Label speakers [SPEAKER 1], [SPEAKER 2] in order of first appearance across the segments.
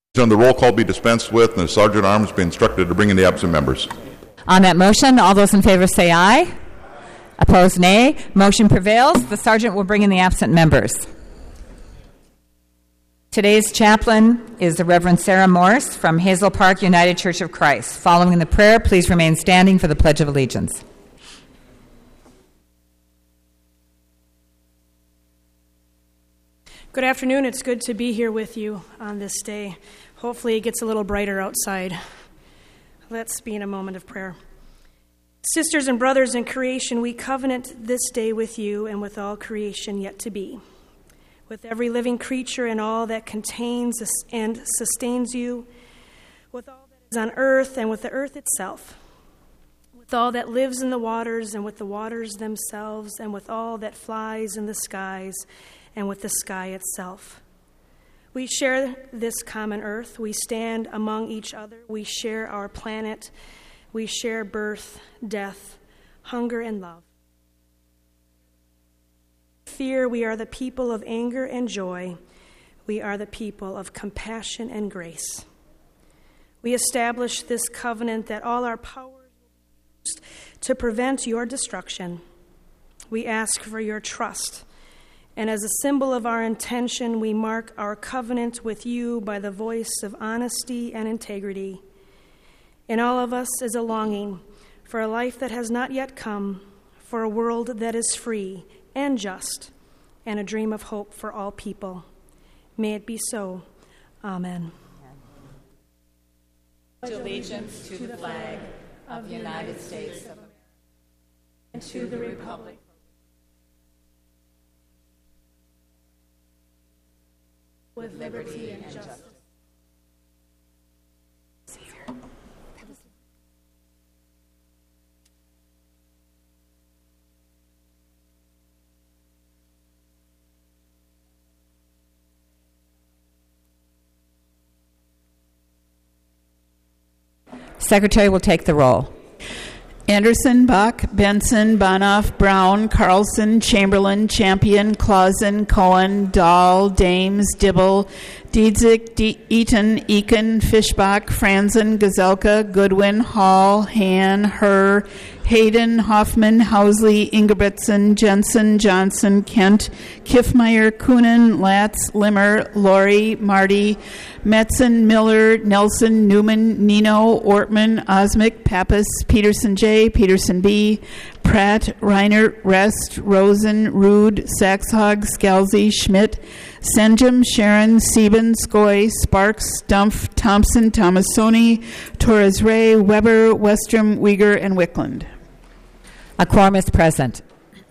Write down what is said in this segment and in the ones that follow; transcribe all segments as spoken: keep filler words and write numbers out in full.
[SPEAKER 1] The roll call be dispensed with, and the Sergeant at Arms be instructed to bring in the absent members.
[SPEAKER 2] On that motion, all those in favor say aye. Opposed, nay. Motion prevails. The Sergeant will bring in the absent members. Today's chaplain is the Reverend Sarah Morse from Hazel Park United Church of Christ. Following the prayer, please remain standing for the Pledge of Allegiance.
[SPEAKER 3] Good afternoon. It's good to be here with you on this day. Hopefully it gets a little brighter outside. Let's be in a moment of prayer. Sisters and brothers in creation, we covenant this day with you and with all creation yet to be, with every living creature and all that contains and sustains you, with all that is on earth and with the earth itself, with all that lives in the waters and with the waters themselves, and with all that flies in the skies and with the sky itself. We share this common earth. We stand among each other. We share our planet. We share birth, death, hunger, and love. Fear, we are the people of anger and joy. We are the people of compassion and grace. We establish this covenant that all our powers will be used to prevent your destruction. We ask for your trust. And as a symbol of our intention, we mark our covenant with you by the voice of honesty and integrity. In all of us is a longing for a life that has not yet come, for a world that is free and just, and a dream of hope for all people. May it be so. Amen.
[SPEAKER 2] Allegiance to the flag of the United States of America and to the republic with liberty and justice. Secretary will take the roll.
[SPEAKER 4] Anderson, Bach, Benson, Bonoff, Brown, Carlson, Chamberlain, Champion, Clausen, Cohen, Dahl, Dames, Dibble, Diedzik, D- Eaton, Eakin, Fischbach, Franzen, Gazelka, Goodwin, Hall, Han, Herr, Hayden, Hoffman, Housley, Ingebrigtsen, Jensen, Johnson, Kent, Kiffmeyer, Kunin, Latz, Limmer, Laurie, Marty, Metzen, Miller, Nelson, Newman, Nino, Ortman, Osmick, Pappas, Peterson J, Peterson B, Pratt, Reiner, Rest, Rosen, Rude, Saxhog, Scalzi, Schmidt, Senjum, Sharon, Sieben, Skoy, Sparks, Dumpf, Thompson, Tomasoni, Torres Ray, Weber, Westrom, Uyghur, and Wickland.
[SPEAKER 2] A quorum is present.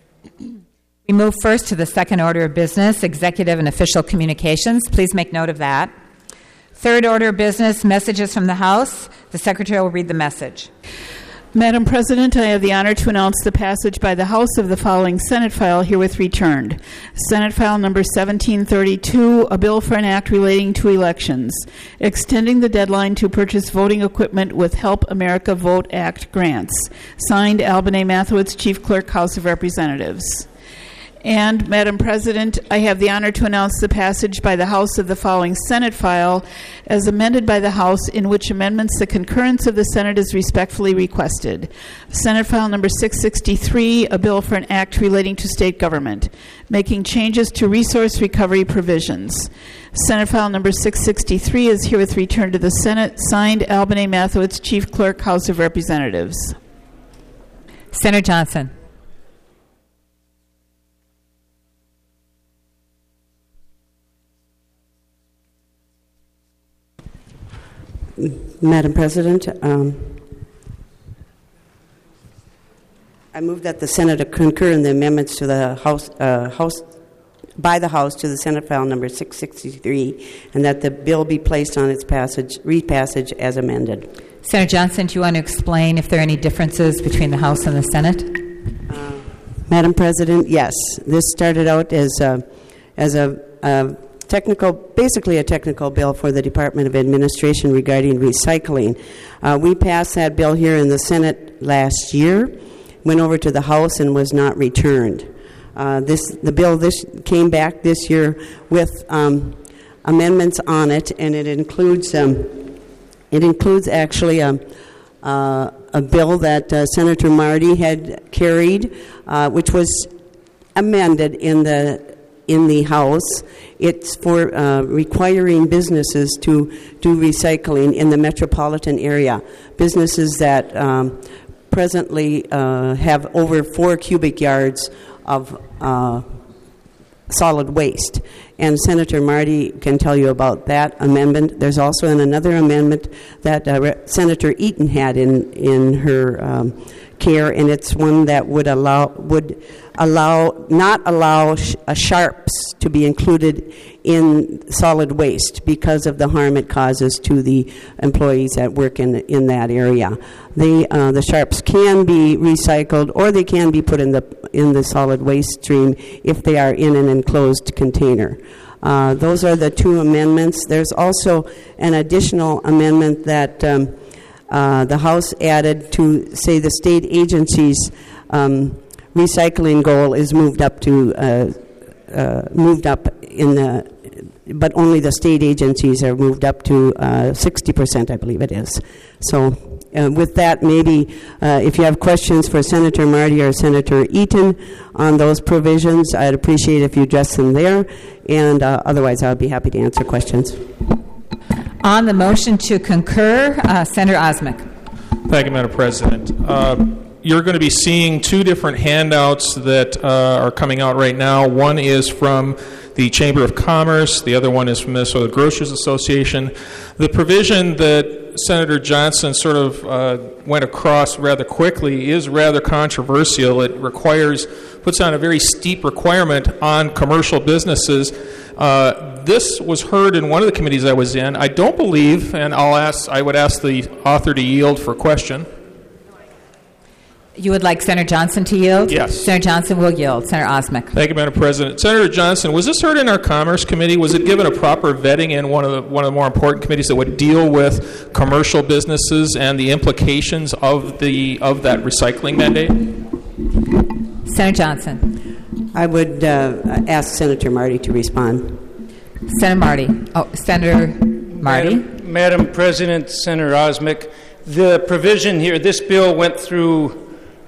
[SPEAKER 2] We move first to the second order of business, executive and official communications. Please make note of that. Third order of business, messages from the House. The Secretary will read the message.
[SPEAKER 4] Madam President, I have the honor to announce the passage by the House of the following Senate file herewith returned. Senate file number seventeen thirty-two, a bill for an act relating to elections, extending the deadline to purchase voting equipment with Help America Vote Act grants. Signed, Albany Mathowitz, Chief Clerk, House of Representatives. And, Madam President, I have the honor to announce the passage by the House of the following Senate file as amended by the House, in which amendments the concurrence of the Senate is respectfully requested. Senate file number six sixty-three, a bill for an act relating to state government, making changes to resource recovery provisions. Senate file number six sixty-three is herewith returned to the Senate. Signed, Albany Mathowitz, Chief Clerk, House of Representatives.
[SPEAKER 2] Senator Johnson.
[SPEAKER 5] Madam President, um, I move that the Senate concur in the amendments to the House, uh, House by the House to the Senate file number six sixty-three, and that the bill be placed on its passage, repassage as amended.
[SPEAKER 2] Senator Johnson, do you want to explain if there are any differences between the House and the Senate?
[SPEAKER 5] Uh, Madam President, yes. This started out as a, as a, a technical, basically a technical bill for the Department of Administration regarding recycling. Uh, we passed that bill here in the Senate last year, went over to the House and was not returned. Uh, this the bill this came back this year with um, amendments on it, and it includes um, it includes actually a, uh, a bill that uh, Senator Marty had carried, uh, which was amended in the in the House. It's for uh, requiring businesses to do recycling in the metropolitan area. Businesses that um, presently uh, have over four cubic yards of uh, solid waste. And Senator Marty can tell you about that amendment. There's also an, another amendment that uh, Re- Senator Eaton had in, in her um, care, and it's one that would allow would allow not allow sh- uh, sharps to be included in solid waste because of the harm it causes to the employees that work in in that area. They uh, the sharps can be recycled, or they can be put in the in the solid waste stream if they are in an enclosed container. Uh, those are the two amendments. There's also an additional amendment that um, uh, the House added to say the state agencies' um, recycling goal is moved up to uh, uh, moved up in the, but only the state agencies are moved up to uh, sixty percent, I believe it is. So uh, with that, maybe uh, if you have questions for Senator Marty or Senator Eaton on those provisions, I'd appreciate if you address them there, and uh, otherwise I would be happy to answer questions.
[SPEAKER 2] On the motion to concur, uh, Senator Osmek.
[SPEAKER 6] Thank you, Madam President. Uh, you're going to be seeing two different handouts that uh, are coming out right now. One is from the Chamber of Commerce. The other one is from Minnesota Grocers Association. The provision that Senator Johnson sort of uh, went across rather quickly is rather controversial. It requires, puts on a very steep requirement on commercial businesses. Uh, this was heard in one of the committees I was in. I don't believe, and I'll ask, I would ask the author to yield for question.
[SPEAKER 2] You would like Senator Johnson to yield?
[SPEAKER 6] Yes.
[SPEAKER 2] Senator Johnson will yield. Senator Osmek.
[SPEAKER 6] Thank you, Madam President. Senator Johnson, was this heard in our Commerce Committee? Was it given a proper vetting in one of the one of the more important committees that would deal with commercial businesses and the implications of the of that recycling mandate?
[SPEAKER 2] Senator Johnson.
[SPEAKER 5] I would uh, ask Senator Marty to respond.
[SPEAKER 2] Senator Marty. Oh, Senator Marty.
[SPEAKER 7] Madam, Madam President, Senator Osmek, the provision here, this bill went through.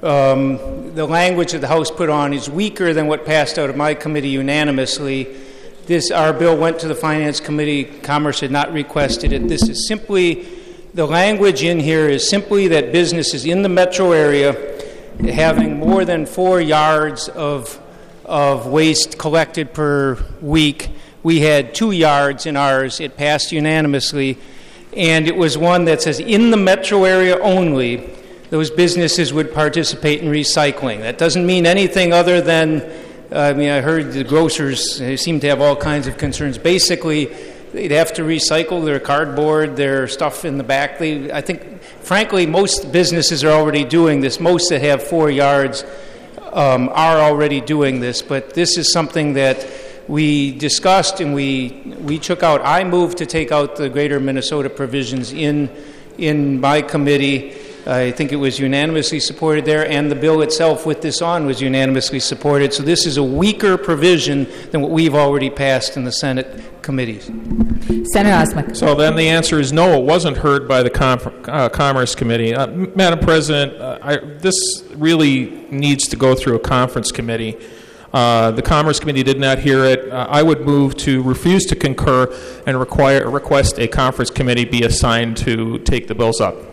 [SPEAKER 7] Um, the language that the House put on is weaker than what passed out of my committee unanimously. This, our bill went to the Finance Committee. Commerce had not requested it. This is simply, the language in here is simply that businesses in the metro area having more than four yards of, of waste collected per week. We had two yards in ours. It passed unanimously. And it was one that says in the metro area only, those businesses would participate in recycling. That doesn't mean anything other than, uh, I mean, I heard the grocers they seem to have all kinds of concerns. Basically, they'd have to recycle their cardboard, their stuff in the back. They, I think, frankly, most businesses are already doing this. Most that have four yards um, are already doing this. But this is something that we discussed and we we took out. I moved to take out the Greater Minnesota provisions in in my committee. I think it was unanimously supported there, and the bill itself with this on was unanimously supported. So this is a weaker provision than what we've already passed in the Senate committees.
[SPEAKER 2] Senator Osmek.
[SPEAKER 6] So then the answer is no, it wasn't heard by the Com- uh, Commerce Committee. Uh, Madam President, uh, I, this really needs to go through a conference committee. Uh, the Commerce Committee did not hear it. Uh, I would move to refuse to concur and require request a conference committee be assigned to take the bills up.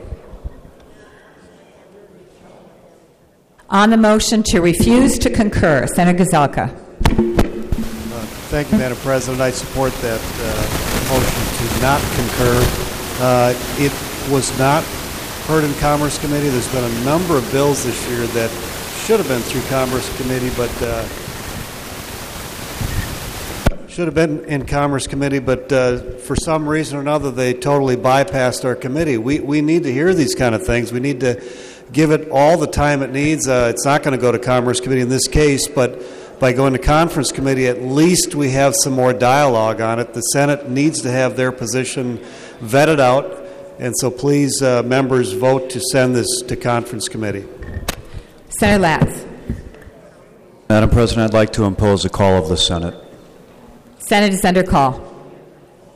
[SPEAKER 2] On the motion to refuse to concur, Senator Gazelka.
[SPEAKER 8] Uh, thank you, Madam President. I support that uh, motion to not concur. Uh, it was not heard in Commerce Committee. There's been a number of bills this year that should have been through Commerce Committee, but uh, should have been in Commerce Committee, but uh, for some reason or another, they totally bypassed our committee. We we need to hear these kind of things. We need to give it all the time it needs. Uh, it's not going to go to Commerce Committee in this case, but by going to Conference Committee, at least we have some more dialogue on it. The Senate needs to have their position vetted out, and so please, uh, members, vote to send this to Conference Committee.
[SPEAKER 2] Senator Latz.
[SPEAKER 9] Madam President, I'd like to impose a call of the Senate.
[SPEAKER 2] Senate is under call.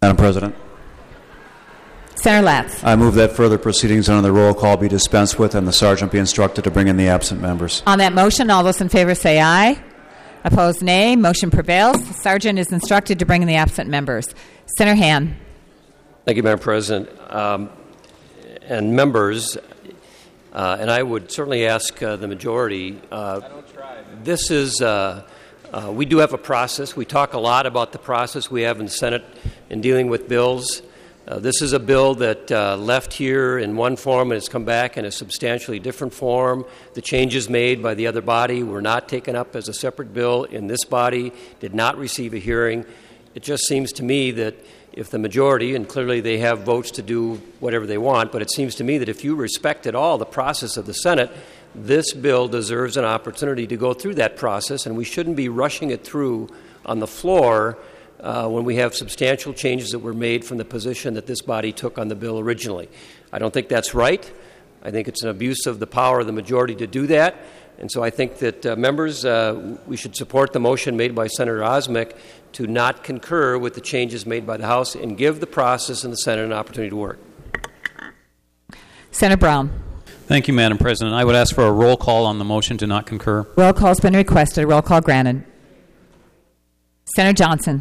[SPEAKER 9] Madam President,
[SPEAKER 2] Senator Latz.
[SPEAKER 9] I move that further proceedings under the roll call be dispensed with and the sergeant be instructed to bring in the absent members.
[SPEAKER 2] On that motion, all those in favor say aye. Opposed, nay. Motion prevails. The sergeant is instructed to bring in the absent members. Senator Han.
[SPEAKER 10] Thank you, Madam President. Um, and members, uh, and I would certainly ask uh, the majority, uh, this is, uh, uh, we do have a process. We talk a lot about the process we have in the Senate in dealing with bills. Uh, this is a bill that uh, left here in one form and has come back in a substantially different form. The changes made by the other body were not taken up as a separate bill in this body, did not receive a hearing. It just seems to me that if the majority, and clearly they have votes to do whatever they want, but it seems to me that if you respect at all the process of the Senate, this bill deserves an opportunity to go through that process, and we shouldn't be rushing it through on the floor Uh, when we have substantial changes that were made from the position that this body took on the bill originally. I don't think that's right. I think it's an abuse of the power of the majority to do that. And so I think that uh, members, uh, we should support the motion made by Senator Osmek to not concur with the changes made by the House and give the process in the Senate an opportunity to work.
[SPEAKER 2] Senator Brown.
[SPEAKER 11] Thank you, Madam President. I would ask for a roll call on the motion to not concur.
[SPEAKER 2] Roll call has been requested. Roll call granted. Senator Johnson.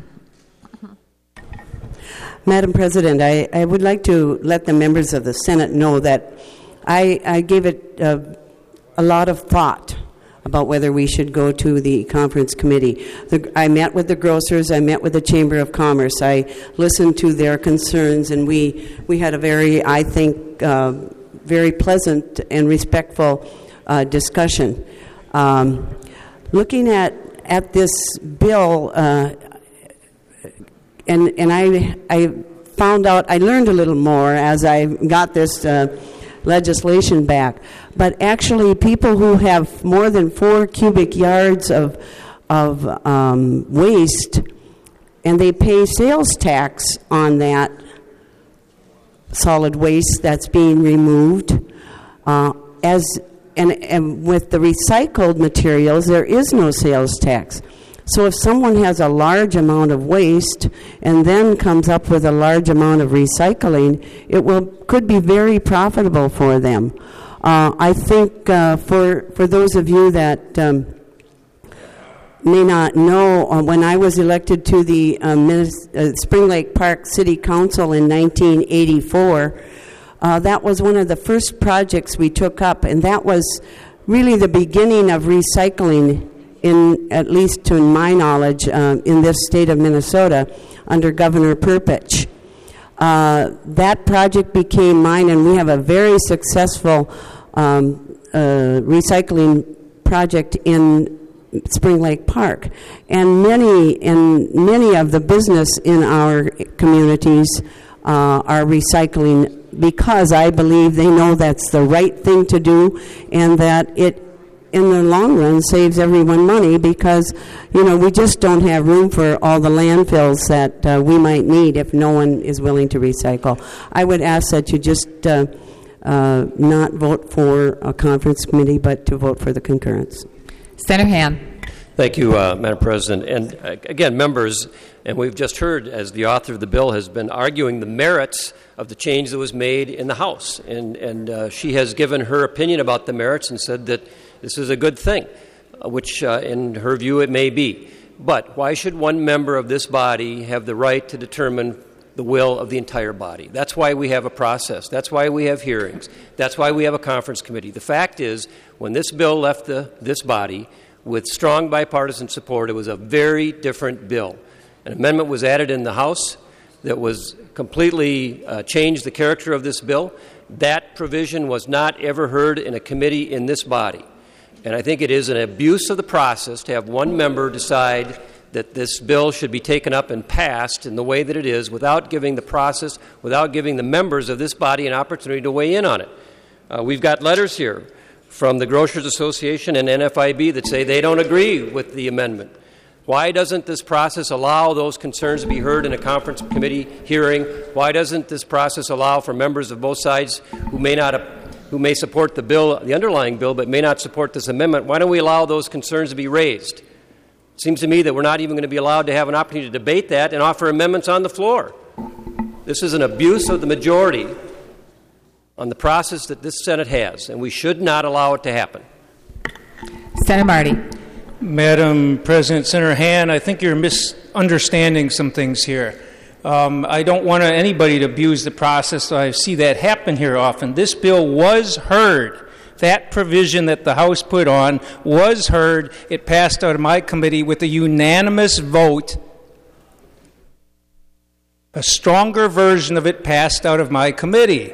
[SPEAKER 5] Madam President, I, I would like to let the members of the Senate know that I, I gave it uh, a lot of thought about whether we should go to the conference committee. The, I met with the grocers, I met with the Chamber of Commerce, I listened to their concerns, and we, we had a very, I think, uh, very pleasant and respectful uh, discussion. Um, looking at, at this bill, uh, And and I I found out, I learned a little more as I got this uh, legislation back. But actually, people who have more than four cubic yards of of um, waste, and they pay sales tax on that solid waste that's being removed, uh, as and, and with the recycled materials, there is no sales tax. So if someone has a large amount of waste and then comes up with a large amount of recycling, it will could be very profitable for them. Uh, I think uh, for for those of you that um, may not know, uh, when I was elected to the uh, Minis- uh, Spring Lake Park City Council in nineteen eighty-four, uh, that was one of the first projects we took up, and that was really the beginning of recycling, in at least to my knowledge, uh, in this state of Minnesota, under Governor Perpich. Uh, that project became mine, and we have a very successful um, uh, recycling project in Spring Lake Park. And many, and many of the business in our communities uh, are recycling, because I believe they know that's the right thing to do, and that it in the long run saves everyone money, because, you know, we just don't have room for all the landfills that uh, we might need if no one is willing to recycle. I would ask that you just uh, uh, not vote for a conference committee, but to vote for the concurrence.
[SPEAKER 2] Senator Han.
[SPEAKER 10] Thank you, uh, Madam President. And uh, again, members, and we've just heard, as the author of the bill has been arguing the merits of the change that was made in the House. And, and uh, she has given her opinion about the merits and said that this is a good thing, uh, which uh, in her view it may be. But why should one member of this body have the right to determine the will of the entire body? That's why we have a process. That's why we have hearings. That's why we have a conference committee. The fact is, when this bill left the, this body with strong bipartisan support, it was a very different bill. An amendment was added in the House that was completely uh, changed the character of this bill. That provision was not ever heard in a committee in this body. And I think it is an abuse of the process to have one member decide that this bill should be taken up and passed in the way that it is, without giving the process, without giving the members of this body an opportunity to weigh in on it. Uh, we've got letters here from the Grocers Association and N F I B that say they don't agree with the amendment. Why doesn't this process allow those concerns to be heard in a conference committee hearing? Why doesn't this process allow for members of both sides who may not who may support the bill, the underlying bill, but may not support this amendment? Why don't we allow those concerns to be raised? It seems to me that we're not even going to be allowed to have an opportunity to debate that and offer amendments on the floor. This is an abuse of the majority on the process that this Senate has, and we should not allow it to happen.
[SPEAKER 2] Senator Marty.
[SPEAKER 7] Madam President, Senator Han, I think you're misunderstanding some things here. Um, I don't want anybody to abuse the process. I see that happen here often. This bill was heard. That provision that the House put on was heard. It passed out of my committee with a unanimous vote. A stronger version of it passed out of my committee.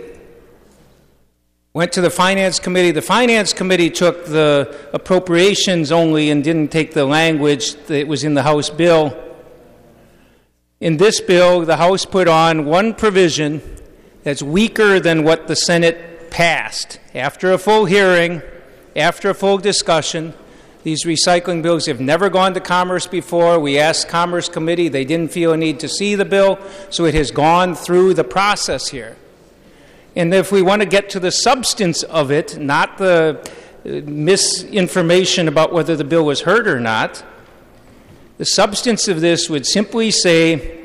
[SPEAKER 7] Went to the Finance Committee. The Finance Committee took the appropriations only and didn't take the language that was in the House bill. In this bill, the House put on one provision that's weaker than what the Senate passed. After a full hearing, after a full discussion, these recycling bills have never gone to Commerce before. We asked Commerce Committee. They didn't feel a need to see the bill, so it has gone through the process here. And if we want to get to the substance of it, not the misinformation about whether the bill was heard or not, the substance of this would simply say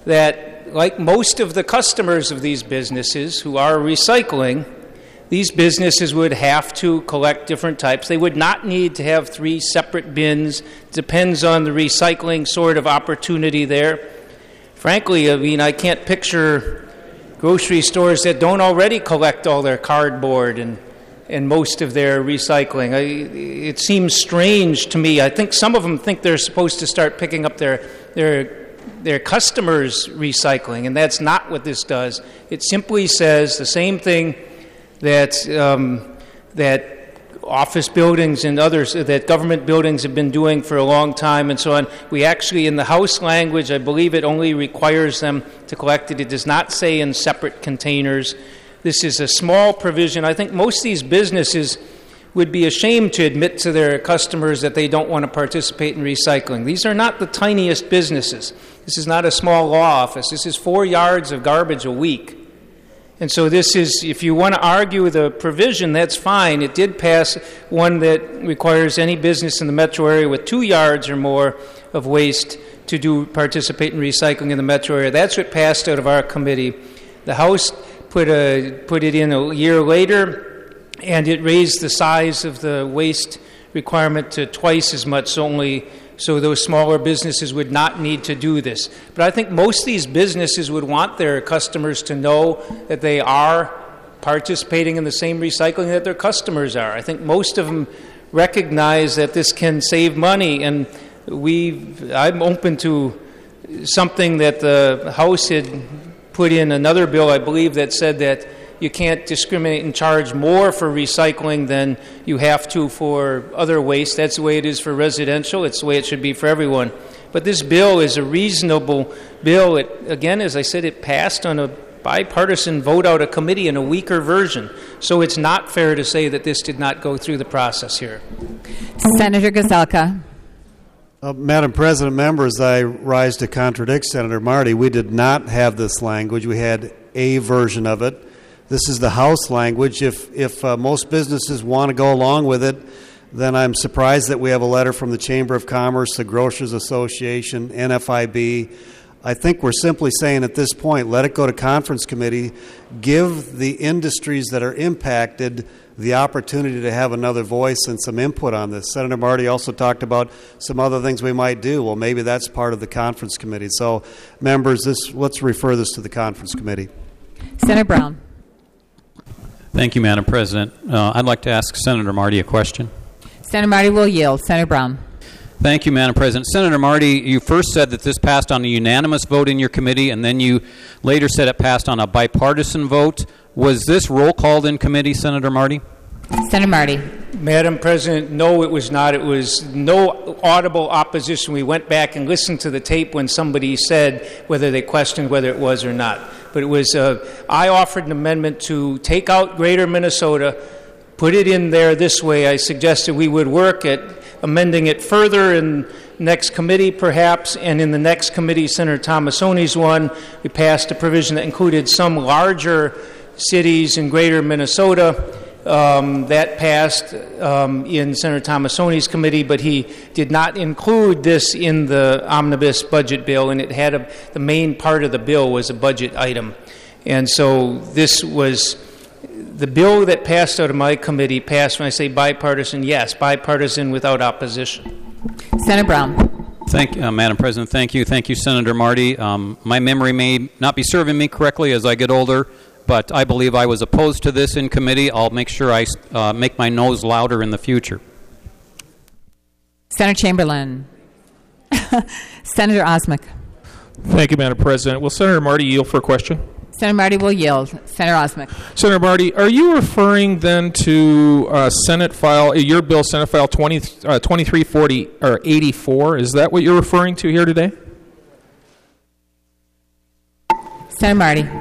[SPEAKER 7] that, like most of the customers of these businesses who are recycling, these businesses would have to collect different types. They would not need to have three separate bins. Depends on the recycling sort of opportunity there. Frankly, I mean, I can't picture grocery stores that don't already collect all their cardboard and, and most of their recycling. I, it seems strange to me. I think some of them think they're supposed to start picking up their their their customers' recycling, and that's not what this does. It simply says the same thing that um, that office buildings and others, that government buildings have been doing for a long time and so on. We actually, in the House language, I believe it only requires them to collect it. It does not say in separate containers. This is a small provision. I think most of these businesses would be ashamed to admit to their customers that they don't want to participate in recycling. These are not the tiniest businesses. This is not a small law office. This is four yards of garbage a week. And so this is, if you want to argue the provision, that's fine. It did pass one that requires any business in the metro area with two yards or more of waste to do participate in recycling in the metro area. That's what passed out of our committee. The House put a put it in a year later, and it raised the size of the waste requirement to twice as much, so only so those smaller businesses would not need to do this. But I think most of these businesses would want their customers to know that they are participating in the same recycling that their customers are. I think most of them recognize that this can save money, and we I'm open to something that the House had put in another bill, I believe, that said that you can't discriminate and charge more for recycling than you have to for other waste. That's the way it is for residential. It's the way it should be for everyone. But this bill is a reasonable bill. It, again, as I said, it passed on a bipartisan vote out of committee in a weaker version. So it's not fair to say that this did not go through the process here.
[SPEAKER 2] Senator Gazelka.
[SPEAKER 8] Uh, Madam President, members, I rise to contradict Senator Marty. We did not have this language. We had a version of it. This is the House language. If if uh, most businesses want to go along with it, then I'm surprised that we have a letter from the Chamber of Commerce, the Grocers Association, N F I B. I think we're simply saying at this point, let it go to conference committee, give the industries that are impacted the opportunity to have another voice and some input on this. Senator Marty also talked about some other things we might do. Well, maybe that's part of the conference committee. So, members, this let's refer this to the conference committee.
[SPEAKER 2] Senator Brown.
[SPEAKER 11] Thank you, Madam President. Uh, I'd like to ask Senator Marty a question.
[SPEAKER 2] Senator Marty will yield. Senator Brown.
[SPEAKER 11] Thank you, Madam President. Senator Marty, you first said that this passed on a unanimous vote in your committee, and then you later said it passed on a bipartisan vote. Was this roll called in committee, Senator Marty?
[SPEAKER 2] Senator Marty.
[SPEAKER 7] Madam President, no, it was not. It was no audible opposition. We went back and listened to the tape when somebody said whether they questioned whether it was or not. But it was, uh, I offered an amendment to take out Greater Minnesota, put it in there this way. I suggested we would work at amending it further in next committee perhaps, and in the next committee, Senator Tomassoni's one, we passed a provision that included some larger cities in Greater Minnesota Um, that passed um, in Senator Tomassoni's committee, but he did not include this in the omnibus budget bill, and it had a, the main part of the bill was a budget item. And so this was the bill that passed out of my committee passed, when I say bipartisan, yes, bipartisan without opposition.
[SPEAKER 2] Senator Brown.
[SPEAKER 11] Thank uh, Madam President. Thank you. Thank you, Senator Marty. Um, my memory may not be serving me correctly as I get older, but I believe I was opposed to this in committee. I'll make sure I uh, make my nose louder in the future.
[SPEAKER 2] Senator Chamberlain. Senator Osmick.
[SPEAKER 6] Thank you, Madam President. Will Senator Marty yield for a question?
[SPEAKER 2] Senator Marty will yield. Senator Osmick.
[SPEAKER 6] Senator Marty, are you referring then to uh, Senate file, your bill, Senate file twenty, uh, twenty-three forty or eighty-four? Is that what you're referring to here today?
[SPEAKER 2] Senator Marty.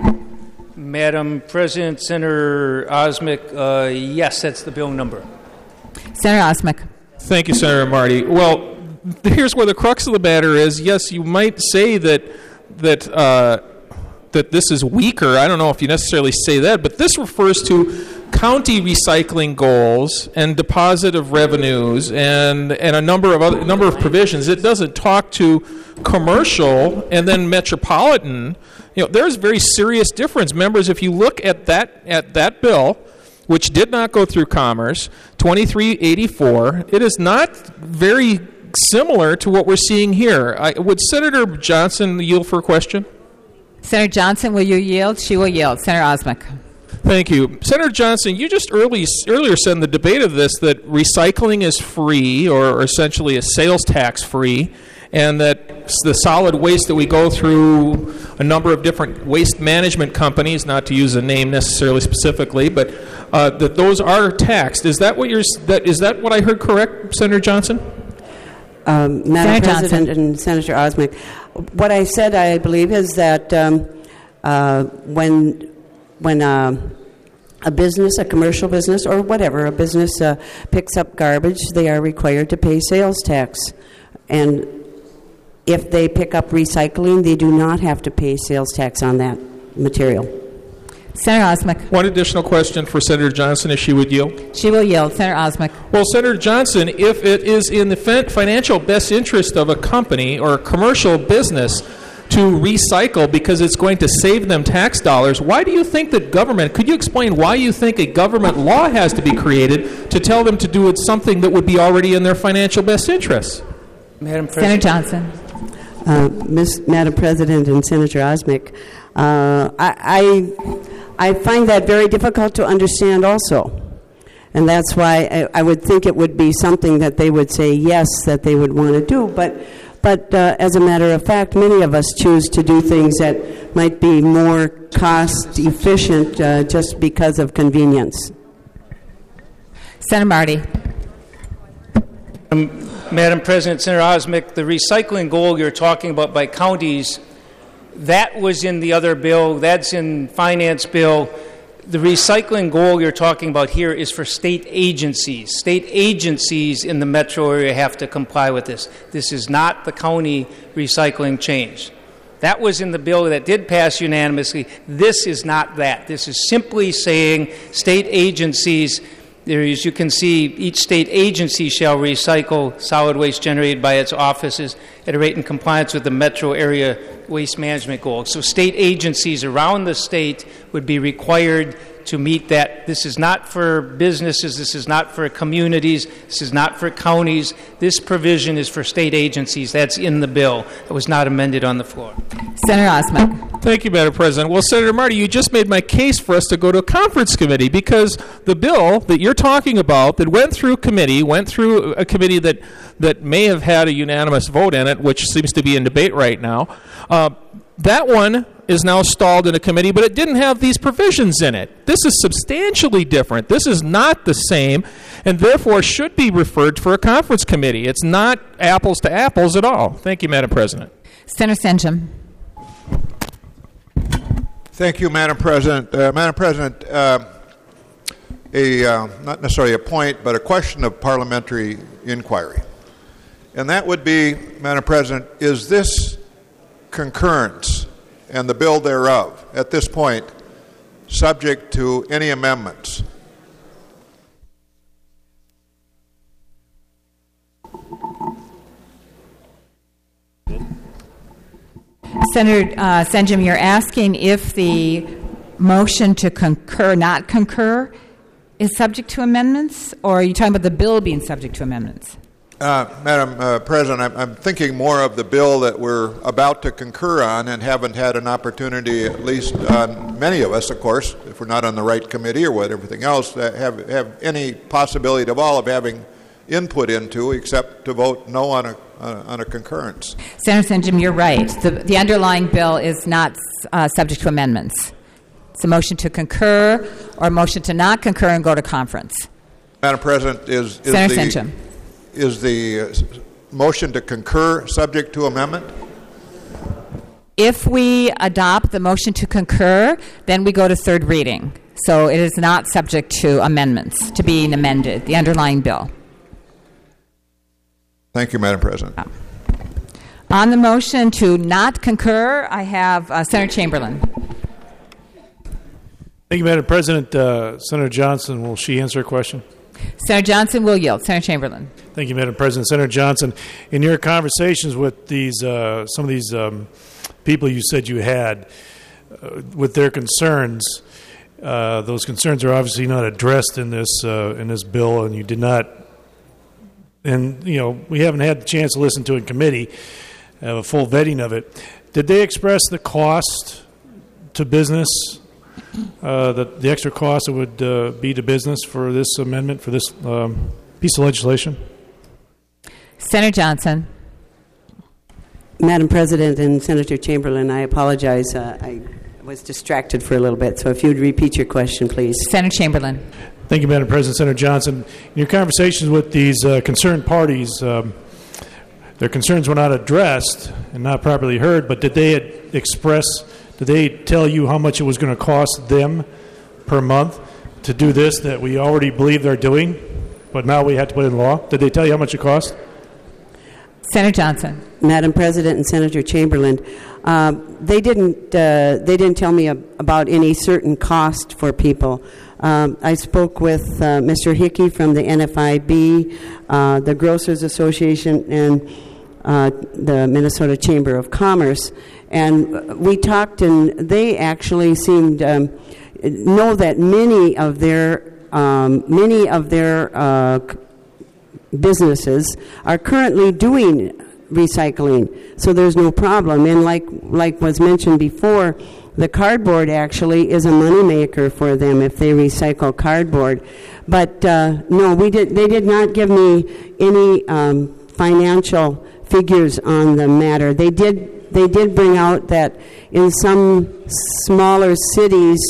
[SPEAKER 7] Madam President, Senator Osmick, uh, yes, that's the bill number.
[SPEAKER 2] Senator Osmick.
[SPEAKER 6] Thank you, Senator Marty. Well, here's where the crux of the matter is. Yes, you might say that that. Uh, that this is weaker. I don't know if you necessarily say that, but this refers to county recycling goals and deposit of revenues and and a number of other number of provisions. It doesn't talk to commercial and then metropolitan. You know, there's very serious difference. Members, if you look at that at that bill, which did not go through Commerce, twenty-three eighty-four, it is not very similar to what we're seeing here. I, would Senator Johnson yield for a question?
[SPEAKER 2] Senator Johnson, will you yield? She will yield. Senator Osmick.
[SPEAKER 6] Thank you. Senator Johnson, you just early, earlier said in the debate of this that recycling is free, or essentially a sales tax free, and that the solid waste that we go through a number of different waste management companies, not to use a name necessarily specifically, but uh, that those are taxed. Is that what you're? That is that what I heard correct, Senator Johnson?
[SPEAKER 5] Um, Madam
[SPEAKER 2] Senator
[SPEAKER 5] President
[SPEAKER 2] Johnson.
[SPEAKER 5] and Senator Osmick, what I said, I believe, is that um, uh, when when uh, a business, a commercial business, or whatever, a business uh, picks up garbage, they are required to pay sales tax. And if they pick up recycling, they do not have to pay sales tax on that material.
[SPEAKER 2] Senator Osmick.
[SPEAKER 6] One additional question for Senator Johnson, if she would yield.
[SPEAKER 2] She will yield. Senator Osmick.
[SPEAKER 6] Well, Senator Johnson, if it is in the financial best interest of a company or a commercial business to recycle because it's going to save them tax dollars, why do you think that government, could you explain why you think a government law has to be created to tell them to do something that would be already in their financial best interest?
[SPEAKER 7] Madam President.
[SPEAKER 2] Senator Johnson.
[SPEAKER 5] Uh, Miz Madam President and Senator Osmick, uh, I, I I find that very difficult to understand also. And that's why I, I would think it would be something that they would say yes, that they would want to do. But, but uh, as a matter of fact, many of us choose to do things that might be more cost efficient uh, just because of convenience.
[SPEAKER 2] Senator Marty.
[SPEAKER 7] Um, Madam President, Senator Osmick, the recycling goal you're talking about by counties, that was in the other bill. That's in finance bill. The recycling goal you're talking about here is for state agencies. State agencies in the metro area have to comply with this. This is not the county recycling change. That was in the bill that did pass unanimously. This is not that. This is simply saying state agencies, there, as you can see, each state agency shall recycle solid waste generated by its offices at a rate in compliance with the metro area waste management goal. So state agencies around the state would be required to meet that. This is not for businesses. This is not for communities. This is not for counties. This provision is for state agencies. That's in the bill. It was not amended on the floor.
[SPEAKER 2] Senator Osmick.
[SPEAKER 6] Thank you, Madam President. Well, Senator Marty, you just made my case for us to go to a conference committee because the bill that you're talking about that went through committee, went through a committee that, that may have had a unanimous vote in it, which seems to be in debate right now, uh, that one is now stalled in a committee, but it didn't have these provisions in it. This is substantially different. This is not the same, and therefore should be referred for a conference committee. It's not apples to apples at all. Thank you, Madam President.
[SPEAKER 2] Senator Senjum.
[SPEAKER 12] Thank you, Madam President. Uh, Madam President, uh, a uh, not necessarily a point, but a question of parliamentary inquiry. And that would be, Madam President, is this concurrence and the bill thereof at this point subject to any amendments?
[SPEAKER 2] Senator uh, Senjum, you're asking if the motion to concur, not concur, is subject to amendments, or are you talking about the bill being subject to amendments?
[SPEAKER 12] Uh, Madam uh, President, I'm, I'm thinking more of the bill that we're about to concur on and haven't had an opportunity, at least on many of us, of course, if we're not on the right committee or what, everything else, that have, have any possibility at all of having input into, except to vote no on a, on a, on a concurrence.
[SPEAKER 2] Senator Senjum, you're right. The, the underlying bill is not uh, subject to amendments. It's a motion to concur or a motion to not concur and go to conference.
[SPEAKER 12] Madam President, is, is
[SPEAKER 2] Senator
[SPEAKER 12] the...
[SPEAKER 2] Senjum.
[SPEAKER 12] Is the uh, motion to concur subject to amendment?
[SPEAKER 2] If we adopt the motion to concur, then we go to third reading. So it is not subject to amendments, to being amended, the underlying bill.
[SPEAKER 12] Thank you, Madam President.
[SPEAKER 2] On the motion to not concur, I have uh, Senator Chamberlain.
[SPEAKER 13] Thank you, Madam President. Uh, Senator Johnson, will she answer a question?
[SPEAKER 2] Senator Johnson will yield. Senator Chamberlain.
[SPEAKER 13] Thank you, Madam President. Senator Johnson, in your conversations with these, uh, some of these um, people you said you had, uh, with their concerns, uh, those concerns are obviously not addressed in this uh, in this bill, and you did not. And you know, we haven't had the chance to listen to it in committee, have a full vetting of it. Did they express the cost to business? Uh, the, the extra cost it would uh, be to business for this amendment, for this um, piece of legislation?
[SPEAKER 2] Senator Johnson.
[SPEAKER 5] Madam President and Senator Chamberlain, I apologize. Uh, I was distracted for a little bit, so if you would repeat your question, please.
[SPEAKER 2] Senator Chamberlain.
[SPEAKER 13] Thank you, Madam President. Senator Johnson, in your conversations with these uh, concerned parties, um, their concerns were not addressed and not properly heard, but did they express... Did they tell you how much it was going to cost them per month to do this that we already believe they're doing, but now we have to put in law? Did they tell you how much it cost?
[SPEAKER 2] Senator Johnson.
[SPEAKER 5] Madam President and Senator Chamberlain, uh, they didn't. Uh, they didn't tell me ab- about any certain cost for people. Um, I spoke with uh, Mister Hickey from the N F I B, uh, the Grocers Association, and uh, the Minnesota Chamber of Commerce. And we talked, and they actually seemed um, know that many of their um, many of their uh, businesses are currently doing recycling, so there's no problem. And like like was mentioned before, the cardboard actually is a moneymaker for them if they recycle cardboard. But uh, no, we did. They did not give me any um, financial figures on the matter. They did. They did bring out that in some smaller cities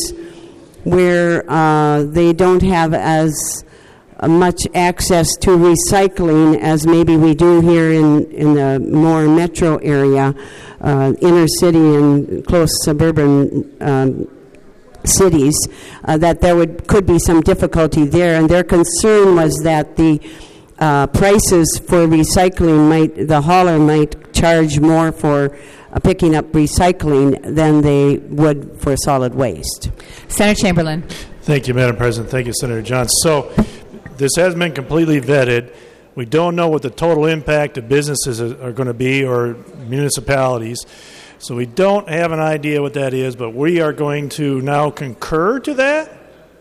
[SPEAKER 5] where uh, they don't have as uh, much access to recycling as maybe we do here in, in the more metro area, uh, inner city and close suburban um, cities, uh, that there would could be some difficulty there. And their concern was that the uh, prices for recycling might, the hauler might charge more for uh, picking up recycling than they would for solid waste.
[SPEAKER 2] Senator Chamberlain.
[SPEAKER 13] Thank you, Madam President. Thank you, Senator Johnson. So this has been completely vetted. We don't know what the total impact of businesses are going to be or municipalities. So we don't have an idea what that is, but we are going to now concur to that?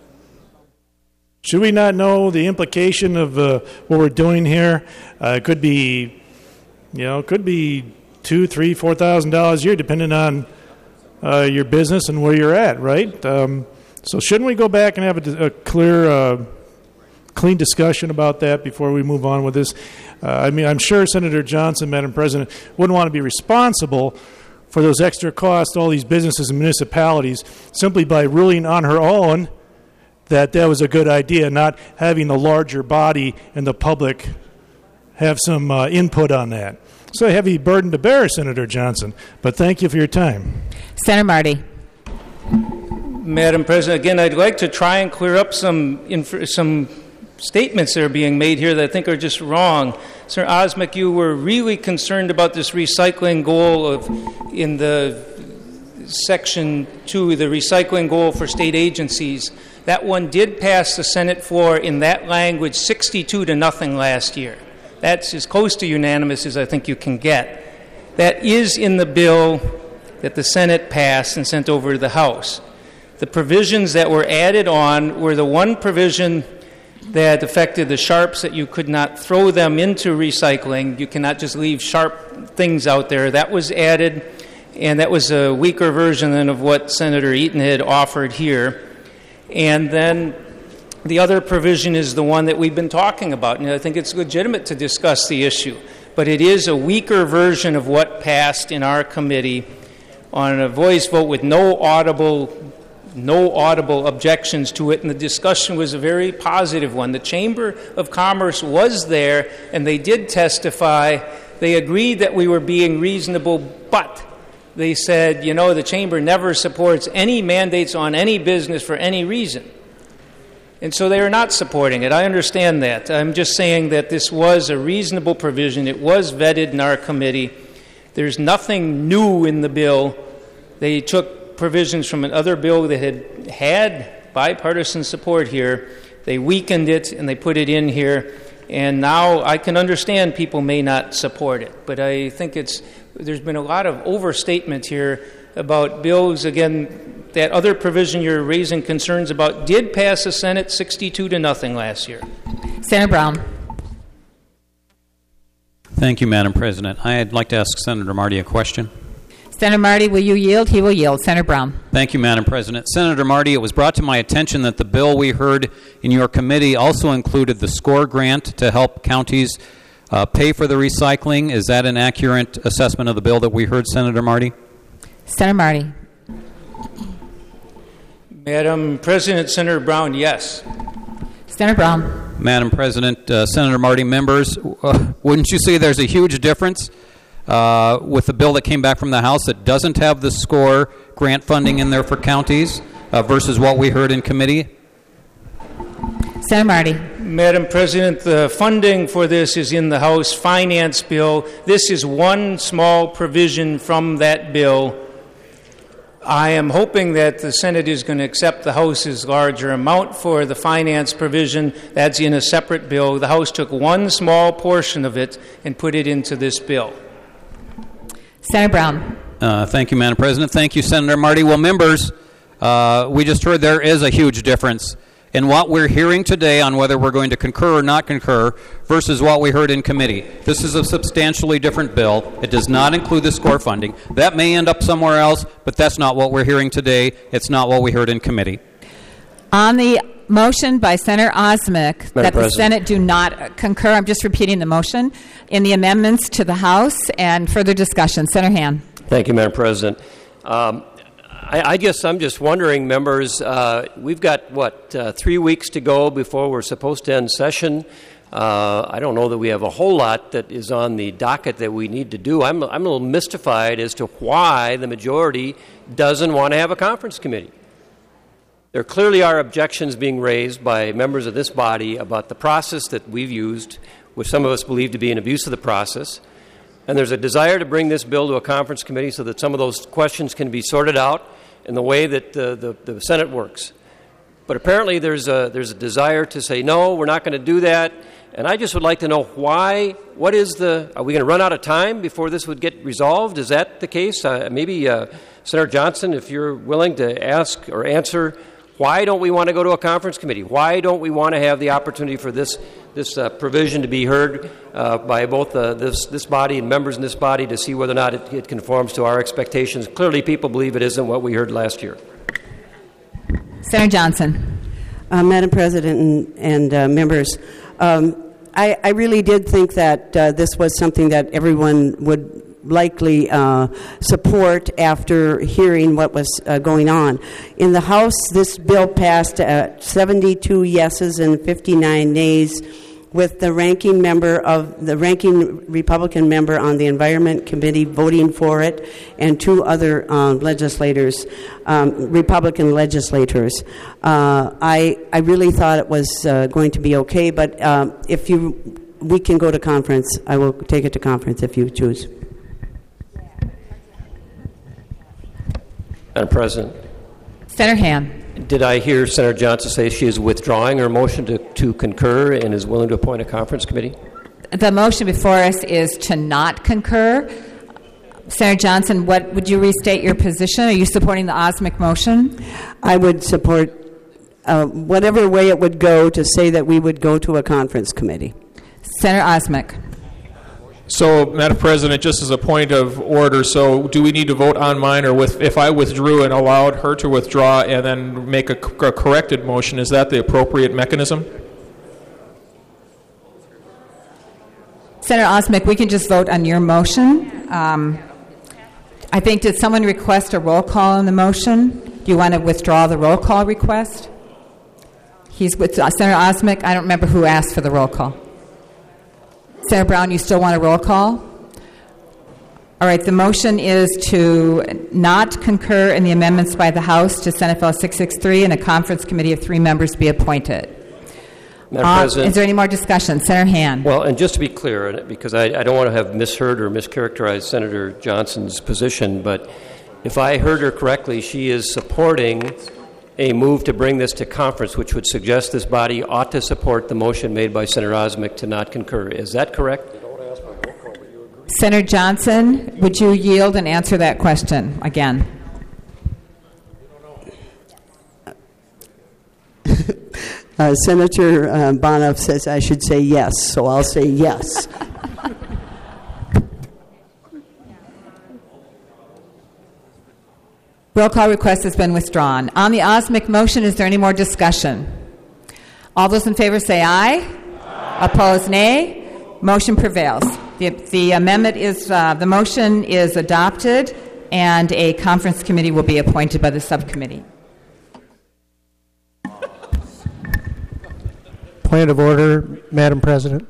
[SPEAKER 13] Should we not know the implication of uh, what we're doing here? Uh, it could be, you know, it could be two, three, four thousand dollars a year, depending on uh, your business and where you're at, right? Um, so shouldn't we go back and have a, a clear, uh, clean discussion about that before we move on with this? Uh, I mean, I'm sure Senator Johnson, Madam President, wouldn't want to be responsible for those extra costs to all these businesses and municipalities simply by ruling on her own that that was a good idea, not having the larger body and the public have some uh, input on that. It's a heavy burden to bear, Senator Johnson, but thank you for your time.
[SPEAKER 2] Senator Marty.
[SPEAKER 7] Madam President, again, I'd like to try and clear up some inf- some statements that are being made here that I think are just wrong. Senator Osmek, you were really concerned about this recycling goal of in the section two, the recycling goal for state agencies. That one did pass the Senate floor in that language sixty-two to nothing last year. That's as close to unanimous as I think you can get. That is in the bill that the Senate passed and sent over to the House. The provisions that were added on were the one provision that affected the sharps, that you could not throw them into recycling. You cannot just leave sharp things out there. That was added, and that was a weaker version than of what Senator Eaton had offered here. And then the other provision is the one that we've been talking about, and I think it's legitimate to discuss the issue. But it is a weaker version of what passed in our committee on a voice vote with no audible no audible objections to it, and the discussion was a very positive one. The Chamber of Commerce was there, and they did testify. They agreed that we were being reasonable, but they said, you know, the Chamber never supports any mandates on any business for any reason. And so they are not supporting it. I understand that. I'm just saying that this was a reasonable provision. It was vetted in our committee. There's nothing new in the bill. They took provisions from another bill that had had bipartisan support here. They weakened it and they put it in here. And now I can understand people may not support it. But I think it's there's been a lot of overstatement here about bills. Again, that other provision you're raising concerns about did pass the Senate sixty-two to nothing last year.
[SPEAKER 2] Senator Brown.
[SPEAKER 11] Thank you, Madam President. I'd like to ask Senator Marty a question.
[SPEAKER 2] Senator Marty, will you yield? He will yield. Senator Brown.
[SPEAKER 11] Thank you, Madam President. Senator Marty, it was brought to my attention that the bill we heard in your committee also included the SCORE grant to help counties uh, pay for the recycling. Is that an accurate assessment of the bill that we heard, Senator Marty?
[SPEAKER 2] Senator Marty.
[SPEAKER 7] Madam President, Senator Brown, yes.
[SPEAKER 2] Senator Brown.
[SPEAKER 11] Madam President, uh, Senator Marty, members, uh, wouldn't you say there's a huge difference uh, with the bill that came back from the House that doesn't have the SCORE grant funding in there for counties uh, versus what we heard in committee?
[SPEAKER 2] Senator Marty.
[SPEAKER 7] Madam President, the funding for this is in the House Finance Bill. This is one small provision from that bill. I am hoping that the Senate is going to accept the House's larger amount for the finance provision. That's in a separate bill. The House took one small portion of it and put it into this bill.
[SPEAKER 2] Senator Brown.
[SPEAKER 11] Uh, thank you, Madam President. Thank you, Senator Marty. Well, members, uh, we just heard there is a huge difference in what we're hearing today on whether we're going to concur or not concur versus what we heard in committee. This is a substantially different bill. It does not include the SCORE funding. That may end up somewhere else, but that's not what we're hearing today. It's not what we heard in committee.
[SPEAKER 2] On the motion by Senator Osmick
[SPEAKER 10] Madam
[SPEAKER 2] that
[SPEAKER 10] President.
[SPEAKER 2] the Senate do not concur, I'm just repeating the motion, in the amendments to the House and further discussion. Senator Han.
[SPEAKER 10] Thank you, Madam President. Um, I, I guess I'm just wondering, members, uh, we've got, what, uh, three weeks to go before we're supposed to end session. Uh, I don't know that we have a whole lot that is on the docket that we need to do. I'm, I'm a little mystified as to why the majority doesn't want to have a conference committee. There clearly are objections being raised by members of this body about the process that we've used, which some of us believe to be an abuse of the process. And there's a desire to bring this bill to a conference committee so that some of those questions can be sorted out in the way that the, the, the Senate works. But apparently there's a, there's a desire to say, no, we're not going to do that. And I just would like to know why, what is the, are we going to run out of time before this would get resolved? Is that the case? Uh, maybe uh, Senator Johnson, if you're willing to ask or answer, why don't we want to go to a conference committee? Why don't we want to have the opportunity for this this uh, provision to be heard uh, by both uh, this this body and members in this body to see whether or not it, it conforms to our expectations? Clearly, people believe it isn't what we heard last year.
[SPEAKER 2] Senator Johnson.
[SPEAKER 5] Uh, Madam President and, and uh, members, um, I, I really did think that uh, this was something that everyone would likely uh, support after hearing what was uh, going on. In the House, this bill passed uh, seventy-two yeses and fifty-nine nays, with the ranking member of the ranking Republican member on the Environment Committee voting for it, and two other uh, legislators, um, Republican legislators. Uh, I I really thought it was uh, going to be okay, but uh, if you we can go to conference, I will take it to conference if you choose.
[SPEAKER 10] Madam President.
[SPEAKER 2] Senator Han.
[SPEAKER 10] Did I hear Senator Johnson say she is withdrawing her motion to, to concur and is willing to appoint a conference committee?
[SPEAKER 2] The motion before us is to not concur. Senator Johnson, what would you restate your position? Are you supporting the Osmic motion?
[SPEAKER 5] I would support uh, whatever way it would go to say that we would go to a conference committee.
[SPEAKER 2] Senator Osmic.
[SPEAKER 6] So, Madam President, just as a point of order, so do we need to vote on mine, or with, if I withdrew and allowed her to withdraw and then make a, a corrected motion, is that the appropriate mechanism?
[SPEAKER 2] Senator Osmic, we can just vote on your motion. Um, I think, did someone request a roll call on the motion? Do you want to withdraw the roll call request? He's with uh, Senator Osmic. I don't remember who asked for the roll call. Senator Brown, you still want a roll call? All right, the motion is to not concur in the amendments by the House to Senate Bill six sixty-three, and a conference committee of three members be appointed.
[SPEAKER 10] Madam
[SPEAKER 2] Uh,
[SPEAKER 10] President,
[SPEAKER 2] is there any more discussion? Senator Han.
[SPEAKER 10] well, and just to be clear, and because I, I don't want to have misheard or mischaracterized Senator Johnson's position, but if I heard her correctly, she is supporting a move to bring this to conference, which would suggest this body ought to support the motion made by Senator Osmic to not concur. Is that correct?
[SPEAKER 2] Senator Johnson, would you yield and answer that question again?
[SPEAKER 5] Uh, Senator uh, Bonoff says I should say yes, so I'll say yes.
[SPEAKER 2] Roll call request has been withdrawn. On the Osmic motion, is there any more discussion? All those in favor say aye. Aye. Opposed, nay. Motion prevails. The, the amendment is, uh, the motion is adopted, and a conference committee will be appointed by the subcommittee.
[SPEAKER 14] Point of order, Madam President.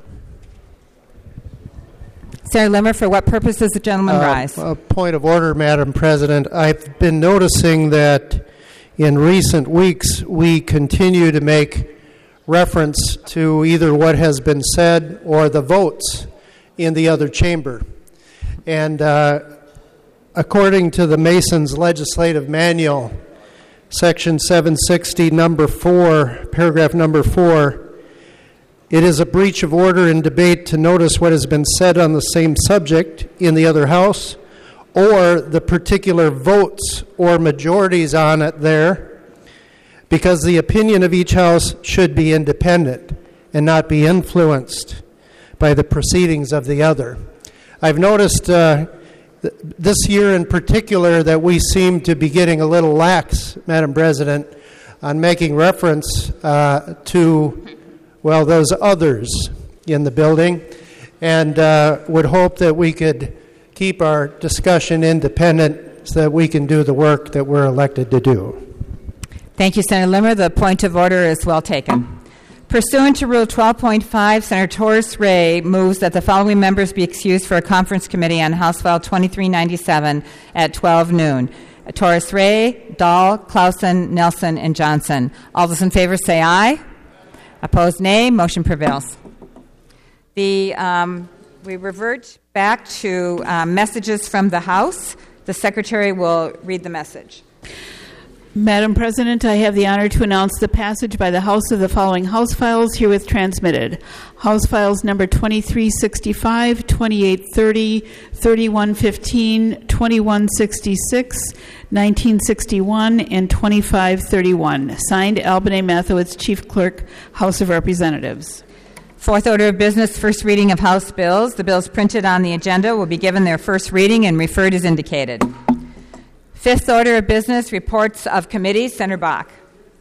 [SPEAKER 2] Senator Limmer, for what purpose does the gentleman
[SPEAKER 14] Uh,
[SPEAKER 2] rise?
[SPEAKER 14] A point of order, Madam President. I've been noticing that in recent weeks we continue to make reference to either what has been said or the votes in the other chamber. And uh, according to the Masons Legislative Manual, Section seven sixty, number four, paragraph number four, it is a breach of order in debate to notice what has been said on the same subject in the other house, or the particular votes or majorities on it there, because the opinion of each house should be independent and not be influenced by the proceedings of the other. I've noticed uh, th- this year in particular that we seem to be getting a little lax, Madam President, on making reference uh, to well, those others in the building, and uh, would hope that we could keep our discussion independent so that we can do the work that we're elected to do.
[SPEAKER 2] Thank you, Senator Limmer. The point of order is well taken. Pursuant to Rule twelve point five, Senator Torres Ray moves that the following members be excused for a conference committee on House File twenty-three ninety-seven at twelve noon. Torres Ray, Dahl, Clausen, Nelson, and Johnson. All those in favor say aye. Opposed, nay. Motion prevails. The, um, we revert back to uh, messages from the House. The Secretary will read the message.
[SPEAKER 4] Madam President, I have the honor to announce the passage by the House of the following House files herewith transmitted. House files number twenty-three sixty-five, twenty-eight thirty, thirty-one fifteen, twenty-one sixty-six, nineteen sixty-one, and twenty-five thirty-one. Signed, Alban A. Mathowitz, Chief Clerk, House of Representatives.
[SPEAKER 2] Fourth order of business, first reading of House bills. The bills printed on the agenda will be given their first reading and referred as indicated. Fifth order of business, reports of committees. Senator Bach.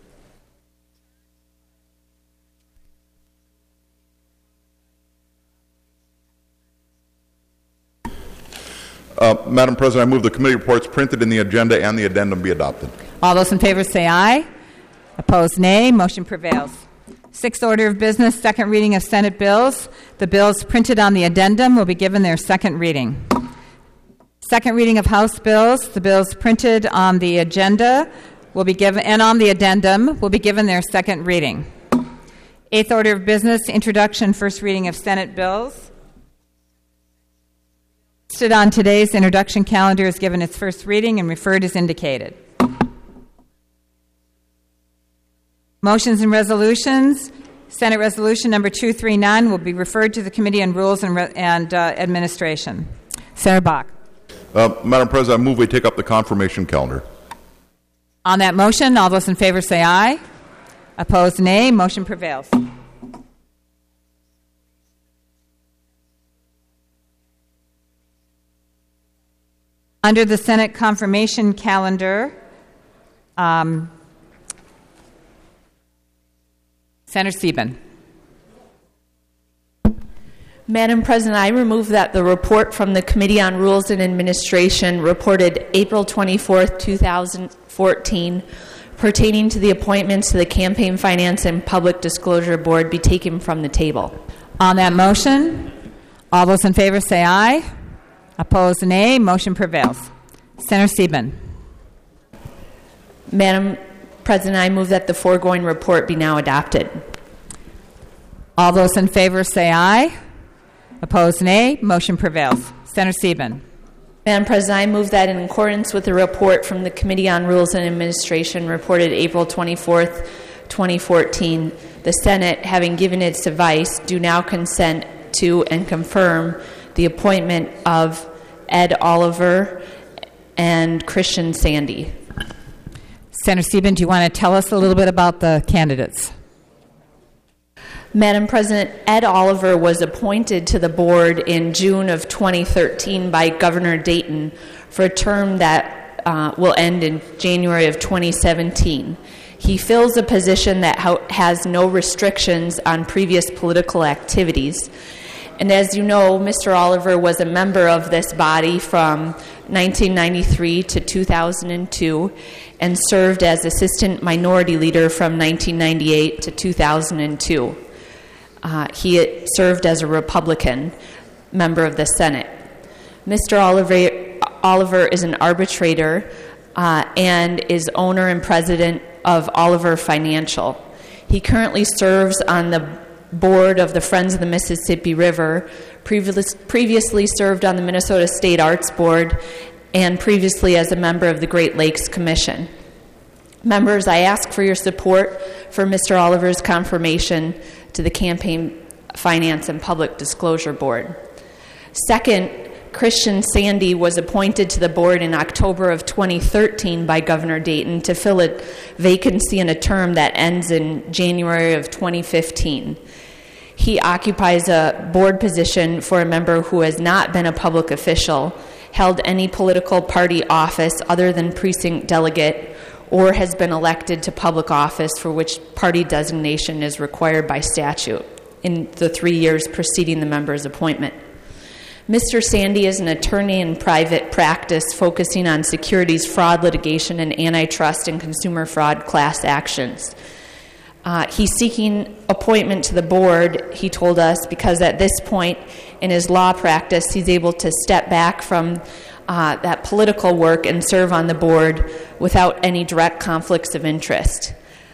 [SPEAKER 1] Uh, Madam President, I move the committee reports printed in the agenda and the addendum be adopted.
[SPEAKER 2] All those in favor say aye. Opposed, nay. Motion prevails. Sixth order of business, second reading of Senate bills. The bills printed on the addendum will be given their second reading. Second reading of House bills. The bills printed on the agenda will be given, and on the addendum will be given their second reading. Eighth order of business, introduction, first reading of Senate bills. Listed on today's introduction calendar is given its first reading and referred as indicated. Motions and resolutions. Senate Resolution number two thirty-nine will be referred to the Committee on Rules and, Re- and uh, Administration. Senator Bach.
[SPEAKER 1] Uh, Madam President, I move we take up the confirmation calendar.
[SPEAKER 2] On that motion, all those in favor say aye. Opposed, nay. Motion prevails. Under the Senate confirmation calendar, um, Senator Sieben.
[SPEAKER 15] Madam President, I remove that the report from the Committee on Rules and Administration reported April twenty-fourth, two thousand fourteen, pertaining to the appointments to the Campaign Finance and Public Disclosure Board be taken from the table.
[SPEAKER 2] On that motion, all those in favor say aye. Opposed, nay. Motion prevails. Senator Sieben.
[SPEAKER 15] Madam President, I move that the foregoing report be now adopted.
[SPEAKER 2] All those in favor say aye. Opposed, nay. Motion prevails. Senator Sieben.
[SPEAKER 15] Madam President, I move that in accordance with the report from the Committee on Rules and Administration reported April twenty-fourth, twenty fourteen, the Senate, having given its advice, do now consent to and confirm the appointment of Ed Oliver and Christian Sandy.
[SPEAKER 2] Senator Sieben, do you want to tell us a little bit about the candidates?
[SPEAKER 15] Madam President, Ed Oliver was appointed to the board in June of twenty thirteen by Governor Dayton for a term that uh, will end in January of twenty seventeen. He fills a position that ha- has no restrictions on previous political activities. And as you know, Mister Oliver was a member of this body from nineteen ninety-three to two thousand two and served as Assistant Minority Leader from nineteen ninety-eight to two thousand two. Uh, he served as a Republican member of the Senate. Mister Oliver, Oliver is an arbitrator uh, and is owner and president of Oliver Financial. He currently serves on the board of the Friends of the Mississippi River, previous, previously served on the Minnesota State Arts Board, and previously as a member of the Great Lakes Commission. Members, I ask for your support for Mister Oliver's confirmation to the Campaign Finance and Public Disclosure Board. Second, Christian Sandy was appointed to the board in October of twenty thirteen by Governor Dayton to fill a vacancy in a term that ends in January of twenty fifteen. He occupies a board position for a member who has not been a public official, held any political party office other than precinct delegate, or has been elected to public office for which party designation is required by statute in the three years preceding the member's appointment. Mister Sandy is an attorney in private practice focusing on securities fraud litigation and antitrust and consumer fraud class actions. Uh, he's seeking appointment to the board, he told us, because at this point in his law practice, he's able to step back from uh, that political work and serve on the board without any direct conflicts of interest.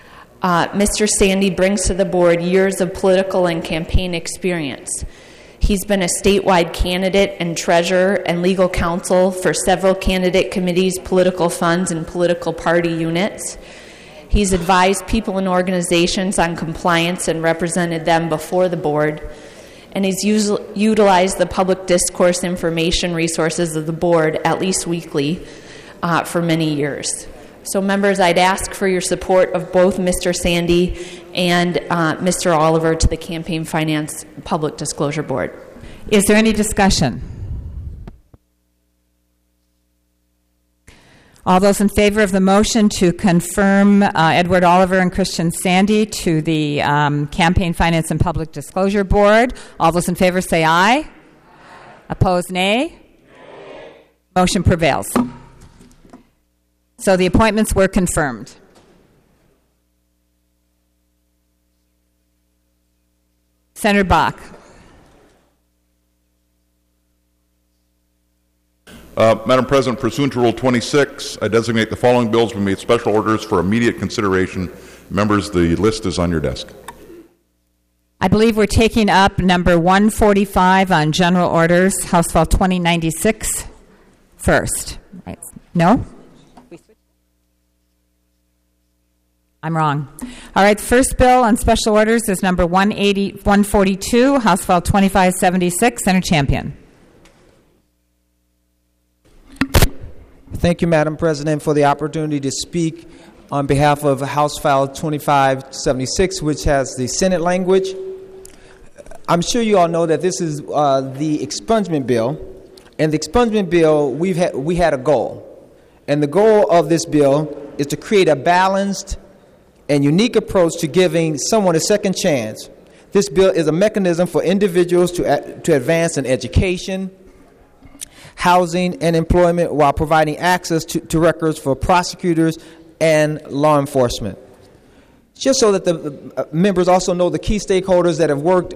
[SPEAKER 15] Uh, Mister Sandy brings to the board years of political and campaign experience. He's been a statewide candidate and treasurer and legal counsel for several candidate committees, political funds, and political party units. He's advised people and organizations on compliance and represented them before the board. And he's used, utilized the public discourse information resources of the board, at least weekly, uh, for many years. So, members, I'd ask for your support of both Mister Sandy and uh, Mister Oliver to the Campaign Finance Public Disclosure Board.
[SPEAKER 2] Is there any discussion? All those in favor of the motion to confirm uh, Edward Oliver and Christian Sandy to the um, Campaign Finance and Public Disclosure Board, all those in favor say aye. Aye. Opposed, nay. nay. Motion prevails. So the appointments were confirmed. Senator Bach.
[SPEAKER 1] Uh, Madam President, pursuant to Rule twenty-six, I designate the following bills will be made special orders for immediate consideration. Members, the list is on your desk.
[SPEAKER 2] I believe we're taking up number one forty-five on general orders, House File twenty ninety-six first. Right. No? I'm wrong. All right, the first bill on special orders is number one eighty, one forty-two, House File twenty-five seventy-six. Senator Champion.
[SPEAKER 16] Thank you, Madam President, for the opportunity to speak on behalf of House File twenty-five seventy-six, which has the Senate language. I'm sure you all know that this is uh, the expungement bill. And the expungement bill, we've had, we had a goal. And the goal of this bill is to create a balanced and unique approach to giving someone a second chance. This bill is a mechanism for individuals to, to advance in education, housing, and employment while providing access to, to records for prosecutors and law enforcement. Just so that the uh, members also know, the key stakeholders that have worked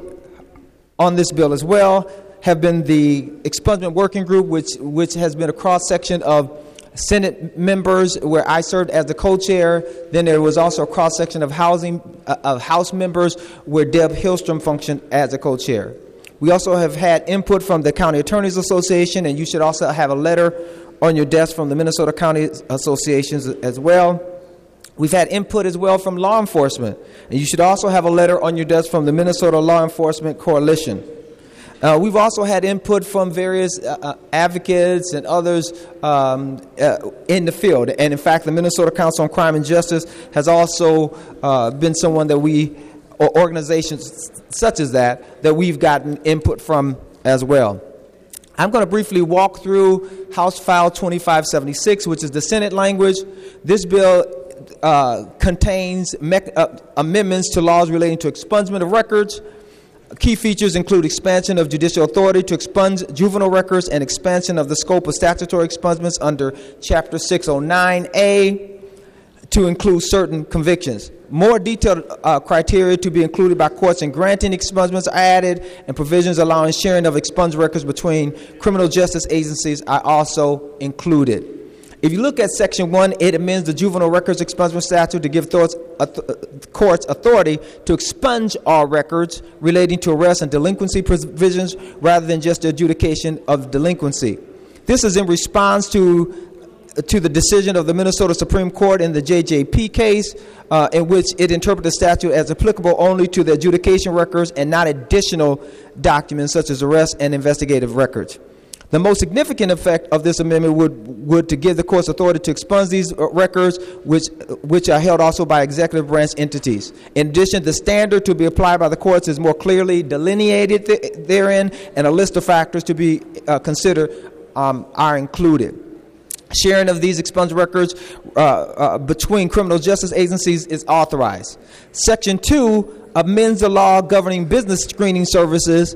[SPEAKER 16] on this bill as well have been the expungement working group, which which has been a cross-section of Senate members, where I served as the co-chair. Then there was also a cross-section of housing uh, of House members, where Deb Hillstrom functioned as a co-chair. We also have had input from the County Attorneys Association, and you should also have a letter on your desk from the Minnesota County Associations as well. We've had input as well from law enforcement, and you should also have a letter on your desk from the Minnesota Law Enforcement Coalition. Uh, we've also had input from various uh, advocates and others um, uh, in the field. And in fact, the Minnesota Council on Crime and Justice has also uh, been someone that we, or organizations such as that, that we've gotten input from as well. I'm going to briefly walk through House File twenty-five seventy-six, which is the Senate language. This bill uh, contains me- uh, amendments to laws relating to expungement of records. Key features include expansion of judicial authority to expunge juvenile records and expansion of the scope of statutory expungements under Chapter six oh nine A to include certain convictions. More detailed uh, criteria to be included by courts in granting expungements are added, and provisions allowing sharing of expunged records between criminal justice agencies are also included. If you look at Section one, it amends the Juvenile Records Expungement Statute to give thoughts, uh, courts authority to expunge all records relating to arrest and delinquency provisions rather than just the adjudication of delinquency. This is in response to to the decision of the Minnesota Supreme Court in the J J P case, uh, in which it interpreted the statute as applicable only to the adjudication records and not additional documents such as arrest and investigative records. The most significant effect of this amendment would, would to give the courts authority to expunge these records, which, which are held also by executive branch entities. In addition, the standard to be applied by the courts is more clearly delineated th- therein, and a list of factors to be uh, considered um, are included. Sharing of these expunged records uh, uh, between criminal justice agencies is authorized. Section two amends the law governing business screening services,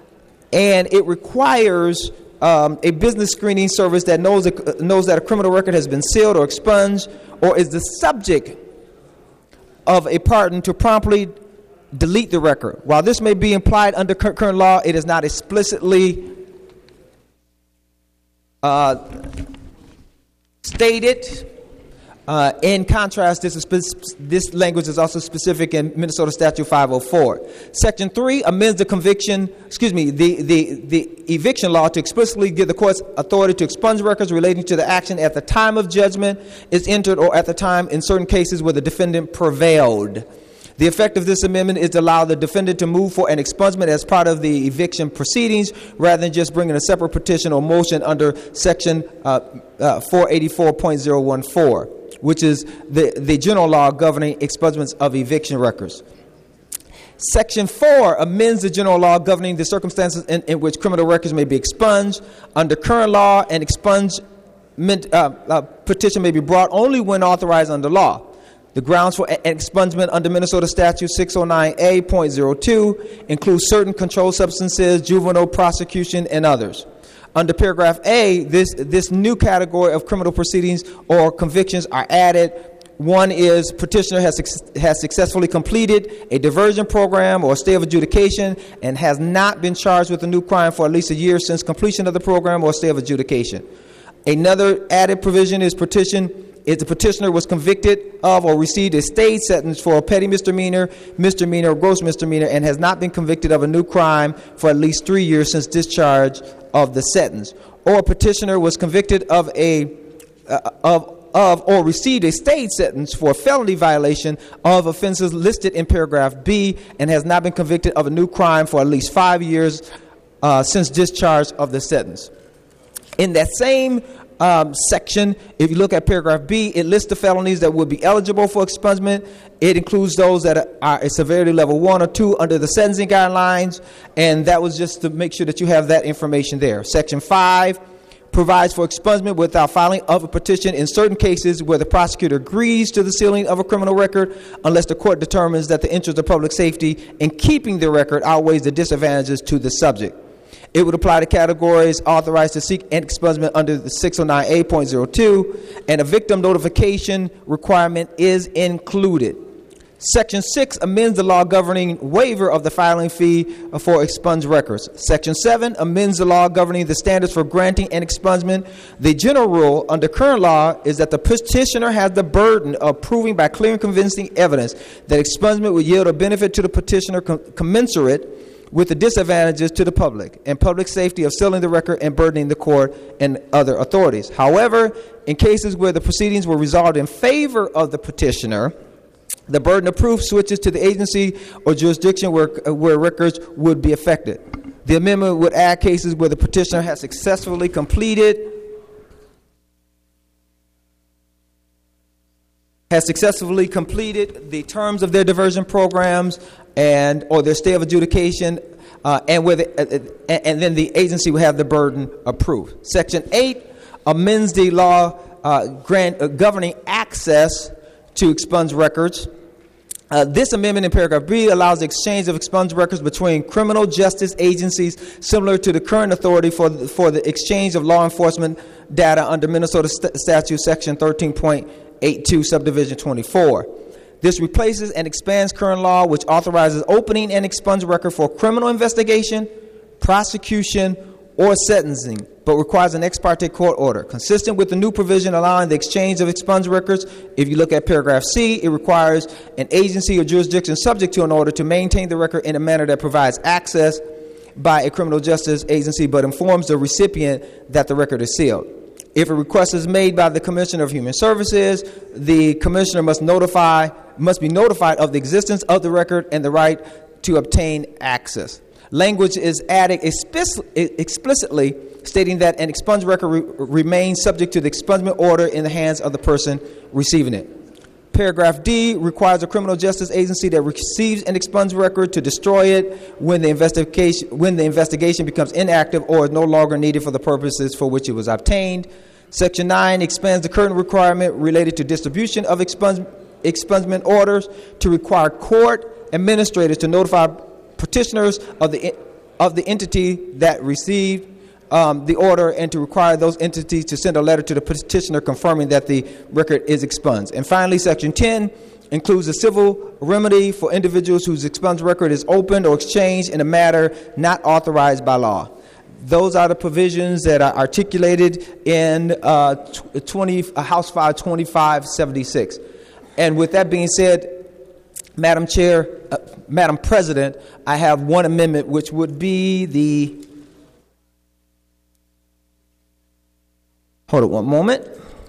[SPEAKER 16] and it requires Um, a business screening service that knows, that knows that a criminal record has been sealed or expunged or is the subject of a pardon to promptly delete the record. While this may be implied under current law, it is not explicitly uh, stated. Uh, in contrast, this, is spe- this language is also specific in Minnesota Statute five oh four. Section three amends the conviction, excuse me, the, the, the eviction law to explicitly give the courts authority to expunge records relating to the action at the time of judgment is entered or at the time in certain cases where the defendant prevailed. The effect of this amendment is to allow the defendant to move for an expungement as part of the eviction proceedings rather than just bringing a separate petition or motion under Section uh, uh, four eighty-four point oh one four. Which is the, the general law governing expungements of eviction records. Section four amends the general law governing the circumstances in, in which criminal records may be expunged. Under current law, an expungement uh, uh, petition may be brought only when authorized under law. The grounds for expungement under Minnesota Statute six oh nine A point oh two include certain controlled substances, juvenile prosecution, and others. Under paragraph A, this, this new category of criminal proceedings or convictions are added. One is petitioner has, has successfully completed a diversion program or stay of adjudication and has not been charged with a new crime for at least a year since completion of the program or stay of adjudication. Another added provision is petition if the petitioner was convicted of or received a state sentence for a petty misdemeanor, misdemeanor, or gross misdemeanor, and has not been convicted of a new crime for at least three years since discharge of the sentence. Or a petitioner was convicted of a uh, of of or received a state sentence for a felony violation of offenses listed in paragraph B and has not been convicted of a new crime for at least five years uh, since discharge of the sentence. In that same um, section, if you look at paragraph B, it lists the felonies that would be eligible for expungement. It includes those that are at severity level one or two under the sentencing guidelines, and that was just to make sure that you have that information there. Section five provides for expungement without filing of a petition in certain cases where the prosecutor agrees to the sealing of a criminal record unless the court determines that the interest of public safety in keeping the record outweighs the disadvantages to the subject. It would apply to categories authorized to seek an expungement under the six oh nine A point oh two, and a victim notification requirement is included. Section six amends the law governing waiver of the filing fee for expunged records. Section seven amends the law governing the standards for granting an expungement. The general rule under current law is that the petitioner has the burden of proving by clear and convincing evidence that expungement would yield a benefit to the petitioner com- commensurate with the disadvantages to the public and public safety of sealing the record and burdening the court and other authorities. However, in cases where the proceedings were resolved in favor of the petitioner, the burden of proof switches to the agency or jurisdiction where, where records would be affected. The amendment would add cases where the petitioner has successfully completed has successfully completed the terms of their diversion programs and or their stay of adjudication, uh, and where the, uh, and then the agency would have the burden of proof. Section eight amends the law uh, grant, uh, governing access to expunged records. Uh, this amendment in paragraph B allows the exchange of expunged records between criminal justice agencies similar to the current authority for the, for the exchange of law enforcement data under Minnesota st- statute section thirteen point eighty-two subdivision twenty-four. This replaces and expands current law which authorizes opening an expunged record for criminal investigation, prosecution, or sentencing, but requires an ex parte court order. Consistent with the new provision allowing the exchange of expunged records, if you look at paragraph C, it requires an agency or jurisdiction subject to an order to maintain the record in a manner that provides access by a criminal justice agency but informs the recipient that the record is sealed. If a request is made by the Commissioner of Human Services, the Commissioner must notify must be notified of the existence of the record and the right to obtain access. Language is added explicitly stating that an expunged record re- remains subject to the expungement order in the hands of the person receiving it. Paragraph D requires a criminal justice agency that receives an expunged record to destroy it when the investigation when the investigation becomes inactive or is no longer needed for the purposes for which it was obtained. Section nine expands the current requirement related to distribution of expunge, expungement orders to require court administrators to notify petitioners of the of the entity that received um, the order and to require those entities to send a letter to the petitioner confirming that the record is expunged. And finally, Section ten includes a civil remedy for individuals whose expunged record is opened or exchanged in a matter not authorized by law. Those are the provisions that are articulated in uh, twenty, uh, House File twenty-five seventy-six. And with that being said, Madam Chair, uh, Madam President, I have one amendment, which would be the. Hold on one moment.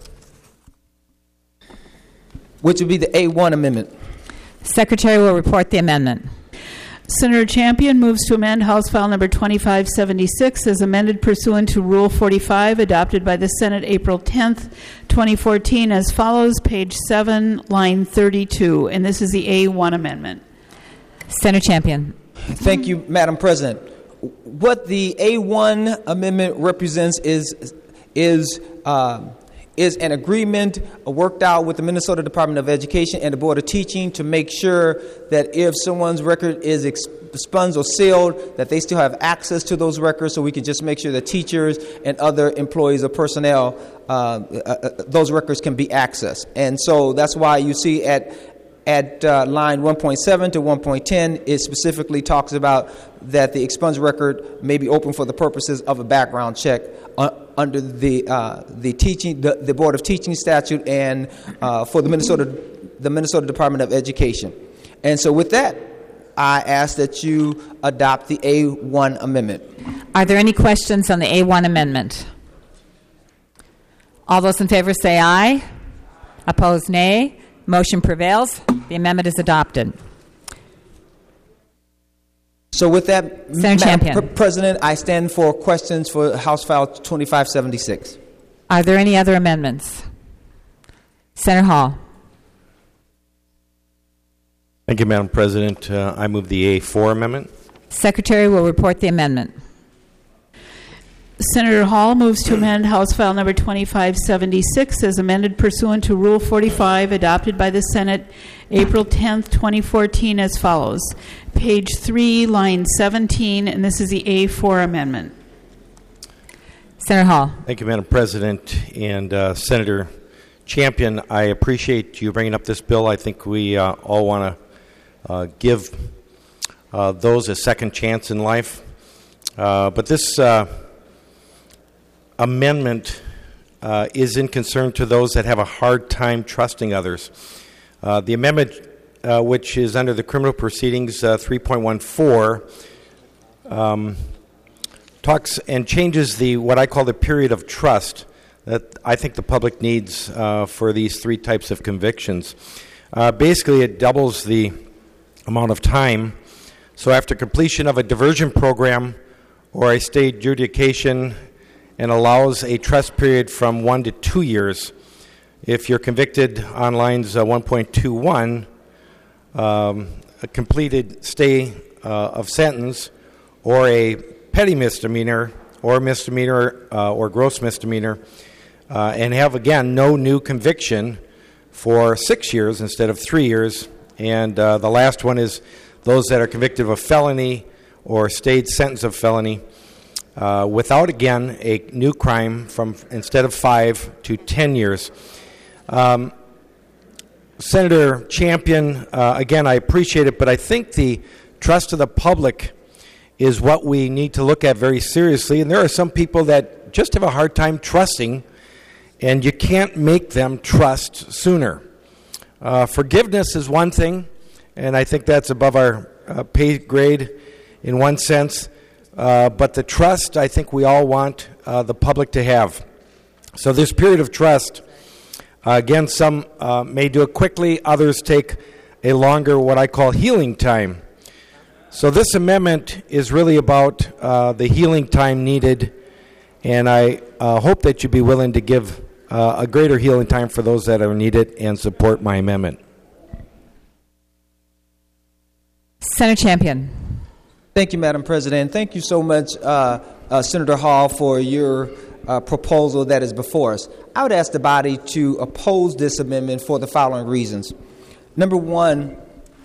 [SPEAKER 16] Which would be the A one amendment.
[SPEAKER 2] Secretary will report the amendment.
[SPEAKER 4] Senator Champion moves to amend House File Number twenty-five seventy-six as amended pursuant to Rule forty-five adopted by the Senate April tenth, twenty fourteen as follows, page seven, line thirty-two, and this is the A one amendment.
[SPEAKER 2] Senator Champion.
[SPEAKER 16] Thank you, Madam President. What the A one amendment represents is is uh, is an agreement worked out with the Minnesota Department of Education and the Board of Teaching to make sure that if someone's record is expunged or sealed, that they still have access to those records, so we can just make sure that teachers and other employees or personnel, uh, uh, those records can be accessed. And so that's why you see at At uh, line one point seven to one point ten, it specifically talks about that the expunged record may be open for the purposes of a background check uh, under the uh, the teaching the, the Board of Teaching statute and uh, for the Minnesota the Minnesota Department of Education. And so, with that, I ask that you adopt the A one amendment.
[SPEAKER 2] Are there any questions on the A one amendment? All those in favor say aye. Opposed, nay. Motion prevails. The amendment is adopted.
[SPEAKER 16] So with that,
[SPEAKER 2] Senator Champion.
[SPEAKER 16] Madam President, I stand for questions for House File twenty-five seventy-six.
[SPEAKER 2] Are there any other amendments? Senator Hall.
[SPEAKER 17] Thank you, Madam President. Uh, I move the A four amendment.
[SPEAKER 2] Secretary will report the amendment.
[SPEAKER 4] Senator Hall moves to amend House File Number twenty-five seventy-six as amended pursuant to Rule forty-five adopted by the Senate April tenth, twenty fourteen as follows. Page three, line seventeen, and this is the A four amendment.
[SPEAKER 2] Senator Hall.
[SPEAKER 17] Thank you, Madam President. And uh, Senator Champion, I appreciate you bringing up this bill. I think we uh, all want to uh, give uh, those a second chance in life. Uh, but this uh, amendment uh, is in concern to those that have a hard time trusting others. Uh, the amendment, uh, which is under the criminal proceedings uh, three point one four, um, talks and changes the what I call the period of trust that I think the public needs uh, for these three types of convictions. Uh, basically, it doubles the amount of time. So after completion of a diversion program or a state adjudication, and allows a trust period from one to two years. If you're convicted on lines uh, one point two one, um, a completed stay uh, of sentence, or a petty misdemeanor, or misdemeanor, uh, or gross misdemeanor, uh, and have, again, no new conviction for six years instead of three years. And uh, the last one is those that are convicted of a felony or stayed sentence of felony, Uh, without, again, a new crime from instead of five to ten years. Um, Senator Champion, uh, again, I appreciate it, but I think the trust of the public is what we need to look at very seriously. And there are some people that just have a hard time trusting, and you can't make them trust sooner. Uh, forgiveness is one thing, and I think that's above our uh, pay grade in one sense. Uh, but the trust, I think we all want uh, the public to have. So this period of trust, uh, again, some uh, may do it quickly, others take a longer, what I call healing time. So this amendment is really about uh, the healing time needed, and I uh, hope that you'd be willing to give uh, a greater healing time for those that are needed and support my amendment.
[SPEAKER 2] Senator Champion.
[SPEAKER 16] Thank you, Madam President. Thank you so much, uh, uh, Senator Hall, for your uh, proposal that is before us. I would ask the body to oppose this amendment for the following reasons. Number one,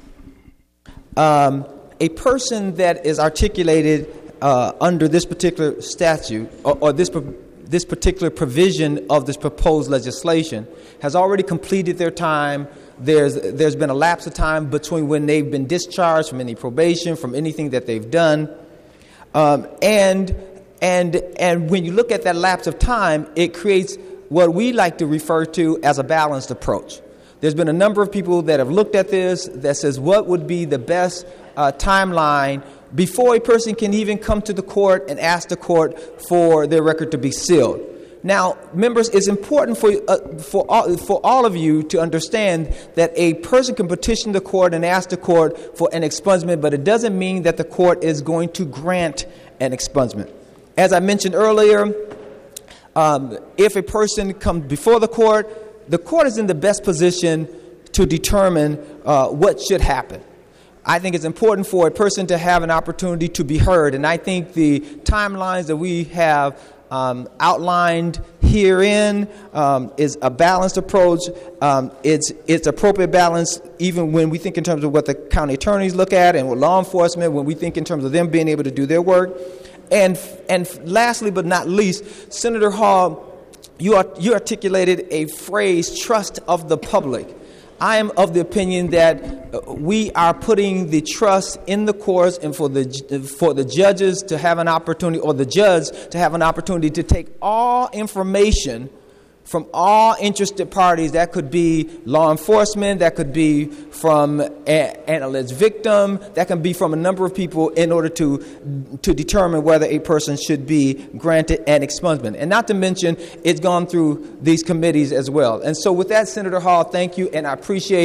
[SPEAKER 16] um, a person that is articulated uh, under this particular statute or, or this this particular provision of this proposed legislation has already completed their time. There's there's been a lapse of time between when they've been discharged from any probation, from anything that they've done, um, and and and when you look at that lapse of time, it creates what we like to refer to as a balanced approach. There's been a number of people that have looked at this that says what would be the best uh, timeline before a person can even come to the court and ask the court for their record to be sealed. Now, members, it's important for uh, for all, for all of you to understand that a person can petition the court and ask the court for an expungement, but it doesn't mean that the court is going to grant an expungement. As I mentioned earlier, um, if a person comes before the court, the court is in the best position to determine uh, what should happen. I think it's important for a person to have an opportunity to be heard, and I think the timelines that we have Um, outlined herein um, is a balanced approach. Um, it's it's appropriate balance even when we think in terms of what the county attorneys look at and what law enforcement, when we think in terms of them being able to do their work. And and lastly but not least, Senator Hall, you, are, you articulated a phrase, trust of the public. I am of the opinion that we are putting the trust in the courts and for the for the judges to have an opportunity, or the judge to have an opportunity to take all information from all interested parties. That could be law enforcement, that could be from a, an alleged victim, that can be from a number of people in order to to determine whether a person should be granted an expungement. And not to mention, it's gone through these committees as well. And so with that, Senator Hall, thank you, and I appreciate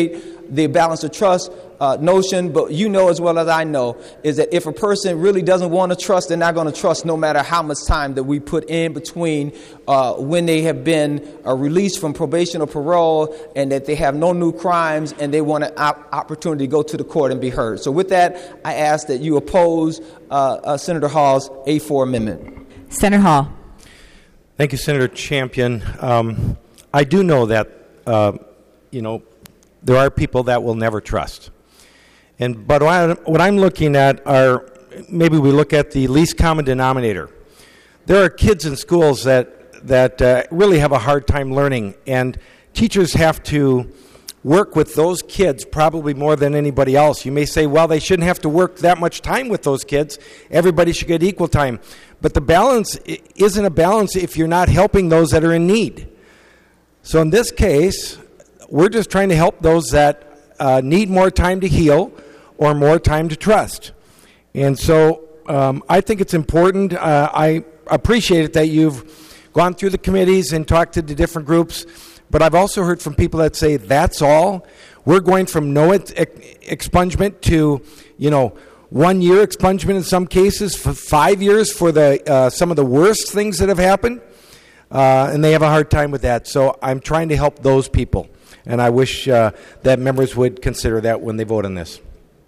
[SPEAKER 16] the balance of trust uh, notion, but you know as well as I know is that if a person really doesn't want to trust, they're not going to trust no matter how much time that we put in between uh, when they have been uh, released from probation or parole and that they have no new crimes and they want an op- opportunity to go to the court and be heard. So with that, I ask that you oppose uh, uh, Senator Hall's A four amendment.
[SPEAKER 2] Senator Hall.
[SPEAKER 17] Thank you, Senator Champion. Um, I do know that, uh, you know, there are people that will never trust. And but what, I, what I'm looking at are, maybe we look at the least common denominator. There are kids in schools that, that uh, really have a hard time learning, and teachers have to work with those kids probably more than anybody else. You may say, well, they shouldn't have to work that much time with those kids. Everybody should get equal time. But the balance isn't a balance if you're not helping those that are in need. So in this case, we're just trying to help those that uh, need more time to heal or more time to trust. And so um, I think it's important. Uh, I appreciate it that you've gone through the committees and talked to the different groups. But I've also heard from people that say, that's all. We're going from no ex- expungement to, you know, one year expungement in some cases, for five years for the uh, some of the worst things that have happened. Uh, and they have a hard time with that. So I'm trying to help those people. And I wish uh, that members would consider that when they vote on this.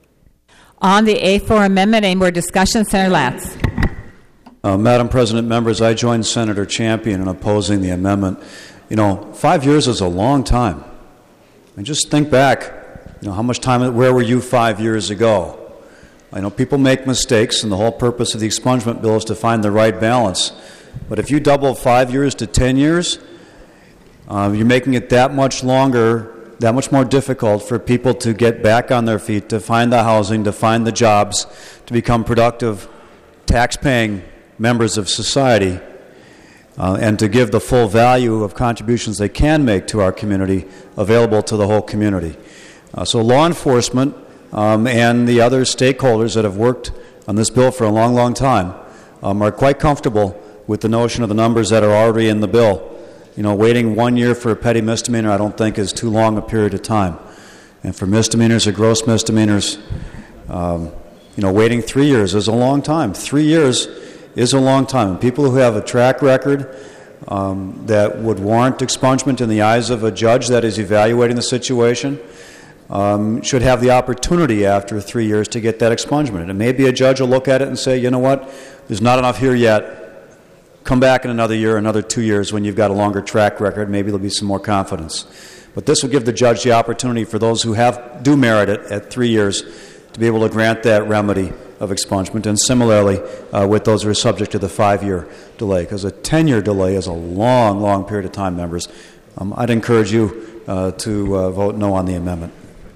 [SPEAKER 2] On the A four amendment, any more discussion? Senator Latz.
[SPEAKER 9] Uh, Madam President, members, I join Senator Champion in opposing the amendment. You know, five years is a long time. And just think back, you know, how much time, where were you five years ago? I know people make mistakes, and the whole purpose of the expungement bill is to find the right balance. But if you double five years to ten years, uh, you're making it that much longer, that much more difficult for people to get back on their feet, to find the housing, to find the jobs, to become productive, tax-paying members of society. Uh, and to give the full value of contributions they can make to our community available to the whole community. Uh, so law enforcement um, and the other stakeholders that have worked on this bill for a long, long time um, are quite comfortable with the notion of the numbers that are already in the bill. You know, waiting one year for a petty misdemeanor I don't think is too long a period of time. And for misdemeanors or gross misdemeanors, um, you know, waiting three years is a long time. Three years is a long time. And people who have a track record um, that would warrant expungement in the eyes of a judge that is evaluating the situation um, should have the opportunity after three years to get that expungement. And maybe a judge will look at it and say, you know what, there's not enough here yet. Come back in another year, another two years when you've got a longer track record. Maybe there'll be some more confidence. But this will give the judge the opportunity for those who have do merit it at three years to be able to grant that remedy of expungement, and similarly uh, with those who are subject to the five-year delay, because a ten-year delay is a long, long period of time, members. Um, I'd encourage you uh, to uh, vote no on the amendment.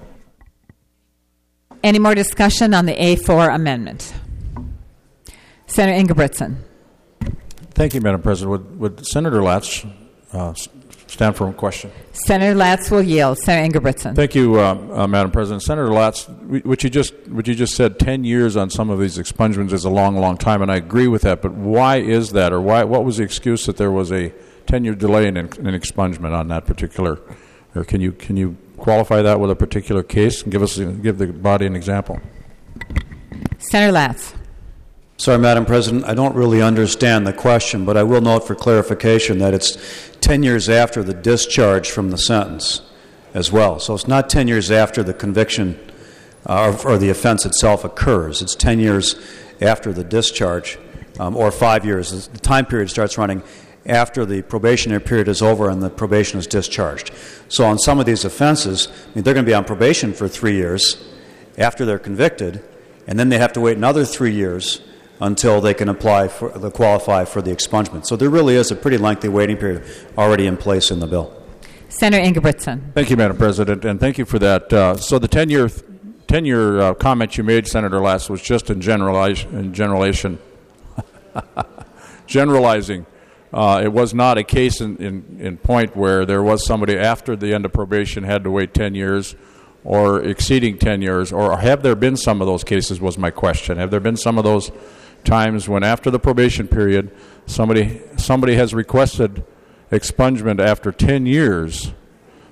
[SPEAKER 2] Any more discussion on the A four amendment? Senator Ingebrigtsen.
[SPEAKER 18] Thank you, Madam President. Would, would Senator Latz uh, stand for a question?
[SPEAKER 2] Senator Latz will yield. Senator Ingebrigtsen.
[SPEAKER 18] Thank you, uh, uh, Madam President. Senator Latz, what you just what you just said, ten years on some of these expungements is a long, long time, and I agree with that. But why is that, or why? What was the excuse that there was a ten-year delay in an expungement on that particular? Or can you can you qualify that with a particular case and give us give the body an example?
[SPEAKER 2] Senator Latz.
[SPEAKER 9] Sorry, Madam President, I don't really understand the question, but I will note for clarification that it's ten years after the discharge from the sentence as well. So it's not ten years after the conviction uh, or, or the offense itself occurs. It's ten years after the discharge, um, or five years. The time period starts running after the probationary period is over and the probation is discharged. So on some of these offenses, I mean, they're going to be on probation for three years after they're convicted, and then they have to wait another three years until they can apply for the qualify for the expungement. So there really is a pretty lengthy waiting period already in place in the bill.
[SPEAKER 2] Senator Ingebrigtsen.
[SPEAKER 18] Thank you, Madam President, and thank you for that. Uh, so the ten-year ten-year uh, comment you made, Senator Latz, was just in generalization. In generalization, generalizing. Uh, it was not a case in, in, in point where there was somebody after the end of probation had to wait ten years or exceeding ten years, or have there been some of those cases was my question. Have there been some of those times when after the probation period somebody somebody has requested expungement after ten years,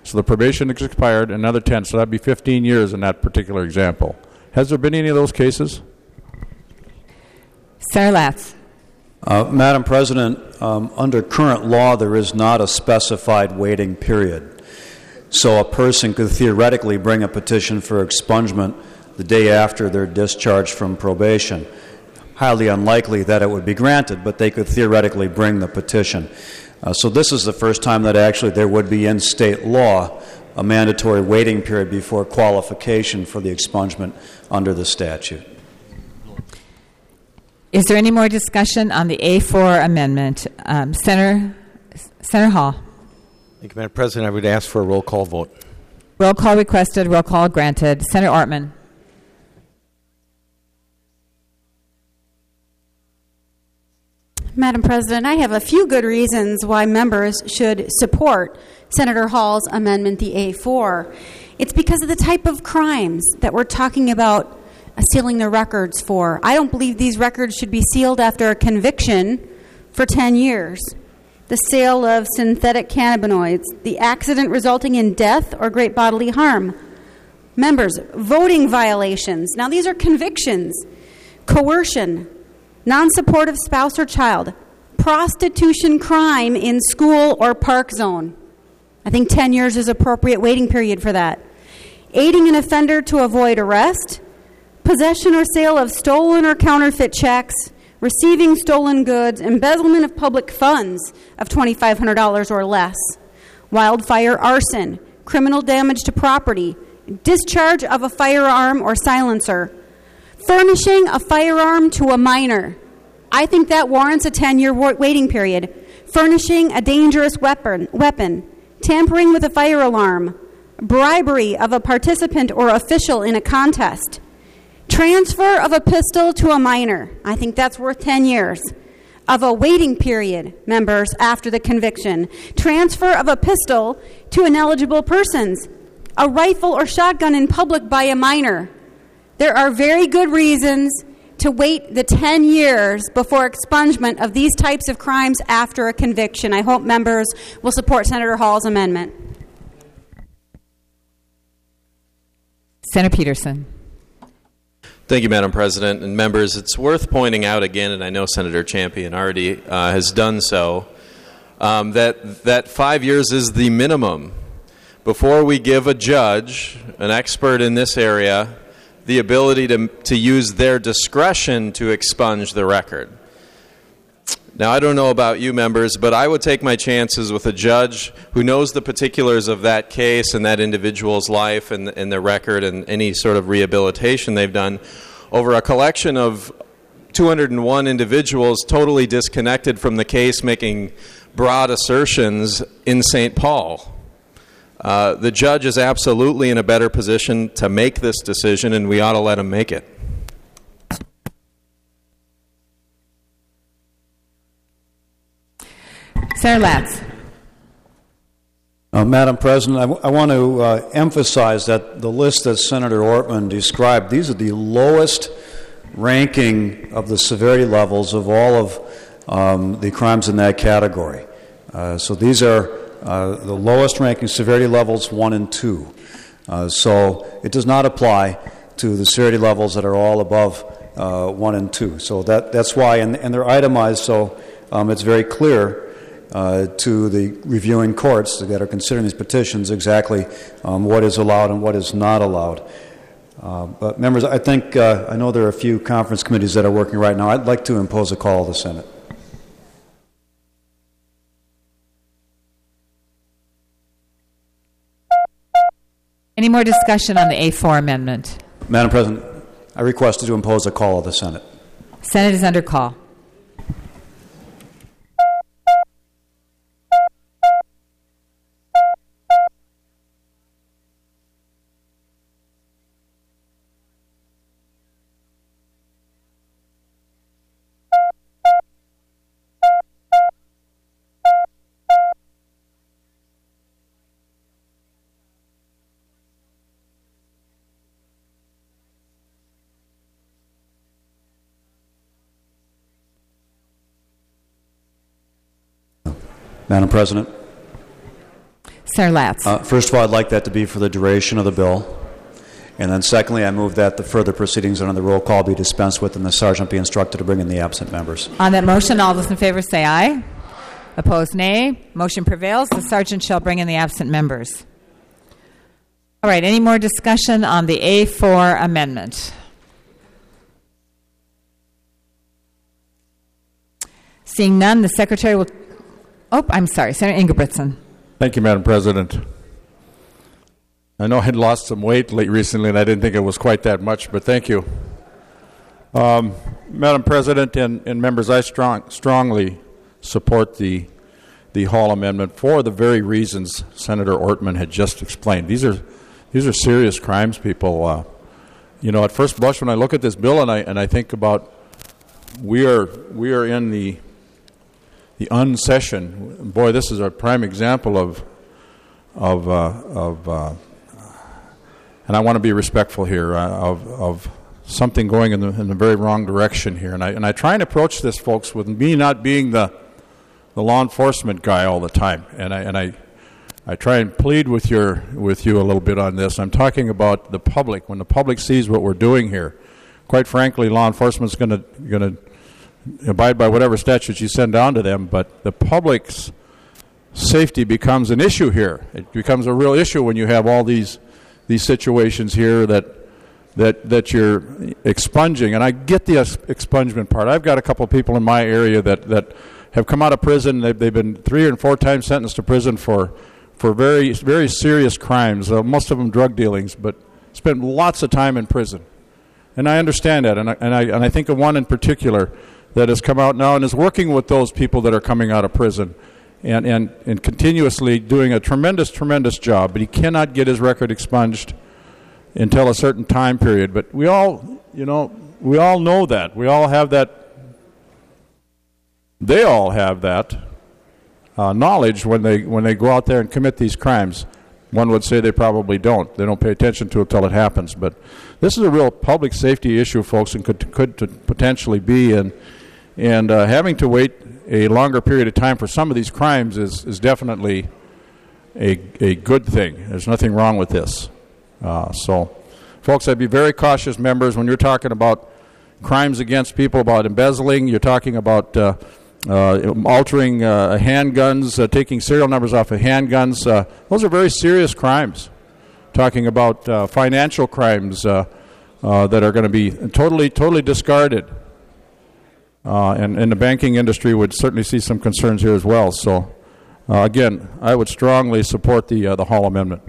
[SPEAKER 18] So the probation has expired, another ten, so that'd be fifteen years in that particular example. Has there been any of those cases?
[SPEAKER 2] Senator Latz.
[SPEAKER 9] Uh, Madam President, um, under current law, there is not a specified waiting period. So a person could theoretically bring a petition for expungement the day after they're discharged from probation. Highly unlikely that it would be granted, but they could theoretically bring the petition. Uh, so this is the first time that actually there would be in state law a mandatory waiting period before qualification for the expungement under the statute.
[SPEAKER 2] Is there any more discussion on the A four amendment? Um, Senator, Senator Hall.
[SPEAKER 17] Thank you, Madam President. I would ask for a roll call vote.
[SPEAKER 2] Roll call requested. Roll call granted. Senator Ortman.
[SPEAKER 19] Madam President, I have a few good reasons why members should support Senator Hall's amendment, the A four. It's because of the type of crimes that we're talking about sealing the records for. I don't believe these records should be sealed after a conviction for ten years. The sale of synthetic cannabinoids, the accident resulting in death or great bodily harm. Members, voting violations. Now, these are convictions. Coercion, non-supportive spouse or child, prostitution crime in school or park zone. I think ten years is appropriate waiting period for that. Aiding an offender to avoid arrest, possession or sale of stolen or counterfeit checks, receiving stolen goods, embezzlement of public funds of twenty-five hundred dollars or less, wildfire arson, criminal damage to property, discharge of a firearm or silencer, furnishing a firearm to a minor. I think that warrants a ten-year waiting period. Furnishing a dangerous weapon, weapon, tampering with a fire alarm, bribery of a participant or official in a contest, transfer of a pistol to a minor. I think that's worth ten years. Of a waiting period, members, after the conviction. Transfer of a pistol to ineligible persons. A rifle or shotgun in public by a minor. There are very good reasons to wait the ten years before expungement of these types of crimes after a conviction. I hope members will support Senator Hall's amendment.
[SPEAKER 2] Senator Peterson.
[SPEAKER 20] Thank you, Madam President. And members, it's worth pointing out again, and I know Senator Champion already uh, has done so, um, that, that five years is the minimum before we give a judge, an expert in this area, the ability to, to use their discretion to expunge the record. Now, I don't know about you members, but I would take my chances with a judge who knows the particulars of that case and that individual's life and, and their record and any sort of rehabilitation they've done over a collection of two hundred one individuals totally disconnected from the case making broad assertions in Saint Paul. Uh, the judge is absolutely in a better position to make this decision, and we ought to let him make it.
[SPEAKER 2] Senator Latz.
[SPEAKER 9] Uh, Madam President, I, w- I want to uh, emphasize that the list that Senator Ortman described, these are the lowest ranking of the severity levels of all of um, the crimes in that category. Uh, so these are uh, the lowest ranking severity levels one and two. Uh, so it does not apply to the severity levels that are all above uh, one and two. So that, that's why, and, and they're itemized so um, it's very clear Uh, to the reviewing courts that are considering these petitions exactly um, what is allowed and what is not allowed. Uh, but members, I think, uh, I know there are a few conference committees that are working right now. I'd like to impose a call of the Senate.
[SPEAKER 2] Any more discussion on the A four amendment?
[SPEAKER 9] Madam President, I request to impose a call of the Senate.
[SPEAKER 2] Senate is under call.
[SPEAKER 9] Madam President.
[SPEAKER 2] Senator Latz.
[SPEAKER 9] Uh, first of all, I'd like that to be for the duration of the bill. And then secondly, I move that the further proceedings under the roll call be dispensed with and the sergeant be instructed to bring in the absent members.
[SPEAKER 2] On that motion, all those in favor say aye. Opposed, nay. Motion prevails. The sergeant shall bring in the absent members. All right, any more discussion on the A four amendment? Seeing none, the secretary will... Oh, I'm sorry, Senator Ingebrigtsen.
[SPEAKER 18] Thank you, Madam President. I know I had lost some weight late recently, and I didn't think it was quite that much, but thank you. Um, Madam President and, and members, I strong, strongly support the the Hall Amendment for the very reasons Senator Ortman had just explained. These are these are serious crimes, people. Uh, you know, at first blush, when I look at this bill and I and I think about we are we are in the the unsession. Boy, this is a prime example of of uh, of. Uh, And I want to be respectful here uh, of, of something going in the, in the very wrong direction here. And I, and I try and approach this, folks, with me not being the, the law enforcement guy all the time. And I, and I, I try and plead with, your, with you a little bit on this. I'm talking about the public. When the public sees what we're doing here, quite frankly, law enforcement's going to going to abide by whatever statutes you send down to them. But the public's safety becomes an issue here. It becomes a real issue when you have all these these situations here that that that you're expunging. And I get the expungement part. I've got a couple of people in my area that, that have come out of prison. They've, they've been three and four times sentenced to prison for for very very serious crimes, uh, most of them drug dealings, but spent lots of time in prison. And I understand that, and I, and I and I think of one in particular that has come out now and is working with those people that are coming out of prison. And, and, and continuously doing a tremendous, tremendous job, but he cannot get his record expunged until a certain time period. But we all, you know, we all know that. We all have that. They all have that uh, knowledge when they when they go out there and commit these crimes. One would say they probably don't. They don't pay attention to it until it happens. But this is a real public safety issue, folks, and could could potentially be. And and uh, having to wait a longer period of time for some of these crimes is, is definitely a, a good thing. There's nothing wrong with this. Uh, so, folks, I'd be very cautious, members, when you're talking about crimes against people, about embezzling, you're talking about uh, uh, altering uh, handguns, uh, taking serial numbers off of handguns. Uh, those are very serious crimes. Talking about uh, financial crimes uh, uh, that are going to be totally, totally discarded. Uh, and, and the banking industry would certainly see some concerns here as well. So, uh, again, I would strongly support the uh, the Hall Amendment.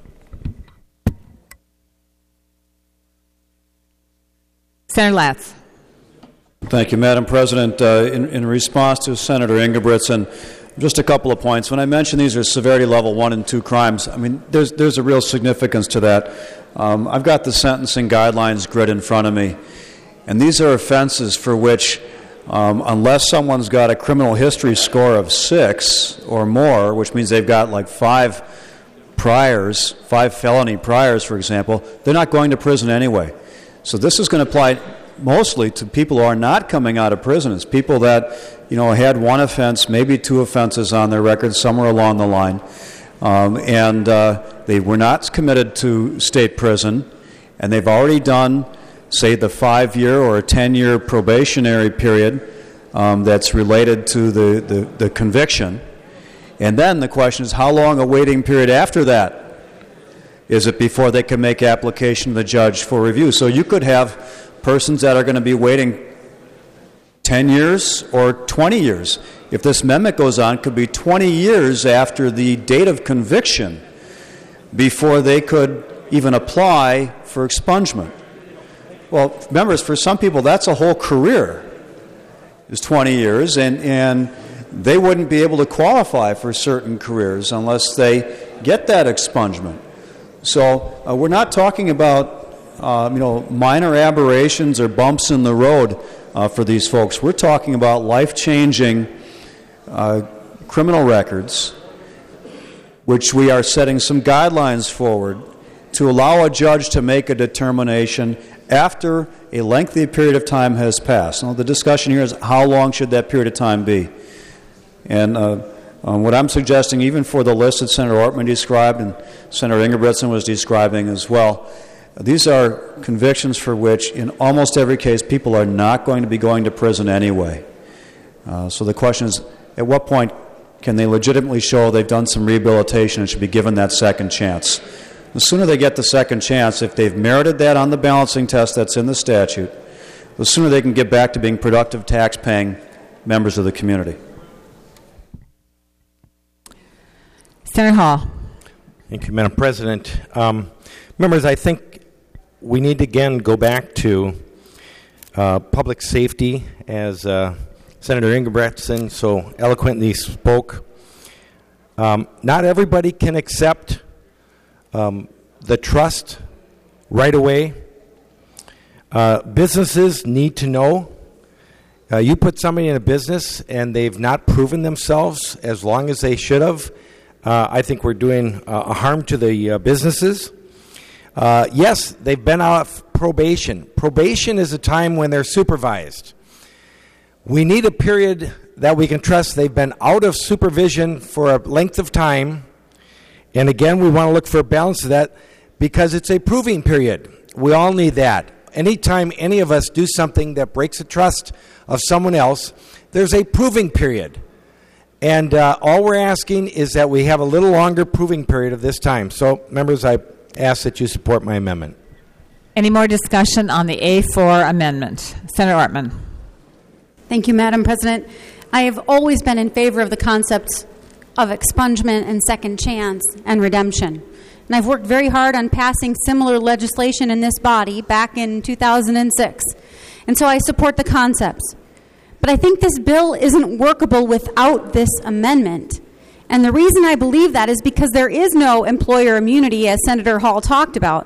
[SPEAKER 2] Senator Latz.
[SPEAKER 9] Thank you, Madam President. Uh, in, in response to Senator Ingebrigtsen, just a couple of points. When I mention these are severity level one and two crimes, I mean, there's, there's a real significance to that. Um, I've got the sentencing guidelines grid in front of me, and these are offenses for which Um, unless someone's got a criminal history score of six or more, which means they've got like five priors, five felony priors, for example, they're not going to prison anyway. So this is going to apply mostly to people who are not coming out of prison. It's people that, you know, had one offense, maybe two offenses on their record somewhere along the line, um, and uh, they were not committed to state prison, and they've already done, say, the five-year or a ten-year probationary period um, that's related to the, the, the conviction. And then the question is, how long a waiting period after that? Is it before they can make application to the judge for review? So you could have persons that are going to be waiting ten years or twenty years. If this amendment goes on, it could be twenty years after the date of conviction before they could even apply for expungement. Well, members, for some people, that's a whole career, is twenty years, and, and they wouldn't be able to qualify for certain careers unless they get that expungement. So uh, we're not talking about, uh, you know, minor aberrations or bumps in the road uh, for these folks. We're talking about life-changing uh, criminal records, which we are setting some guidelines forward to allow a judge to make a determination after a lengthy period of time has passed. Now, the discussion here is how long should that period of time be? And uh, Um, what I'm suggesting, even for the list that Senator Ortman described and Senator Ingebrigtsen was describing as well, these are convictions for which, in almost every case, people are not going to be going to prison anyway. Uh, so the question is, at what point can they legitimately show they've done some rehabilitation and should be given that second chance? The sooner they get the second chance, if they've merited that on the balancing test that's in the statute, the sooner they can get back to being productive, tax-paying members of the community.
[SPEAKER 2] Senator Hall.
[SPEAKER 17] Thank you, Madam President. Um, members, I think we need to again go back to uh, public safety, as uh, Senator Ingebrigtsen so eloquently spoke. Um, not everybody can accept um, the trust right away. Uh, businesses need to know. Uh, you put somebody in a business and they've not proven themselves as long as they should have, uh, I think we're doing uh, a harm to the uh, businesses. Uh, yes, they've been off probation. Probation is a time when they're supervised. We need a period that we can trust they've been out of supervision for a length of time. And again, we want to look for a balance of that because it's a proving period. We all need that. Anytime any of us do something that breaks the trust of someone else, there's a proving period. And uh, all we're asking is that we have a little longer proving period of this time. So, members, I ask that you support my amendment.
[SPEAKER 2] Any more discussion on the A four amendment? Senator Ortman.
[SPEAKER 19] Thank you, Madam President. I have always been in favor of the concepts of expungement and second chance and redemption. And I've worked very hard on passing similar legislation in this body back in two thousand six. And so I support the concepts. But I think this bill isn't workable without this amendment. And the reason I believe that is because there is no employer immunity, as Senator Hall talked about.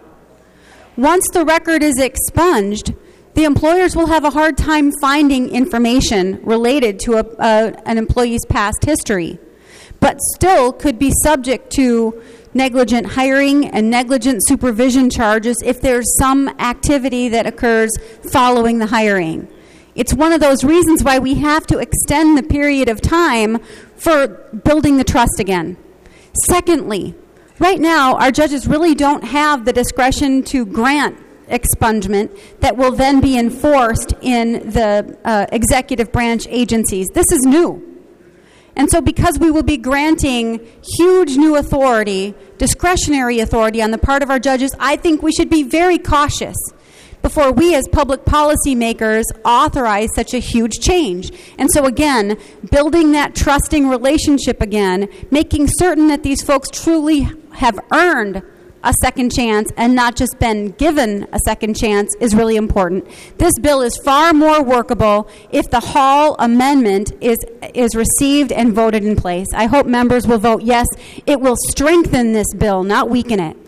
[SPEAKER 19] Once the record is expunged, the employers will have a hard time finding information related to a, a, an employee's past history, but still could be subject to negligent hiring and negligent supervision charges if there's some activity that occurs following the hiring. It's one of those reasons why we have to extend the period of time for building the trust again. Secondly, right now, our judges really don't have the discretion to grant expungement that will then be enforced in the uh, executive branch agencies. This is new. And so because we will be granting huge new authority, discretionary authority on the part of our judges, I think we should be very cautious before we as public policy makers authorize such a huge change. And so again, building that trusting relationship again, making certain that these folks truly have earned a second chance and not just been given a second chance is really important. This bill is far more workable if the Hall amendment is is received and voted in place. I hope members will vote yes. It will strengthen this bill, not weaken it.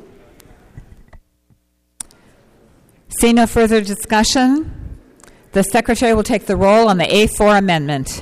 [SPEAKER 2] See no further discussion. The Secretary will take the roll on the A four amendment.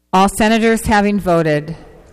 [SPEAKER 2] All senators having voted,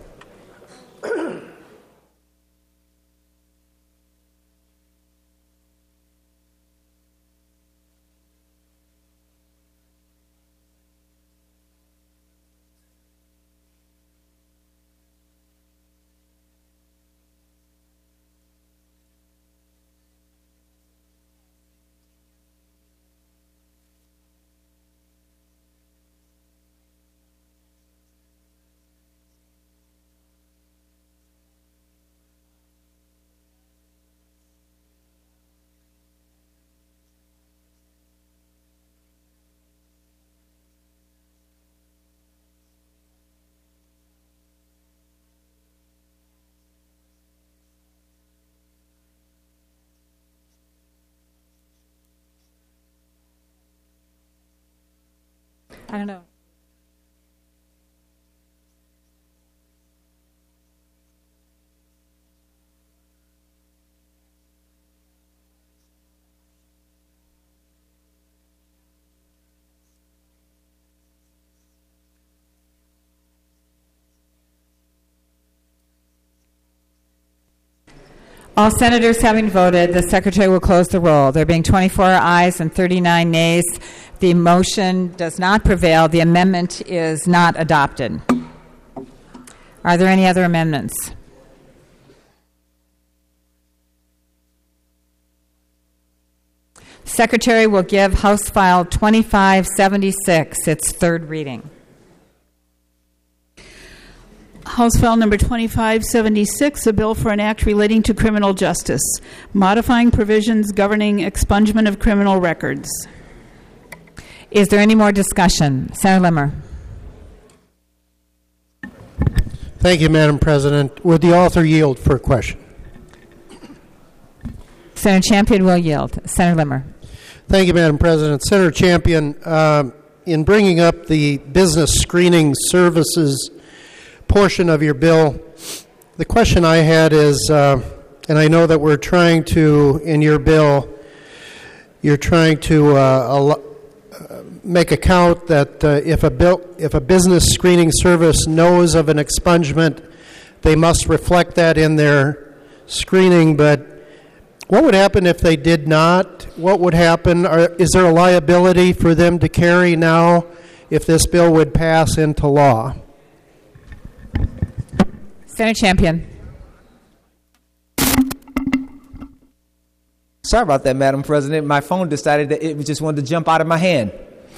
[SPEAKER 2] I don't know. All senators having voted, the secretary will close the roll. There being twenty-four ayes and thirty-nine nays, the motion does not prevail. The amendment is not adopted. Are there any other amendments? Secretary will give House File twenty-five seventy-six its third reading.
[SPEAKER 4] House File Number twenty-five seventy-six, a bill for an act relating to criminal justice, modifying provisions governing expungement of criminal records.
[SPEAKER 2] Is there any more discussion? Senator Limmer.
[SPEAKER 14] Thank you, Madam President. Would the author yield for a question?
[SPEAKER 2] Senator Champion will yield. Senator Limmer.
[SPEAKER 14] Thank you, Madam President. Senator Champion, uh, in bringing up the business screening services portion of your bill, the question I had is, uh, and I know that we're trying to, in your bill, you're trying to uh, uh, make a count that uh, if a bill, if a business screening service knows of an expungement, they must reflect that in their screening. But what would happen if they did not? What would happen? Are, is there a liability for them to carry now if this bill would pass into law?
[SPEAKER 2] Senator Champion.
[SPEAKER 16] Sorry about that, Madam President. My phone decided that it just wanted to jump out of my hand.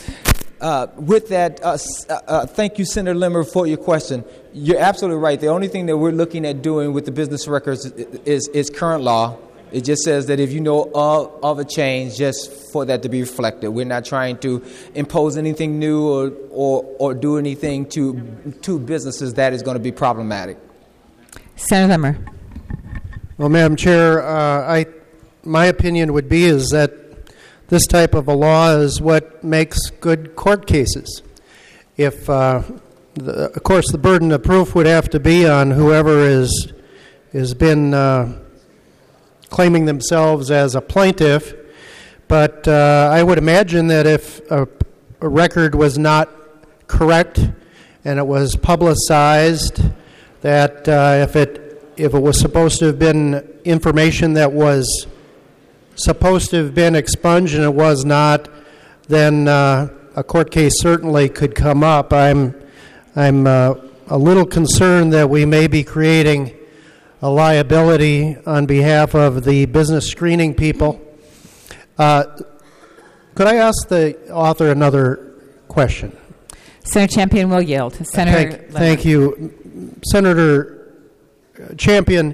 [SPEAKER 16] Uh, with that, uh, uh, thank you, Senator Limmer, for your question. You're absolutely right. The only thing that we're looking at doing with the business records is, is, is current law. It just says that if you know of, of a change, just for that to be reflected. We're not trying to impose anything new or, or, or do anything to, to businesses that is going to be problematic.
[SPEAKER 2] Senator Limmer.
[SPEAKER 14] Well, Madam Chair, uh, I, my opinion would be is that this type of a law is what makes good court cases. If, uh, the, of course, the burden of proof would have to be on whoever is has been uh, claiming themselves as a plaintiff, but uh, I would imagine that if a, a record was not correct and it was publicized, that uh, if it if it was supposed to have been information that was supposed to have been expunged and it was not, then uh, a court case certainly could come up. I'm I'm uh, a little concerned that we may be creating a liability on behalf of the business screening people. Uh, could I ask the author another question?
[SPEAKER 2] Senator Champion will yield. Senator
[SPEAKER 14] Thank, thank you. Senator Champion,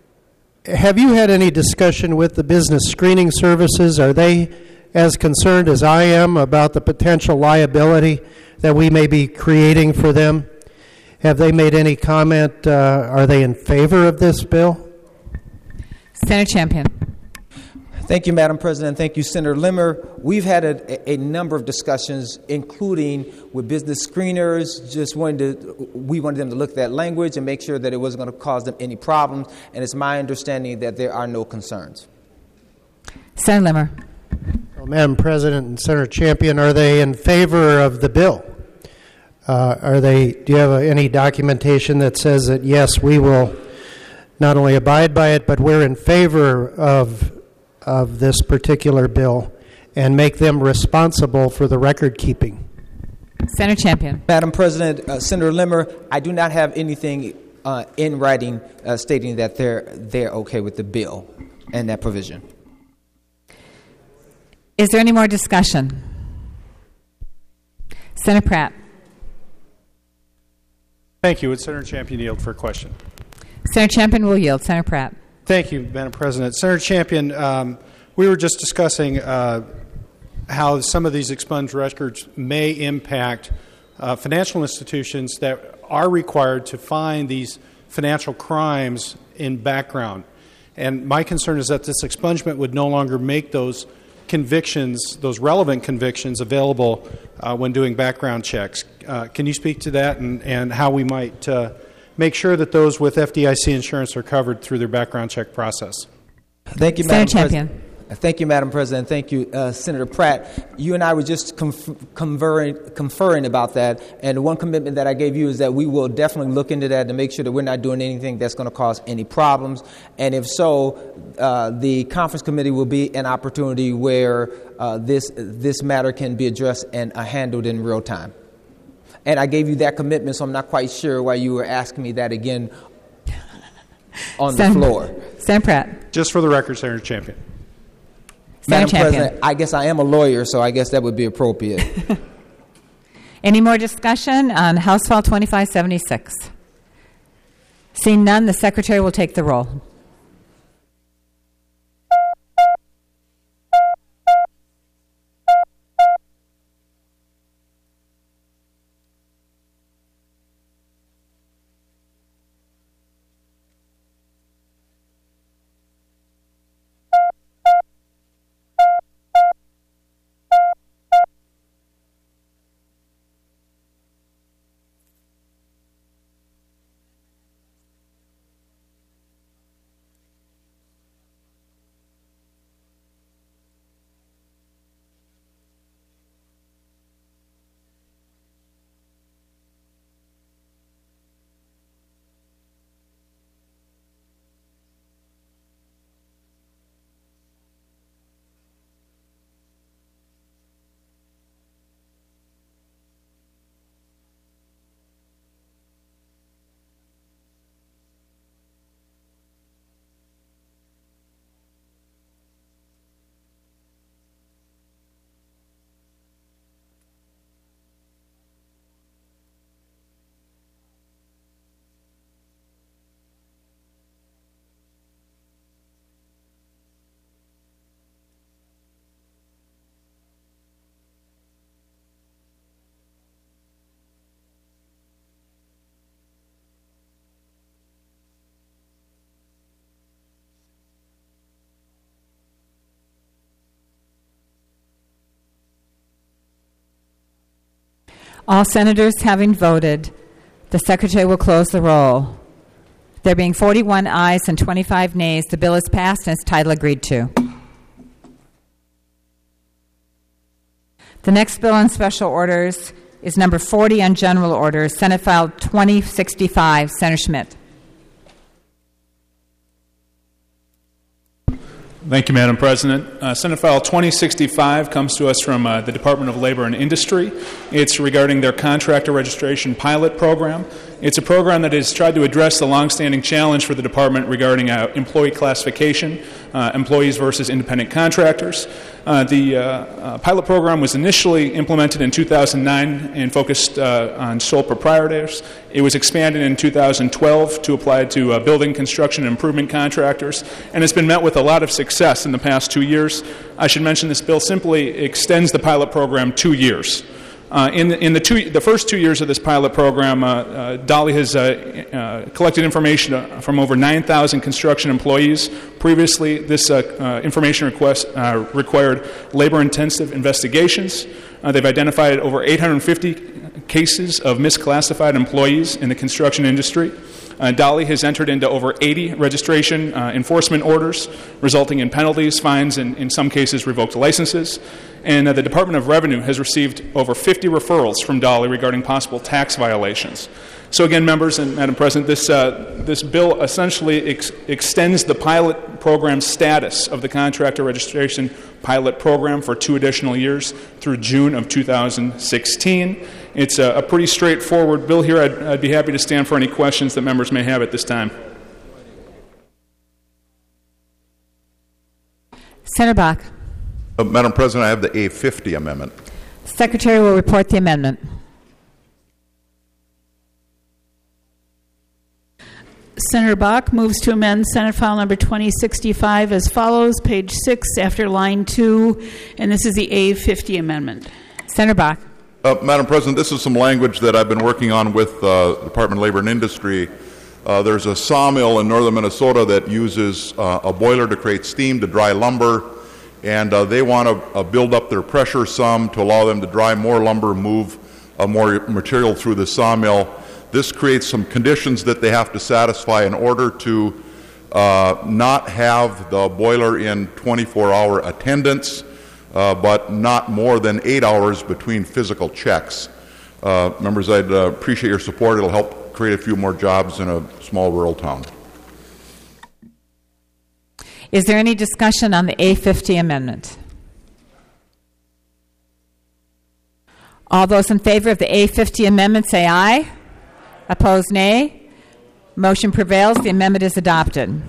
[SPEAKER 14] have you had any discussion with the business screening services? Are they as concerned as I am about the potential liability that we may be creating for them? Have they made any comment? Uh, are they in favor of this bill?
[SPEAKER 2] Senator Champion.
[SPEAKER 16] Thank you, Madam President. Thank you, Senator Limmer. We've had a, a number of discussions, including with business screeners. Just wanted to, we wanted them to look at that language and make sure that it wasn't going to cause them any problems. And it's my understanding that there are no concerns.
[SPEAKER 2] Senator Limmer.
[SPEAKER 14] Well, Madam President and Senator Champion, are they in favor of the bill? Uh, are they? Do you have uh, any documentation that says that yes, we will not only abide by it, but we're in favor of of this particular bill, and make them responsible for the record keeping?
[SPEAKER 2] Senator Champion.
[SPEAKER 16] Madam President, uh, Senator Limmer, I do not have anything uh, in writing uh, stating that they're they're okay with the bill and that provision.
[SPEAKER 2] Is there any more discussion? Senator Pratt.
[SPEAKER 21] Thank you. Would Senator Champion yield for a question?
[SPEAKER 2] Senator Champion will yield. Senator Pratt.
[SPEAKER 21] Thank you, Madam President. Senator Champion, um, we were just discussing uh, how some of these expunged records may impact uh, financial institutions that are required to find these financial crimes in background. And my concern is that this expungement would no longer make those convictions, those relevant convictions, available uh, when doing background checks. Uh, can you speak to that and, and how we might uh, make sure that those with F D I C insurance are covered through their background check process?
[SPEAKER 16] Thank you, Madam President. Thank you, Madam President. Thank you, uh, Senator Pratt. You and I were just conf- conferring, conferring about that, and the one commitment that I gave you is that we will definitely look into that to make sure that we're not doing anything that's going to cause any problems. And if so, uh, the conference committee will be an opportunity where uh, this this matter can be addressed and uh, handled in real time. And I gave you that commitment, so I'm not quite sure why you were asking me that again on
[SPEAKER 2] Sen-
[SPEAKER 21] the floor.
[SPEAKER 2] Senator Pratt.
[SPEAKER 21] Just for the record, Senator Champion.
[SPEAKER 16] Madam
[SPEAKER 2] Champion.
[SPEAKER 16] President, I guess I am a lawyer, so I guess that would be appropriate.
[SPEAKER 2] Any more discussion on House File twenty-five seventy-six? Seeing none, the Secretary will take the roll. All senators having voted, the Secretary will close the roll. There being forty-one ayes and twenty-five nays, the bill is passed and its title agreed to. The next bill on special orders is number forty on general orders, Senate File twenty sixty-five. Senator Schmidt.
[SPEAKER 22] Thank you, Madam President. Uh, Senate File twenty sixty-five comes to us from uh, the Department of Labor and Industry. It's regarding their contractor registration pilot program. It's a program that has tried to address the longstanding challenge for the department regarding uh, employee classification, uh, employees versus independent contractors. Uh, the uh, uh, pilot program was initially implemented in two thousand nine and focused uh, on sole proprietors. It was expanded in two thousand twelve to apply to uh, building, construction, and improvement contractors, and it's been met with a lot of success in the past two years. I should mention this bill simply extends the pilot program two years. Uh, in the, in the, two, the first two years of this pilot program, uh, uh, Dolly has uh, uh, collected information uh, from over nine thousand construction employees. Previously, this uh, uh, information request uh, required labor-intensive investigations. Uh, they've identified over eight hundred fifty cases of misclassified employees in the construction industry. Uh, Dolly has entered into over eighty registration uh, enforcement orders, resulting in penalties, fines, and in some cases revoked licenses. And uh, the Department of Revenue has received over fifty referrals from Dolly regarding possible tax violations. So again, members and Madam President, this, uh, this bill essentially ex- extends the pilot program status of the contractor registration pilot program for two additional years through June of two thousand sixteen. It's a, a pretty straightforward bill here. I'd, I'd be happy to stand for any questions that members may have at this time.
[SPEAKER 2] Senator Bach.
[SPEAKER 1] Uh, Madam President, I have the A fifty amendment.
[SPEAKER 2] Secretary will report the amendment.
[SPEAKER 4] Senator Bach moves to amend Senate File Number twenty sixty-five as follows, page six after line two, and this is the A fifty amendment.
[SPEAKER 2] Senator Bach.
[SPEAKER 1] Uh, Madam President, this is some language that I've been working on with uh, the Department of Labor and Industry. Uh, there's a sawmill in northern Minnesota that uses uh, a boiler to create steam to dry lumber, and uh, they want to uh, build up their pressure some to allow them to dry more lumber, move uh, more material through the sawmill. This creates some conditions that they have to satisfy in order to uh, not have the boiler in twenty-four hour attendance, uh, but not more than eight hours between physical checks. Uh, members, I'd uh, appreciate your support. It'll help create a few more jobs in a small rural town.
[SPEAKER 2] Is there any discussion on the A fifty amendment? All those in favor of the A fifty amendment say aye. Opposed, nay. Motion prevails. The amendment is adopted.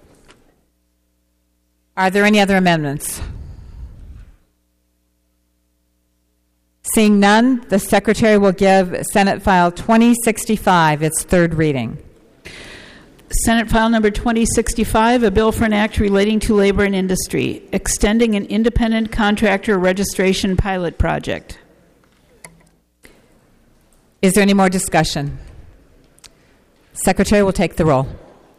[SPEAKER 2] Are there any other amendments? Seeing none, the Secretary will give Senate File twenty sixty-five its third reading.
[SPEAKER 4] Senate File Number twenty sixty-five, a bill for an act relating to labor and industry, extending an independent contractor registration pilot project.
[SPEAKER 2] Is there any more discussion? Secretary will take the roll.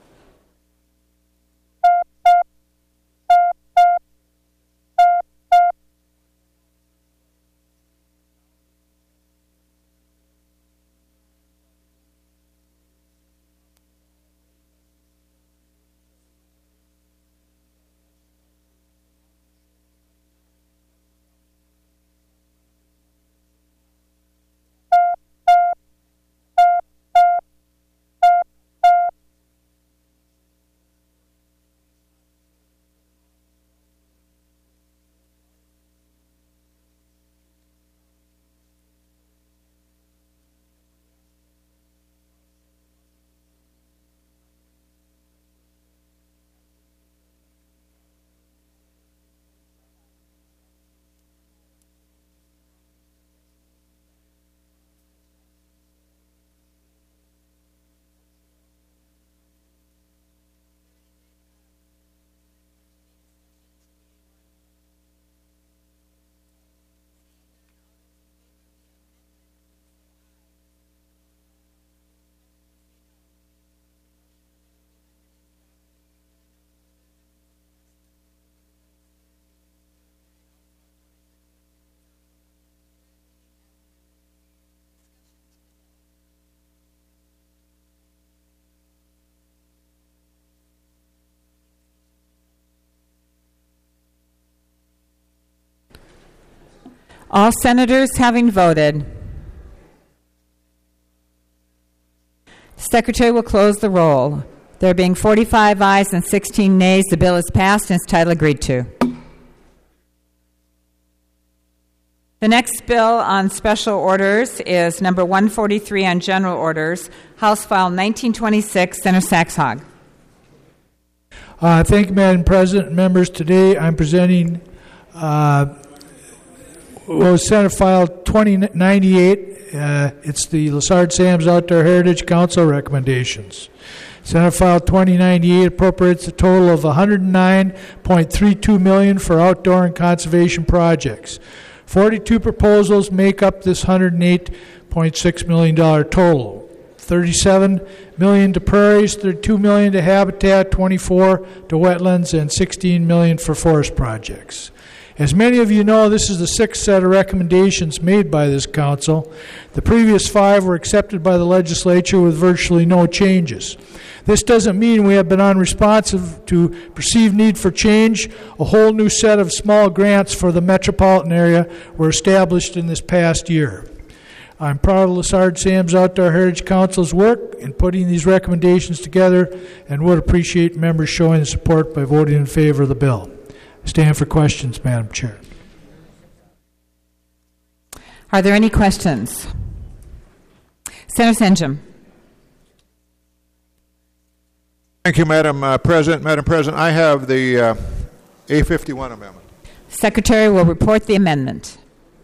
[SPEAKER 2] All senators having voted, Secretary will close the roll. There being forty-five ayes and sixteen nays, the bill is passed and its title agreed to. The next bill on special orders is number one forty-three on general orders, House File nineteen twenty-six, Senator Saxhog.
[SPEAKER 3] Uh, thank you, Madam President. Members, today I'm presenting uh, was Senate File twenty ninety-eight. Uh, it's the Lessard-Sams Outdoor Heritage Council recommendations. Senate File twenty ninety-eight appropriates a total of one hundred nine point three two million dollars for outdoor and conservation projects. forty-two proposals make up this one hundred eight point six million dollars total. thirty-seven million dollars to prairies, thirty-two million dollars to habitat, twenty-four to wetlands, and sixteen million dollars for forest projects. As many of you know, this is the sixth set of recommendations made by this council. The previous five were accepted by the legislature with virtually no changes. This doesn't mean we have been unresponsive to perceived need for change. A whole new set of small grants for the metropolitan area were established in this past year. I'm proud of Lessard Sam's Outdoor Heritage Council's work in putting these recommendations together and would appreciate members showing support by voting in favor of the bill. I stand for questions, Madam Chair.
[SPEAKER 2] Are there any questions? Senator Senjum.
[SPEAKER 8] Thank you, Madam uh, President. Madam President, I have the uh, A fifty-one amendment.
[SPEAKER 2] Secretary will report the amendment.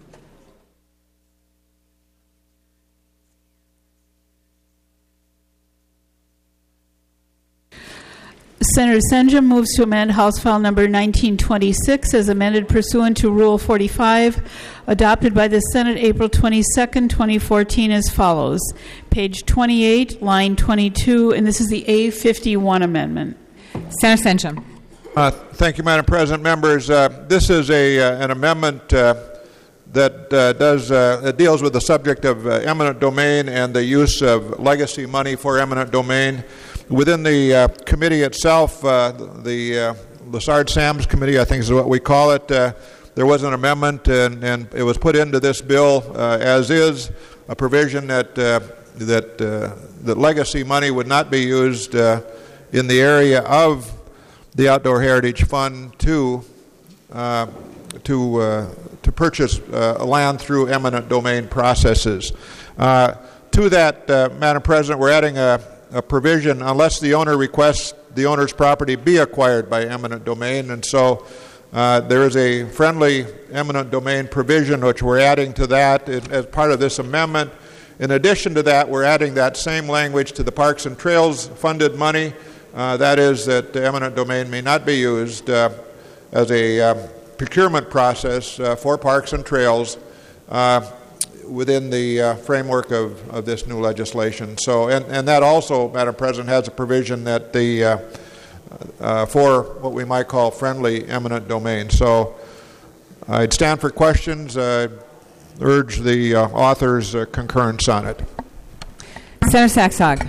[SPEAKER 4] Senator Senjum moves to amend House File Number nineteen twenty-six as amended pursuant to Rule forty-five, adopted by the Senate April twenty-second, twenty fourteen as follows. Page twenty-eight, line twenty-two, and this is the A fifty-one amendment.
[SPEAKER 2] Senator Senjum.
[SPEAKER 8] Uh, thank you, Madam President. Members, uh, this is a uh, an amendment uh, that uh, does uh, that deals with the subject of uh, eminent domain and the use of legacy money for eminent domain. Within the uh, committee itself, uh, the uh, Lessard Sam's committee, I think is what we call it, uh, there was an amendment, and, and it was put into this bill uh, as is, a provision that uh, that uh, that legacy money would not be used uh, in the area of the Outdoor Heritage Fund to uh, to uh, to purchase uh, land through eminent domain processes. Uh, to that, uh, Madam President, we're adding a a provision unless the owner requests the owner's property be acquired by eminent domain, and so uh, there is a friendly eminent domain provision which we're adding to that as part of this amendment. In addition to that, we're adding that same language to the Parks and Trails funded money, uh, that is that eminent domain may not be used uh, as a um, procurement process uh, for parks and trails uh, within the uh, framework of, of this new legislation. So, and, and that also, Madam President, has a provision that the uh, uh, for what we might call friendly eminent domain. So, I'd stand for questions. I urge the uh, author's uh, concurrence on it.
[SPEAKER 2] Senator Saxog.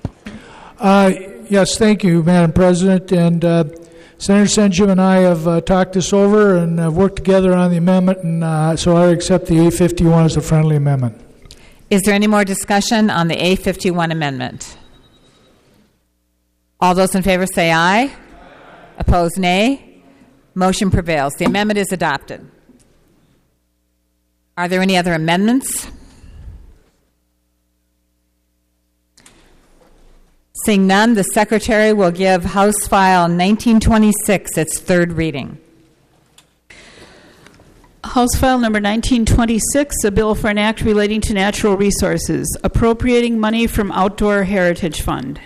[SPEAKER 3] Uh, yes, thank you, Madam President. And uh, Senator Senjum and I have uh, talked this over and have worked together on the amendment, and uh, so I accept the A fifty-one as a friendly amendment.
[SPEAKER 2] Is there any more discussion on the A fifty-one amendment? All those in favor say aye. Aye. Opposed, nay. Motion prevails. The amendment is adopted. Are there any other amendments? Seeing none, the Secretary will give House File nineteen twenty-six its third reading.
[SPEAKER 4] House File Number nineteen twenty-six, a bill for an act relating to natural resources, appropriating money from Outdoor Heritage Fund.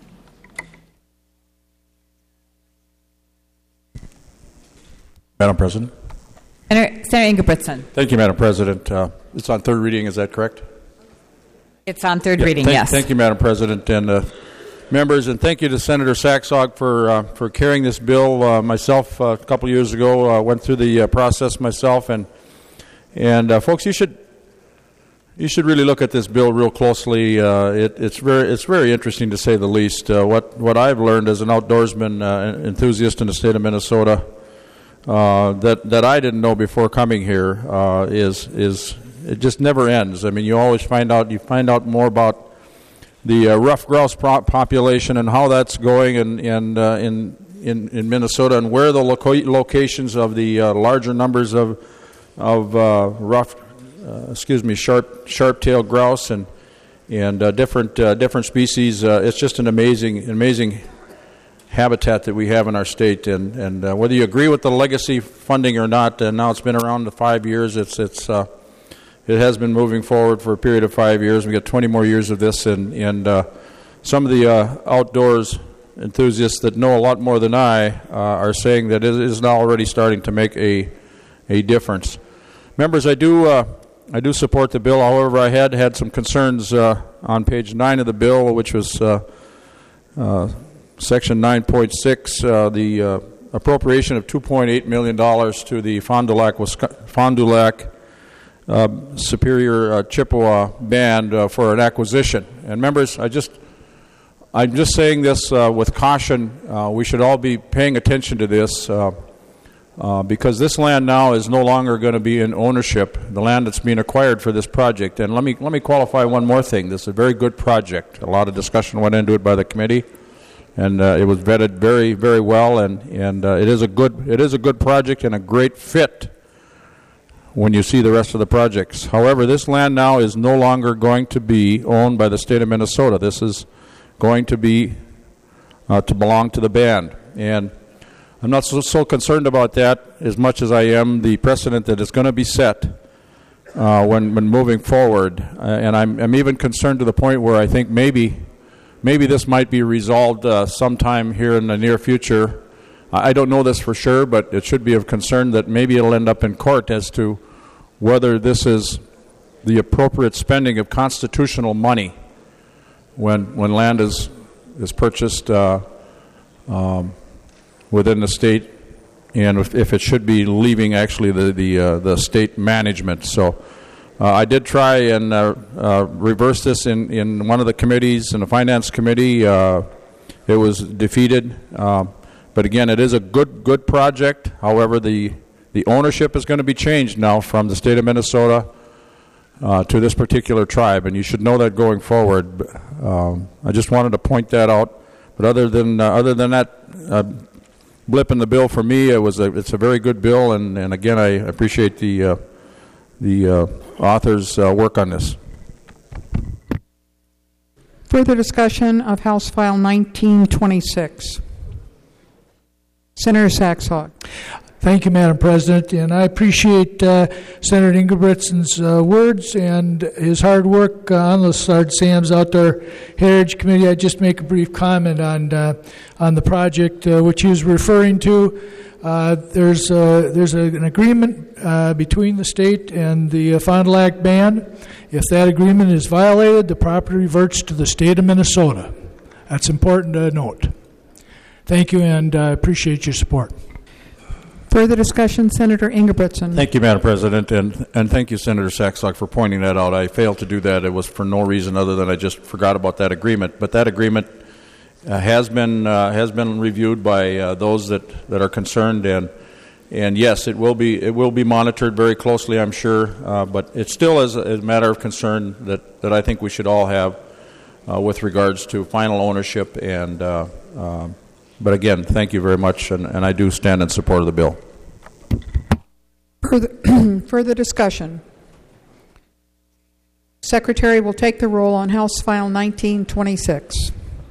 [SPEAKER 18] Madam President.
[SPEAKER 2] Senator, Senator Ingebrigtsen.
[SPEAKER 18] Thank you, Madam President. Uh, it's on third reading, is that correct?
[SPEAKER 2] It's on third
[SPEAKER 18] yeah,
[SPEAKER 2] reading,
[SPEAKER 18] thank,
[SPEAKER 2] yes.
[SPEAKER 18] Thank you, Madam President, and uh, members, and thank you to Senator Saxog for uh, for carrying this bill. Uh, myself, uh, a couple of years ago, uh, went through the uh, process myself, and and uh, folks, you should you should really look at this bill real closely. Uh, it, it's very it's very interesting to say the least. Uh, what what I've learned as an outdoorsman uh, enthusiast in the state of Minnesota uh, that that I didn't know before coming here uh, is is it just never ends. I mean, you always find out you find out more about the uh, ruffed grouse population and how that's going in in uh, in, in in Minnesota, and where the loco- locations of the uh, larger numbers of of uh, ruffed, uh, excuse me, sharp sharp-tailed grouse and and uh, different uh, different species. Uh, it's just an amazing amazing habitat that we have in our state, and and uh, whether you agree with the legacy funding or not, and now it's been around the five years. It's it's. Uh, It has been moving forward for a period of five years. We got twenty more years of this, and and uh, some of the uh, outdoors enthusiasts that know a lot more than I uh, are saying that it is now already starting to make a a difference. Members, I do uh, I do support the bill. However, I had had some concerns uh, on page nine of the bill, which was uh, uh, section nine point six, uh, the uh, appropriation of two point eight million dollars to the Fond du Lac, Fond du Lac uh, Superior uh, Chippewa Band uh, for an acquisition. And members, I just, I'm just saying this uh, with caution. Uh, we should all be paying attention to this uh, uh, because this land now is no longer going to be in ownership, the land that's being acquired for this project. And let me let me qualify one more thing. This is a very good project. A lot of discussion went into it by the committee, and uh, it was vetted very, very well. And and uh, it is a good it is a good project and a great fit when you see the rest of the projects. However, this land now is no longer going to be owned by the state of Minnesota. This is going to be uh, to belong to the band. And I'm not so, so concerned about that as much as I am the precedent that is going to be set uh, when, when moving forward. Uh, and I'm, I'm even concerned to the point where I think maybe maybe this might be resolved uh, sometime here in the near future. I don't know this for sure, but it should be of concern that maybe it'll end up in court as to whether this is the appropriate spending of constitutional money when when land is is purchased uh, um, within the state, and if, if it should be leaving actually the the uh, the state management. So uh, I did try and uh, uh, reverse this in, in one of the committees, in the finance committee. Uh, it was defeated. Uh, But again, it is a good good project. However, the the ownership is going to be changed now from the state of Minnesota uh, to this particular tribe, and you should know that going forward. Um, I just wanted to point that out. But other than uh, other than that uh, blip in the bill, for me, it was a it's a very good bill, and, and again, I appreciate the uh, the uh, author's uh, work on this.
[SPEAKER 12] Further discussion of House File nineteen twenty-six. Senator Saxhawk.
[SPEAKER 3] Thank you, Madam President, and I appreciate uh, Senator Ingebrigtsen's uh, words and his hard work uh, on the Sergeant Sam's Outdoor Heritage Committee. I just make a brief comment on uh, on the project uh, which he was referring to. Uh, there's uh, there's a, an agreement uh, between the state and the uh, Fond du Lac Band. If that agreement is violated, the property reverts to the state of Minnesota. That's important to note. Thank you, and I uh, appreciate your support.
[SPEAKER 12] Further discussion, Senator Ingebrigtsen.
[SPEAKER 18] Thank you, Madam President, and, and thank you, Senator Saxhawk, for pointing that out. I failed to do that. It was for no reason other than I just forgot about that agreement. But that agreement uh, has been uh, has been reviewed by uh, those that, that are concerned, and and yes, it will be it will be monitored very closely, I'm sure. Uh, but it still is a, a matter of concern that, that I think we should all have uh, with regards to final ownership and. Uh, uh, But again, thank you very much, and, and I do stand in support of the bill.
[SPEAKER 12] Further, further discussion. Secretary will take the roll on House File nineteen twenty-six.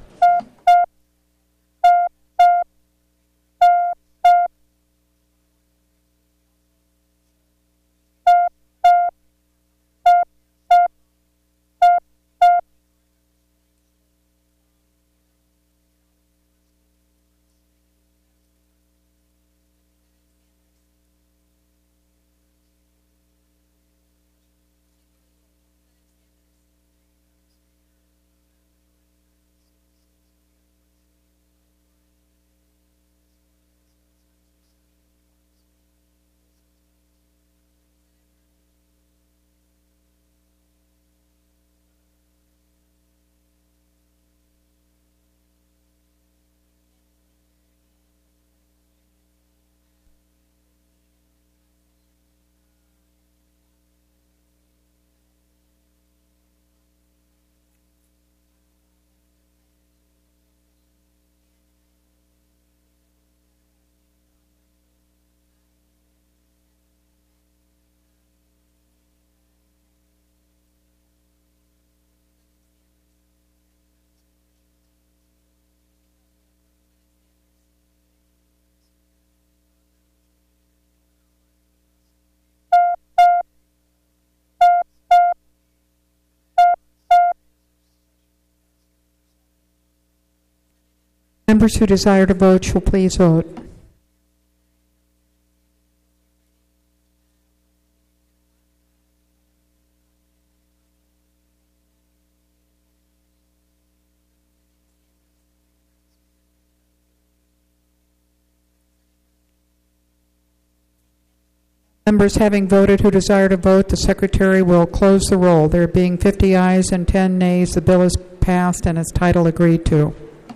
[SPEAKER 12] Members who desire to vote shall please vote. Members having voted who desire to vote, the Secretary will close the roll. There being fifty ayes and ten nays, the bill is passed and its title agreed to.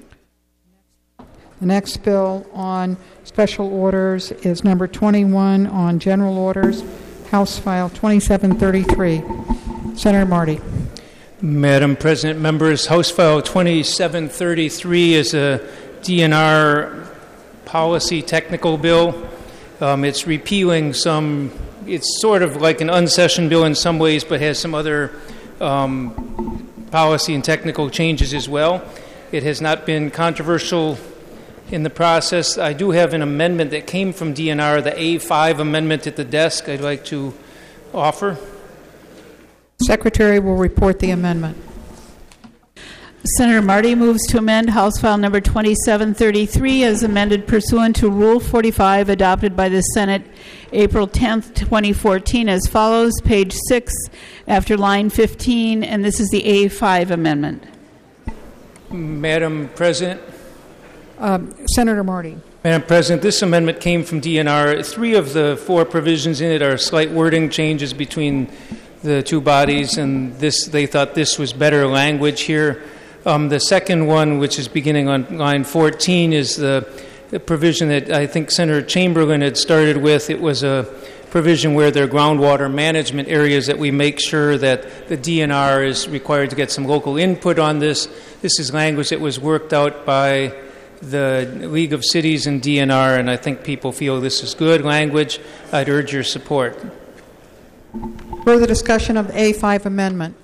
[SPEAKER 12] The next bill on special orders is number twenty-one on general orders, House File twenty-seven thirty-three. Senator Marty.
[SPEAKER 7] Madam President, members, House File twenty-seven thirty-three is a D N R policy technical bill. Um, it's repealing some, it's sort of like an unsession bill in some ways, but has some other um, policy and technical changes as well. It has not been controversial in the process. I do have an amendment that came from D N R, the A five amendment at the desk I'd like to offer.
[SPEAKER 12] Secretary will report the amendment.
[SPEAKER 4] Senator Marty moves to amend House File number twenty-seven thirty-three as amended pursuant to Rule forty-five adopted by the Senate April tenth, twenty fourteen as follows, page six after line fifteen, and this is the A five amendment.
[SPEAKER 7] Madam President.
[SPEAKER 12] Um, Senator Marty.
[SPEAKER 7] Madam President, this amendment came from D N R. Three of the four provisions in it are slight wording changes between the two bodies, and this they thought this was better language here. Um, the second one, which is beginning on line fourteen, is the, the provision that I think Senator Chamberlain had started with. It was a provision where there are groundwater management areas that we make sure that the D N R is required to get some local input on this. This is language that was worked out by the League of Cities and D N R, and I think people feel this is good language. I'd urge your support.
[SPEAKER 12] Further discussion of the A five amendment.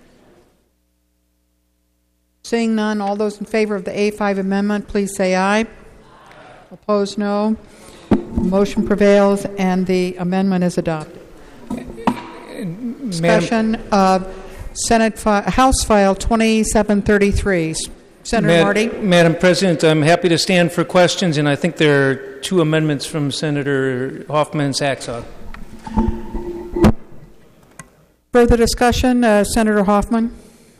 [SPEAKER 12] Seeing none, all those in favor of the A five amendment, please say aye. Opposed, no. The motion prevails and the amendment is adopted. Discussion of Senate fi- House File twenty-seven thirty-three. Senator
[SPEAKER 7] Mad-
[SPEAKER 12] Marty.
[SPEAKER 7] Madam President, I'm happy to stand for questions, and I think there are two amendments from Senator Hoffman and Saxon.
[SPEAKER 12] Further discussion, uh, Senator Hoffman.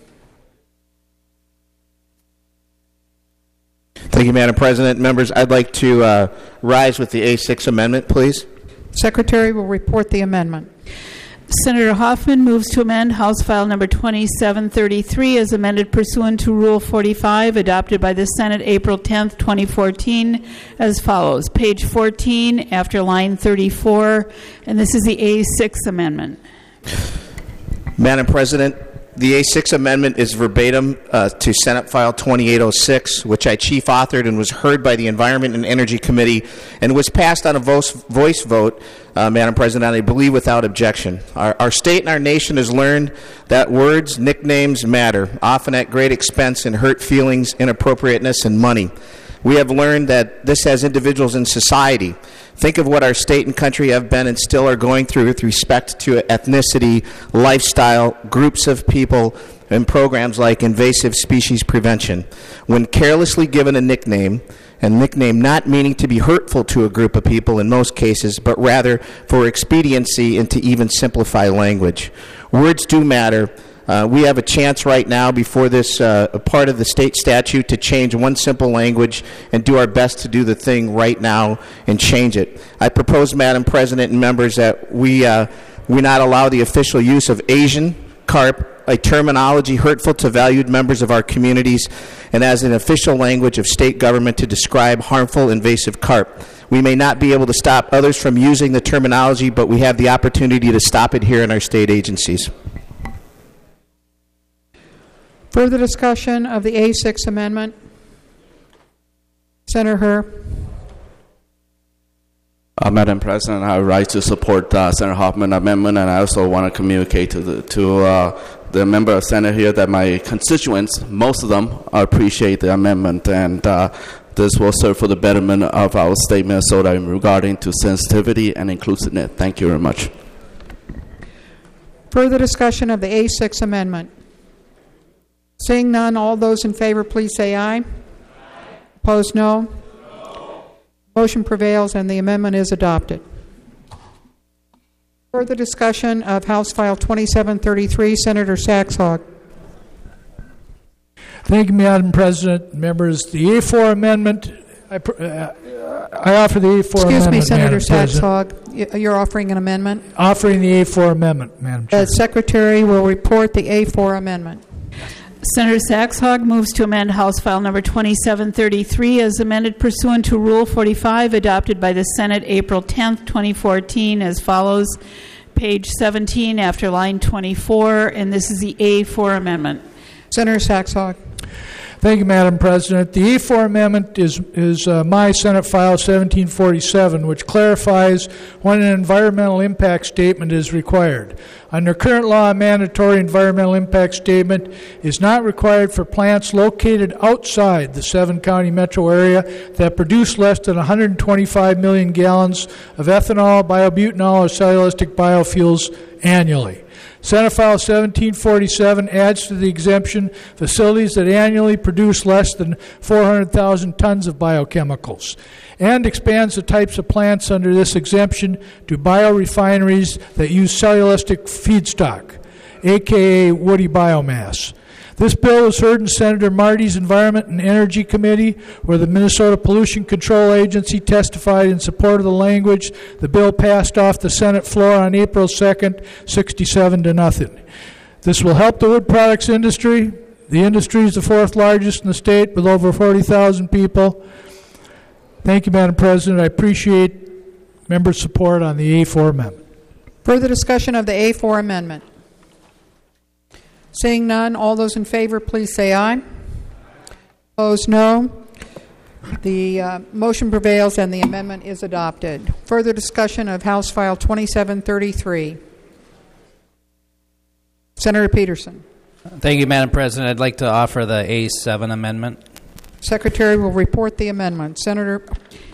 [SPEAKER 13] Thank you, Madam President. Members, I'd like to uh, rise with the A six amendment, please.
[SPEAKER 12] Secretary will report the amendment.
[SPEAKER 4] Senator Hoffman moves to amend House File number twenty-seven thirty-three as amended pursuant to Rule forty-five adopted by the Senate April tenth, twenty fourteen as follows. Page fourteen after line thirty-four, and this is the A six amendment.
[SPEAKER 13] Madam President, the A six amendment is verbatim uh, to Senate File twenty-eight oh six, which I chief authored and was heard by the Environment and Energy Committee and was passed on a voice, voice vote, uh, Madam President, I believe without objection. Our, our state and our nation has learned that words, nicknames matter, often at great expense and hurt feelings, inappropriateness, and money. We have learned that this has individuals in society. Think of what our state and country have been and still are going through with respect to ethnicity, lifestyle, groups of people, and programs like invasive species prevention. When carelessly given a nickname, and nickname not meaning to be hurtful to a group of people in most cases, but rather for expediency and to even simplify language. Words do matter. Uh, we have a chance right now before this uh, part of the state statute to change one simple language and do our best to do the thing right now and change it. I propose, Madam President and members, that we, uh, we not allow the official use of Asian carp, a terminology hurtful to valued members of our communities, and as an official language of state government to describe harmful invasive carp. We may not be able to stop others from using the terminology, but we have the opportunity to stop it here in our state agencies.
[SPEAKER 12] Further discussion of the A six amendment. Senator Herr.
[SPEAKER 23] Uh, Madam President, I rise to support uh, Senator Hoffman amendment, and I also want to communicate to the to uh, the member of Senate here that my constituents, most of them, appreciate the amendment, and uh, this will serve for the betterment of our state, Minnesota, regarding to sensitivity and inclusiveness. Thank you very much.
[SPEAKER 12] Further discussion of the A six amendment. Seeing none, all those in favor, please say aye. Aye. Opposed, no. No. Motion prevails and the amendment is adopted. Further discussion of House File twenty-seven thirty-three, Senator Saxhawk.
[SPEAKER 3] Thank you, Madam President. Members, the A four amendment, I, uh, I offer the A four
[SPEAKER 12] Excuse
[SPEAKER 3] amendment,
[SPEAKER 12] me, Senator
[SPEAKER 3] Madam President.
[SPEAKER 12] Saxhog. Y- You're offering an amendment?
[SPEAKER 3] Offering the A four amendment, Madam Chair.
[SPEAKER 12] The Secretary will report the A four amendment.
[SPEAKER 4] Senator Saxhog moves to amend House File Number twenty-seven thirty-three as amended pursuant to Rule forty-five adopted by the Senate April tenth, twenty fourteen as follows. Page seventeen after line twenty-four, and this is the A four amendment.
[SPEAKER 12] Senator Saxhog.
[SPEAKER 3] Thank you, Madam President. The A four amendment is, is uh, my Senate File seventeen forty-seven, which clarifies when an environmental impact statement is required. Under current law, a mandatory environmental impact statement is not required for plants located outside the seven-county metro area that produce less than one hundred twenty-five million gallons of ethanol, biobutanol, or cellulosic biofuels annually. Senate File seventeen forty-seven adds to the exemption facilities that annually produce less than four hundred thousand tons of biochemicals, and expands the types of plants under this exemption to biorefineries that use cellulosic feedstock, aka woody biomass. This bill was heard in Senator Marty's Environment and Energy Committee, where the Minnesota Pollution Control Agency testified in support of the language. The bill passed off the Senate floor on April second, sixty-seven to nothing. This will help the wood products industry. The industry is the fourth largest in the state with over forty thousand people. Thank you, Madam President. I appreciate members' support on the A four amendment.
[SPEAKER 12] Further discussion of the A four amendment. Seeing none, all those in favor, please say aye. Opposed, no. The uh, motion prevails and the amendment is adopted. Further discussion of House File twenty-seven thirty-three. Senator Peterson.
[SPEAKER 6] Thank you, Madam President. I'd like to offer the A seven amendment.
[SPEAKER 12] Secretary will report the amendment. Senator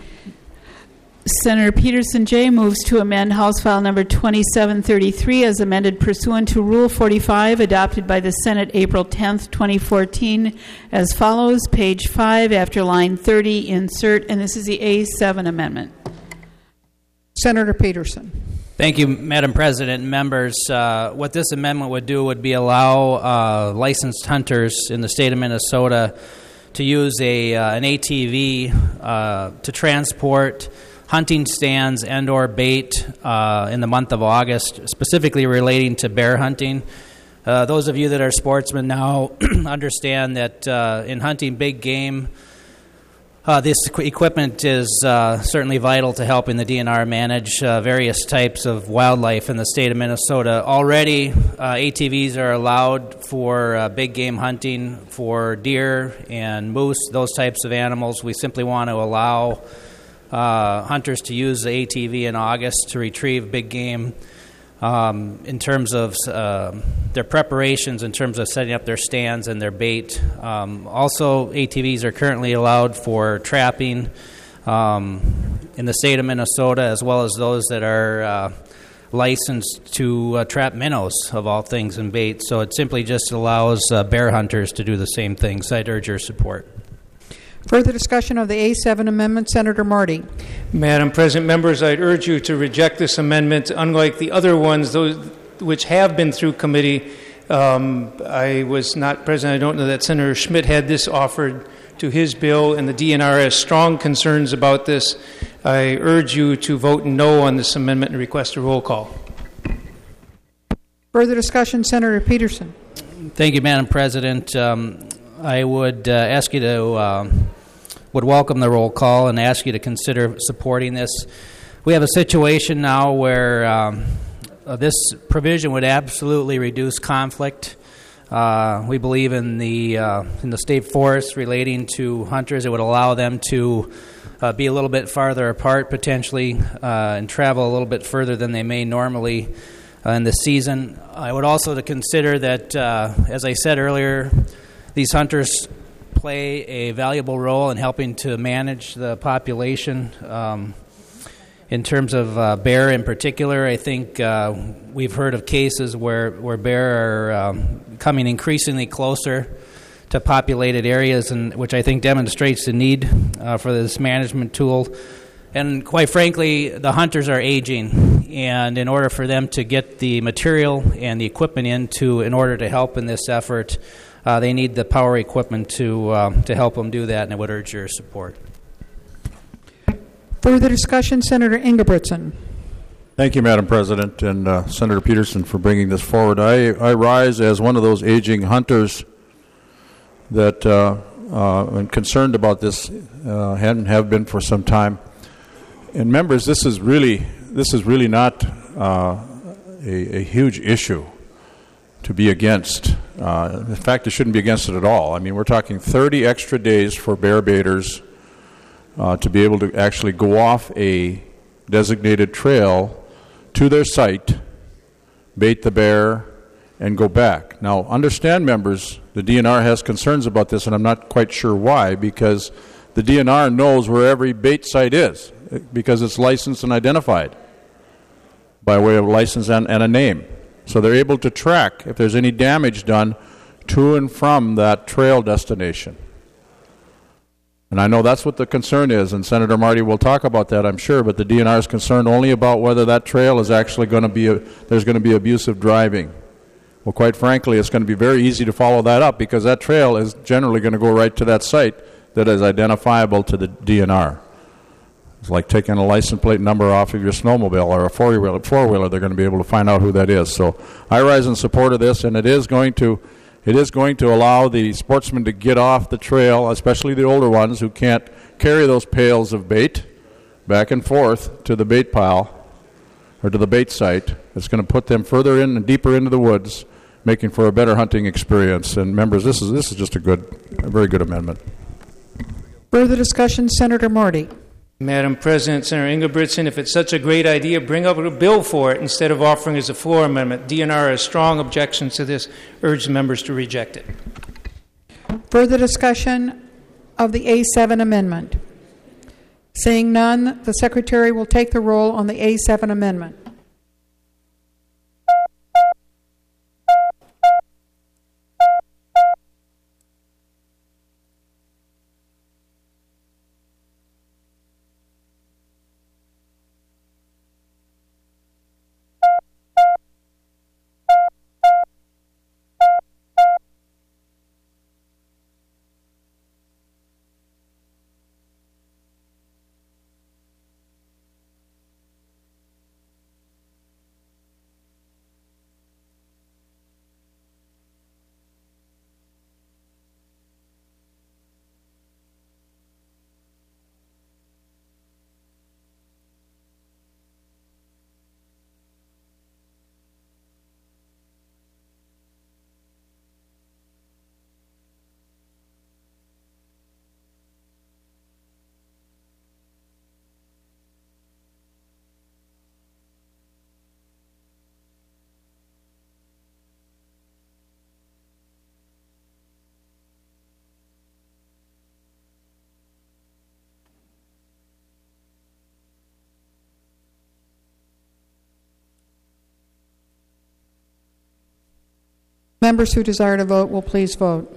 [SPEAKER 4] Senator Peterson J. moves to amend House File Number twenty-seven thirty-three as amended pursuant to Rule forty-five adopted by the Senate April tenth, twenty fourteen as follows. Page five after line thirty, insert, and this is the A seven amendment.
[SPEAKER 12] Senator Peterson.
[SPEAKER 6] Thank you, Madam President and members. Uh, what this amendment would do would be allow uh, licensed hunters in the state of Minnesota to use a uh, an A T V uh, to transport hunting stands and or bait uh, in the month of August, specifically relating to bear hunting. Uh, those of you that are sportsmen now understand that uh, in hunting big game, uh, this equipment is uh, certainly vital to helping the D N R manage uh, various types of wildlife in the state of Minnesota. Already, uh, A T Vs are allowed for uh, big game hunting for deer and moose, those types of animals. We simply want to allow Uh, hunters to use the A T V in August to retrieve big game um, in terms of uh, their preparations, in terms of setting up their stands and their bait. Um, also, A T Vs are currently allowed for trapping um, in the state of Minnesota, as well as those that are uh, licensed to uh, trap minnows, of all things, and bait. So it simply just allows uh, bear hunters to do the same thing. So I'd urge your support.
[SPEAKER 12] Further discussion of the A seven amendment. Senator Marty.
[SPEAKER 7] Madam President, members, I'd urge you to reject this amendment. Unlike the other ones, those which have been through committee, um, I was not present. I don't know that Senator Schmidt had this offered to his bill, and the D N R has strong concerns about this. I urge you to vote no on this amendment and request a roll call.
[SPEAKER 12] Further discussion. Senator Peterson.
[SPEAKER 6] Thank you, Madam President. Um, I would uh, ask you to uh, would welcome the roll call and ask you to consider supporting this. We have a situation now where um, uh, this provision would absolutely reduce conflict. Uh, we believe in the uh, in the state forest relating to hunters. It would allow them to uh, be a little bit farther apart potentially uh, and travel a little bit further than they may normally uh, in the season. I would also to consider that, uh, as I said earlier, these hunters play a valuable role in helping to manage the population. Um, in terms of uh, bear in particular, I think uh, we've heard of cases where, where bear are um, coming increasingly closer to populated areas, and which I think demonstrates the need uh, for this management tool. And quite frankly, the hunters are aging, and in order for them to get the material and the equipment into, in order to help in this effort, Uh, they need the power equipment to uh, to help them do that, and I would urge your support.
[SPEAKER 12] Further discussion, Senator Ingebrigtsen.
[SPEAKER 18] Thank you, Madam President, and uh, Senator Peterson for bringing this forward. I, I rise as one of those aging hunters that uh, uh, am concerned about this, uh, and have been for some time. And members, this is really this is really not uh, a, a huge issue to be against. Uh, in fact, it shouldn't be against it at all. I mean, we're talking thirty extra days for bear baiters uh, to be able to actually go off a designated trail to their site, bait the bear, and go back. Now, understand, members, the D N R has concerns about this, and I'm not quite sure why, because the D N R knows where every bait site is, because it's licensed and identified by way of license and, and a name. So they're able to track if there's any damage done to and from that trail destination. And I know that's what the concern is, and Senator Marty will talk about that, I'm sure, but the D N R is concerned only about whether that trail is actually going to be, a, there's going to be abusive driving. Well, quite frankly, it's going to be very easy to follow that up, because that trail is generally going to go right to that site that is identifiable to the D N R. It's like taking a license plate number off of your snowmobile or a four-wheeler, four-wheeler. They're going to be able to find out who that is. So I rise in support of this, and it is going to It is going to allow the sportsmen to get off the trail, especially the older ones who can't carry those pails of bait back and forth to the bait pile or to the bait site. It's going to put them further in and deeper into the woods, making for a better hunting experience. And members, this is this is just a good, a very good amendment.
[SPEAKER 12] Further discussion, Senator Marty.
[SPEAKER 7] Madam President, Senator Ingebrigtsen, if it's such a great idea, bring up a bill for it instead of offering as a floor amendment. D N R has strong objections to this. Urge members to reject it.
[SPEAKER 12] Further discussion of the A seven amendment. Seeing none, the Secretary will take the roll on the A seven amendment. Members who desire to vote will please vote.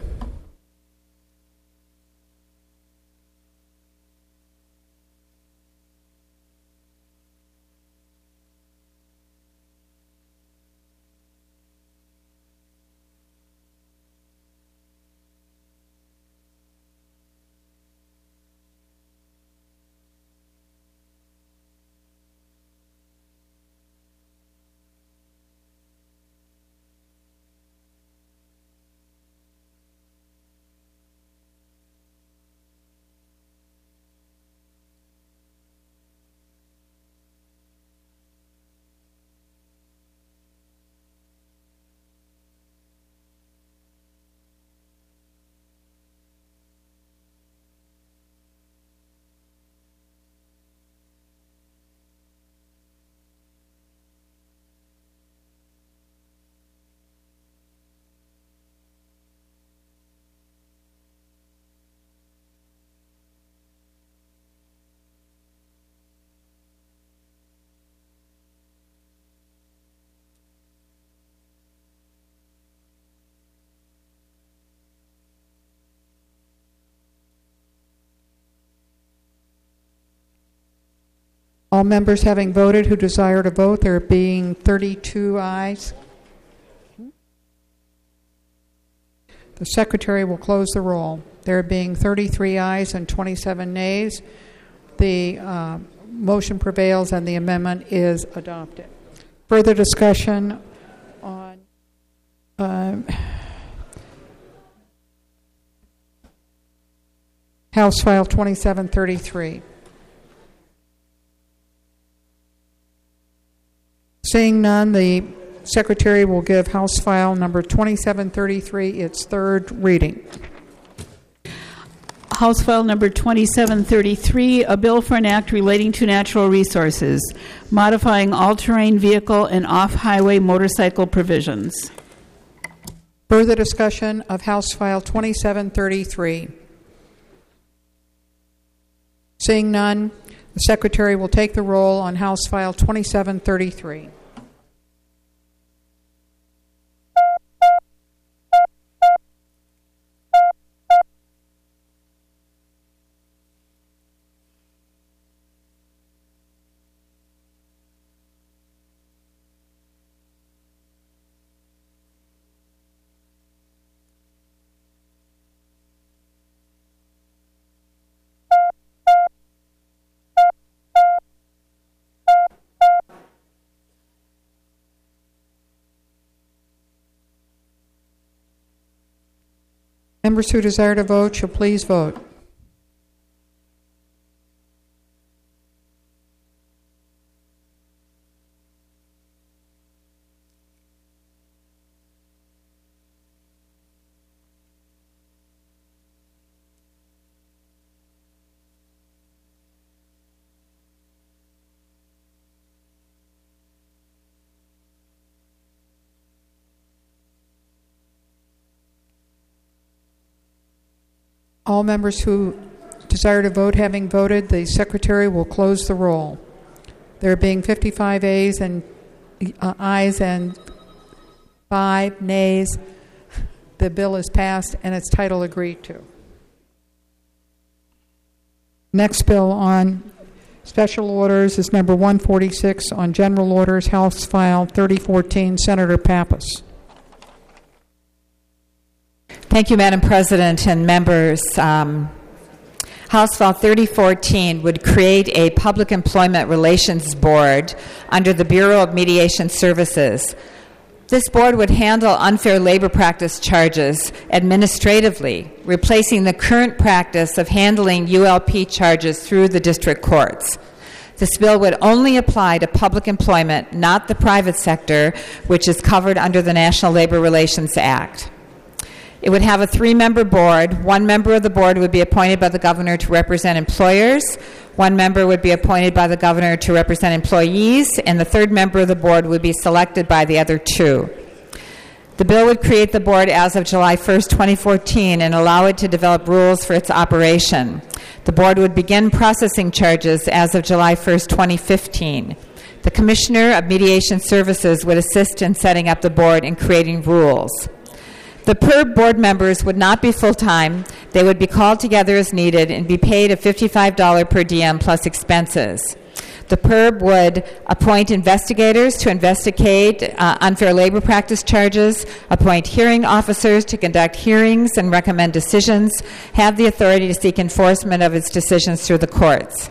[SPEAKER 12] All members having voted who desire to vote, there being thirty-two ayes. The Secretary will close the roll. There being thirty-three ayes and twenty-seven nays, the uh, Motion prevails and the amendment is adopted. Further discussion on um, House File twenty-seven thirty-three. Seeing none, the Secretary will give House File number twenty-seven thirty-three its third reading.
[SPEAKER 4] House File number twenty-seven thirty-three, a bill for an act relating to natural resources, modifying all-terrain vehicle and off-highway motorcycle provisions.
[SPEAKER 12] Further discussion of House File twenty-seven thirty-three. Seeing none, the Secretary will take the roll on House File twenty-seven thirty-three. Members who desire to vote shall please vote. All members who desire to vote having voted, the Secretary will close the roll. There being fifty-five ayes and uh, ayes and five nays, the bill is passed and its title agreed to. Next bill on special orders is number one forty-six on general orders, House File thirty fourteen, Senator Pappas.
[SPEAKER 2] Thank you, Madam President and members. Um, House File thirty fourteen would create a Public Employment Relations Board under the Bureau of Mediation Services. This board would handle unfair labor practice charges administratively, replacing the current practice of handling U L P charges through the district courts. This bill would only apply to public employment, not the private sector, which is covered under the National Labor Relations Act. It would have a three-member board. One member of the board would be appointed by the governor to represent employers. One member would be appointed by the governor to represent employees, and the third member of the board would be selected by the other two. The bill would create the board as of July first, twenty fourteen, and allow it to develop rules for its operation. The board would begin processing charges as of July first, twenty fifteen. The Commissioner of Mediation Services would assist in setting up the board and creating rules. The P E R B board members would not be full-time. They would be called together as needed and be paid a fifty-five dollars per diem plus expenses. The P E R B would appoint investigators to investigate uh, unfair labor practice charges, appoint hearing officers to conduct hearings and recommend decisions, have the authority to seek enforcement of its decisions through the courts.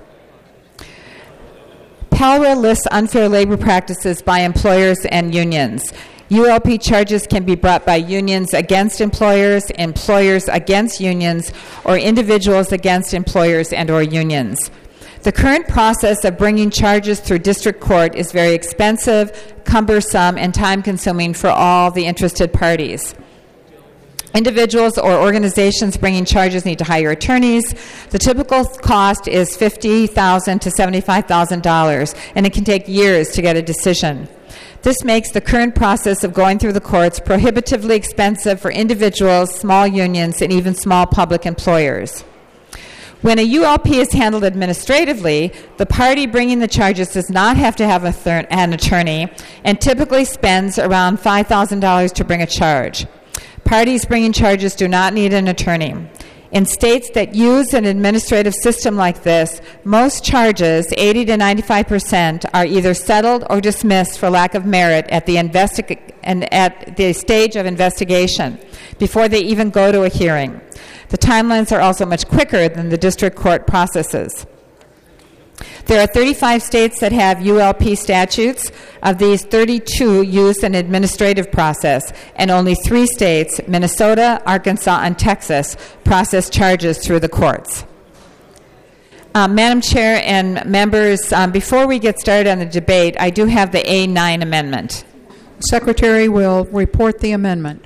[SPEAKER 2] PALRA lists unfair labor practices by employers and unions. U L P charges can be brought by unions against employers, employers against unions, or individuals against employers and or unions. The current process of bringing charges through district court is very expensive, cumbersome, and time-consuming for all the interested parties. Individuals or organizations bringing charges need to hire attorneys. The typical cost is fifty thousand dollars to seventy-five thousand dollars, and it can take years to get a decision. This makes the current process of going through the courts prohibitively expensive for individuals, small unions, and even small public employers. When a U L P is handled administratively, the party bringing the charges does not have to have a thir- an attorney and typically spends around five thousand dollars to bring a charge. Parties bringing charges do not need an attorney. In states that use an administrative system like this, most charges, eighty to ninety-five percent, are either settled or dismissed for lack of merit at the, investi- and at the stage of investigation, before they even go to a hearing. The timelines are also much quicker than the district court processes. There are thirty-five states that have U L P statutes. Of these, thirty-two use an administrative process, and only three states, Minnesota, Arkansas, and Texas, process charges through the courts. Um, Madam Chair and members, um, before we get started on the debate, I do have the A nine amendment.
[SPEAKER 12] Secretary will report the amendment.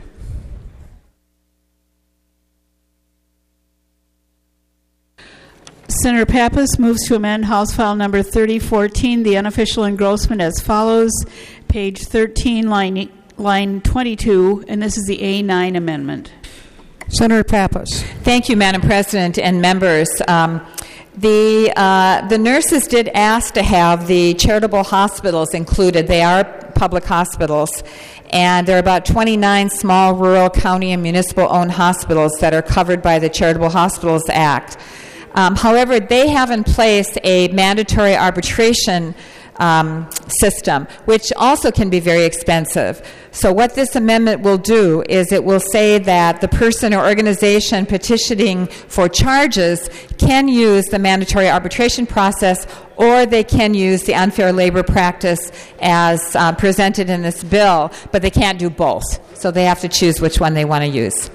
[SPEAKER 4] Senator Pappas moves to amend House File Number thirty fourteen, the unofficial engrossment as follows, page thirteen, line, line twenty-two, and this is the A nine amendment.
[SPEAKER 12] Senator Pappas.
[SPEAKER 2] Thank you, Madam President and members. Um, the, uh, the nurses did ask to have the charitable hospitals included. They are public hospitals, and there are about twenty-nine small rural county and municipal-owned hospitals that are covered by the Charitable Hospitals Act. Um, however, they have in place a mandatory arbitration um, system, which also can be very expensive. So what this amendment will do is it will say that the person or organization petitioning for charges can use the mandatory arbitration process, or they can use the unfair labor practice as uh, presented in this bill, but they can't do both. So they have to choose which one they want to use.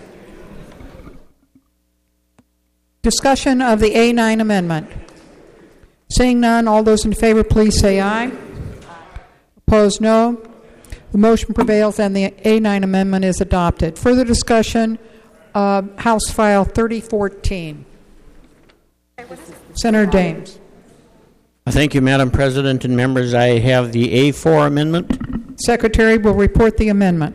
[SPEAKER 12] Discussion of the A nine amendment. Seeing none, all those in favor, please say aye. Opposed, no. The motion prevails and the A nine amendment is adopted. Further discussion, uh, House File thirty fourteen. Senator Dames.
[SPEAKER 5] Thank you, Madam President and members. I have the A four amendment.
[SPEAKER 12] Secretary will report the amendment.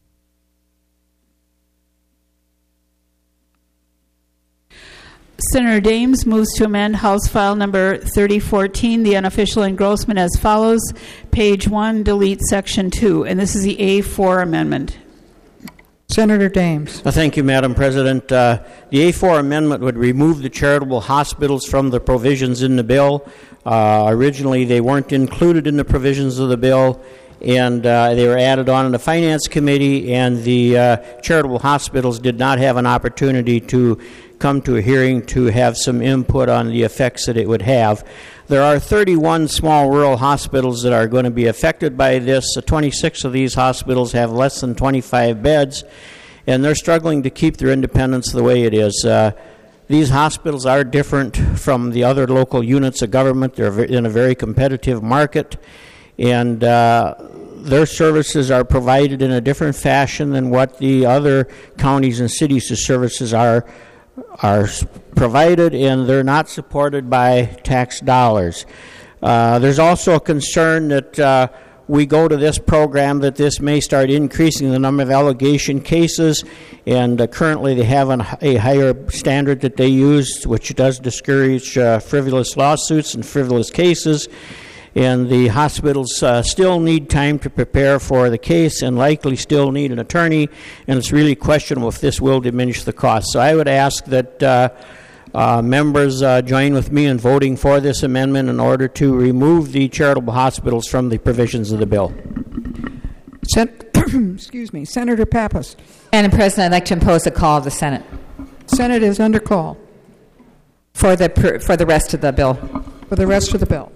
[SPEAKER 4] Senator Dames moves to amend House File Number thirty fourteen, the unofficial engrossment as follows, page one, delete Section two, and this is the A four amendment.
[SPEAKER 12] Senator Dames.
[SPEAKER 5] Uh, thank you, Madam President. Uh, the A four amendment would remove the charitable hospitals from the provisions in the bill. Uh, originally, they weren't included in the provisions of the bill, and uh, they were added on in the Finance Committee, and the uh, charitable hospitals did not have an opportunity to come to a hearing to have some input on the effects that it would have. There are thirty-one small rural hospitals that are going to be affected by this. twenty-six of these hospitals have less than twenty-five beds, and they're struggling to keep their independence the way it is. Uh, these hospitals are different from the other local units of government. They're in a very competitive market, and uh, their services are provided in a different fashion than what the other counties and cities' services are are provided, and they're not supported by tax dollars. Uh, there's also a concern that uh, we go to this program that this may start increasing the number of allegation cases, and uh, currently they have an, a higher standard that they use, which does discourage uh, frivolous lawsuits and frivolous cases. And the hospitals uh, still need time to prepare for the case and likely still need an attorney, and it's really questionable if this will diminish the cost. So I would ask that uh, uh, members uh, join with me in voting for this amendment in order to remove the charitable hospitals from the provisions of the bill.
[SPEAKER 12] Sen- Excuse me. Senator Pappas.
[SPEAKER 2] Madam President, I'd like to impose a call of the Senate.
[SPEAKER 12] Senate is under call.
[SPEAKER 2] For the, per, for the rest of the bill.
[SPEAKER 12] For the rest of the bill.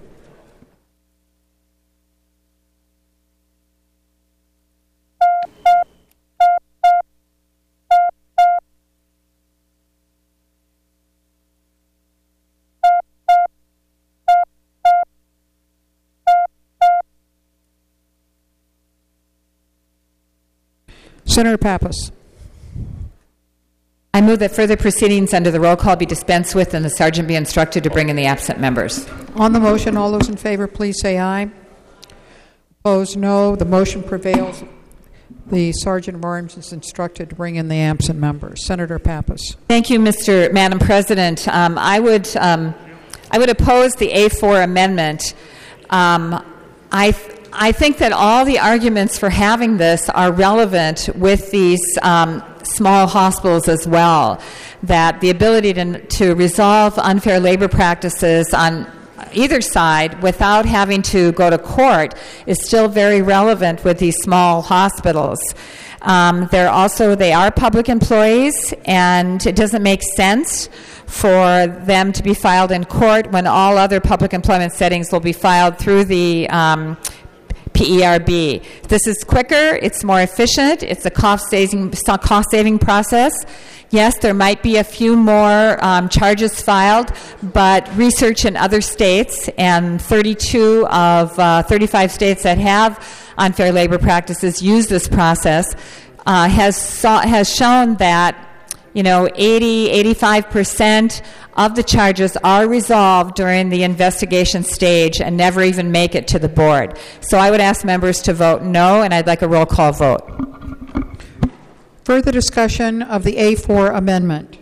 [SPEAKER 12] Senator Pappas.
[SPEAKER 2] I move that further proceedings under the roll call be dispensed with and the sergeant be instructed to bring in the absent members.
[SPEAKER 12] On the motion, all those in favor, please say aye. Opposed, no. The motion prevails. The sergeant of arms is instructed to bring in the absent members. Senator Pappas.
[SPEAKER 2] Thank you, Mister Madam President. Um, I would um, I would oppose the A four amendment. Um, I. Th- I think that all the arguments for having this are relevant with these um, small hospitals as well, that the ability to, to resolve unfair labor practices on either side without having to go to court is still very relevant with these small hospitals. Um, they're also, they are public employees, and it doesn't make sense for them to be filed in court when all other public employment settings will be filed through the um, P E R B. This is quicker, it's more efficient, it's a cost-saving cost-saving process. Yes, there might be a few more um, charges filed, but research in other states, and thirty-two of uh, thirty-five states that have unfair labor practices use this process, uh, has saw, has shown that you know, eighty, eighty-five percent of the charges are resolved during the investigation stage and never even make it to the board. So I would ask members to vote no, and I'd like a roll call vote.
[SPEAKER 12] Further discussion of the A four amendment.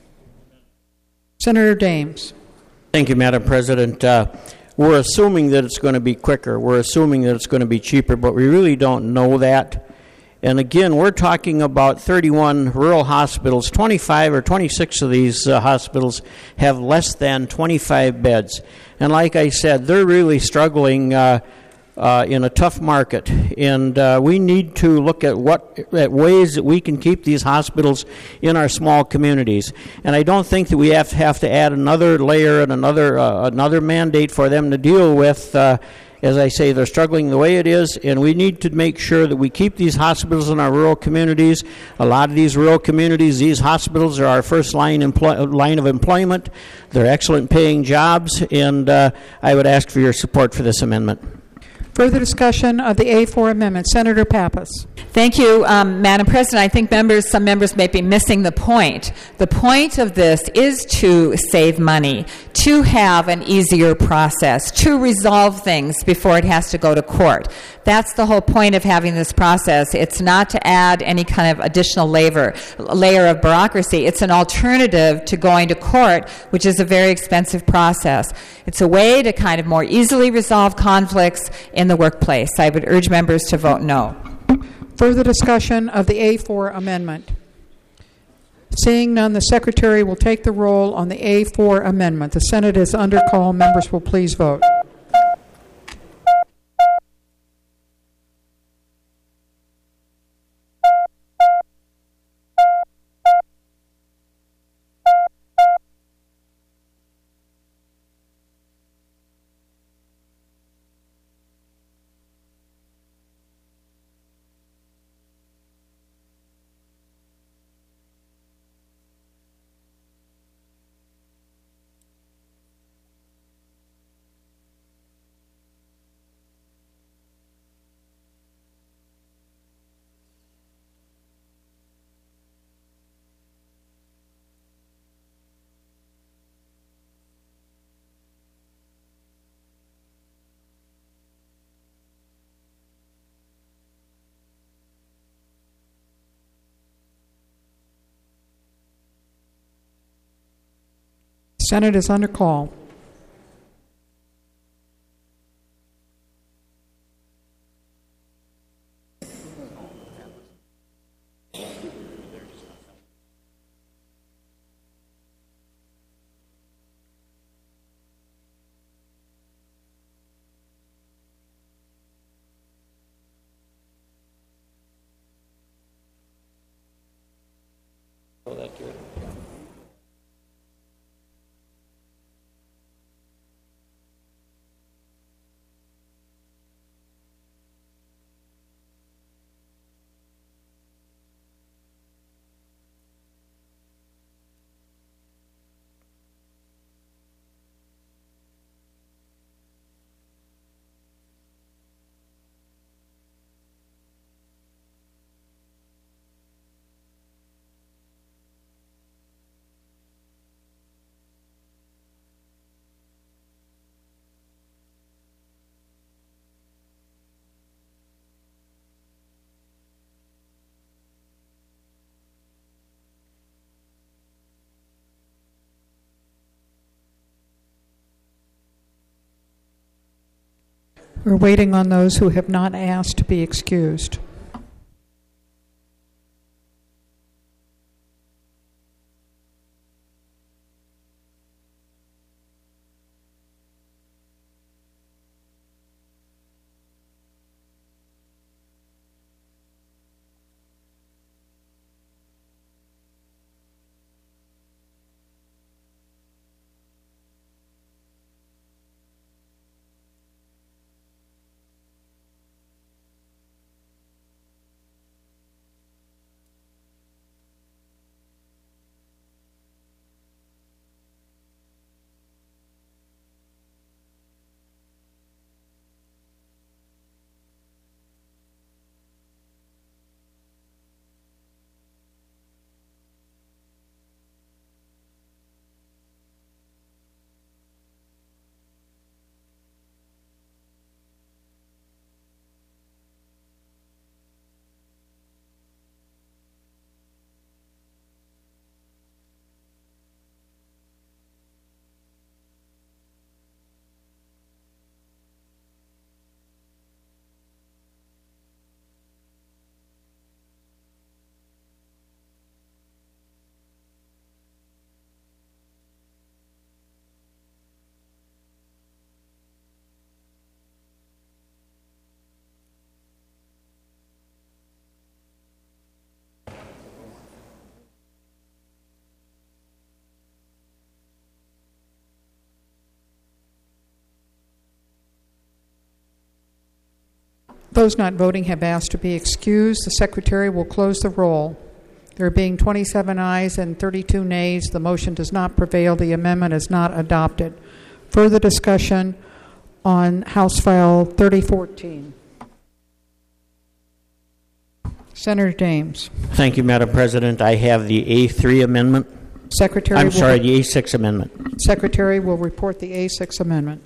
[SPEAKER 12] Senator Dames.
[SPEAKER 5] Thank you, Madam President. Uh, we're assuming that it's going to be quicker. We're assuming that it's going to be cheaper, but we really don't know that. And again, we're talking about thirty-one rural hospitals. twenty-five or twenty-six of these uh, hospitals have less than twenty-five beds. And like I said, they're really struggling uh, uh, in a tough market. And uh, we need to look at what at ways that we can keep these hospitals in our small communities. And I don't think that we have to, have to add another layer and another uh, another mandate for them to deal with. Uh, As I say, they're struggling the way it is, and we need to make sure that we keep these hospitals in our rural communities. A lot of these rural communities, these hospitals are our first line, employ- line of employment. They're excellent paying jobs, and uh, I would ask for your support for this amendment.
[SPEAKER 12] Further discussion of the A four amendment. Senator Pappas.
[SPEAKER 2] Thank you, um, Madam President. I think members, some members may be missing the point. The point of this is to save money, to have an easier process, to resolve things before it has to go to court. That's the whole point of having this process. It's not to add any kind of additional labor, layer of bureaucracy. It's an alternative to going to court, which is a very expensive process. It's a way to kind of more easily resolve conflicts in the workplace. I would urge members to vote no.
[SPEAKER 12] Further discussion of the A four amendment. Seeing none, the Secretary will take the roll on the A four amendment. The Senate is under call. Members will please vote. Senate is under call. We're waiting on those who have not asked to be excused. Those not voting have asked to be excused. The Secretary will close the roll. There being twenty-seven ayes and thirty-two nays, the motion does not prevail. The amendment is not adopted. Further discussion on House File thirty fourteen. Senator Dames.
[SPEAKER 5] Thank you, Madam President. I have the A three amendment.
[SPEAKER 12] Secretary
[SPEAKER 5] I'm
[SPEAKER 12] will
[SPEAKER 5] sorry, the A six amendment.
[SPEAKER 12] Secretary will report the A six amendment.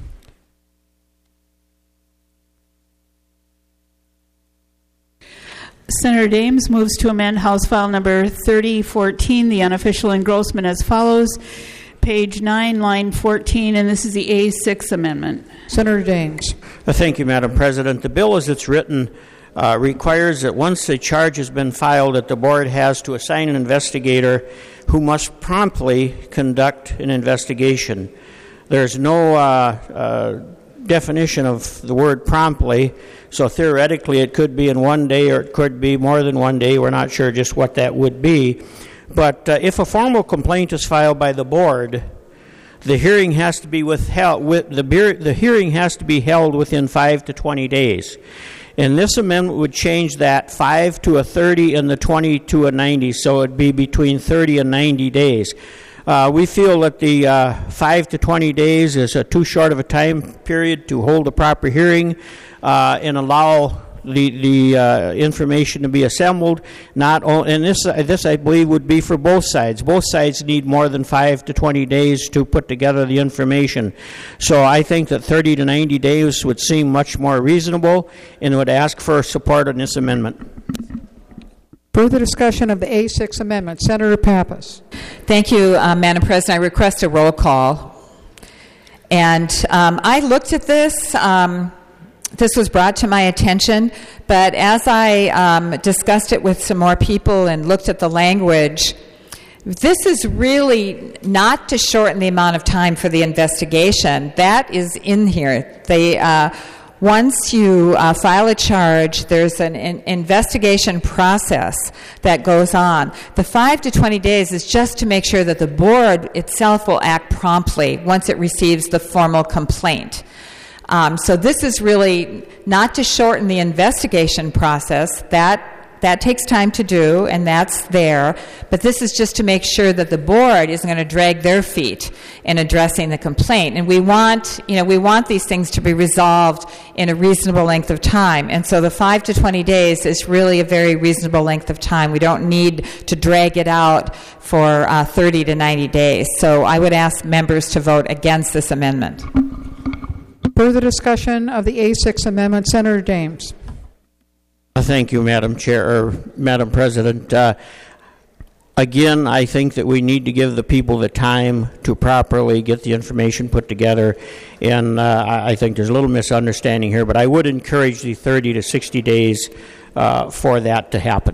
[SPEAKER 4] Senator Dames moves to amend House File Number thirty fourteen, the unofficial engrossment, as follows. Page nine, line fourteen, and this is the A six amendment.
[SPEAKER 12] Senator Dames.
[SPEAKER 5] Uh, thank you, Madam President. The bill as it's written uh, requires that once a charge has been filed, that the board has to assign an investigator who must promptly conduct an investigation. There's no uh, uh, definition of the word promptly, so theoretically it could be in one day or it could be more than one day. We're not sure just what that would be. But uh, if a formal complaint is filed by the board, the hearing has to be withheld. With the, the hearing has to be held within five to twenty days, and this amendment would change that five to a thirty and the twenty to a ninety. So it'd be between thirty and ninety days. Uh, we feel that the uh, five to twenty days is uh, too short of a time period to hold a proper hearing uh, and allow the the uh, information to be assembled. Not only, and this uh, this I believe would be for both sides. Both sides need more than five to twenty days to put together the information. So I think that thirty to ninety days would seem much more reasonable, and would ask for support on this amendment.
[SPEAKER 12] Further discussion of the A six amendment. Senator Pappas.
[SPEAKER 2] Thank you, uh, Madam President. I request a roll call. And um, I looked at this. Um, this was brought to my attention. But as I um, discussed it with some more people and looked at the language, this is really not to shorten the amount of time for the investigation. That is in here. They... Uh, Once you uh, file a charge, there's an in- investigation process that goes on. The five to twenty days is just to make sure that the board itself will act promptly once it receives the formal complaint. Um, so this is really not to shorten the investigation process. That That takes time to do, and that's there. But this is just to make sure that the board isn't going to drag their feet in addressing the complaint. And we want, you know, we want these things to be resolved in a reasonable length of time. And so the five to twenty days is really a very reasonable length of time. We don't need to drag it out for uh, thirty to ninety days. So I would ask members to vote against this amendment.
[SPEAKER 12] Further discussion of the A six amendment. Senator Dames.
[SPEAKER 5] Thank you, Madam Chair, or Madam President. Uh, again, I think that we need to give the people the time to properly get the information put together, and uh, I think there's a little misunderstanding here, but I would encourage the thirty to sixty days uh, for that to happen.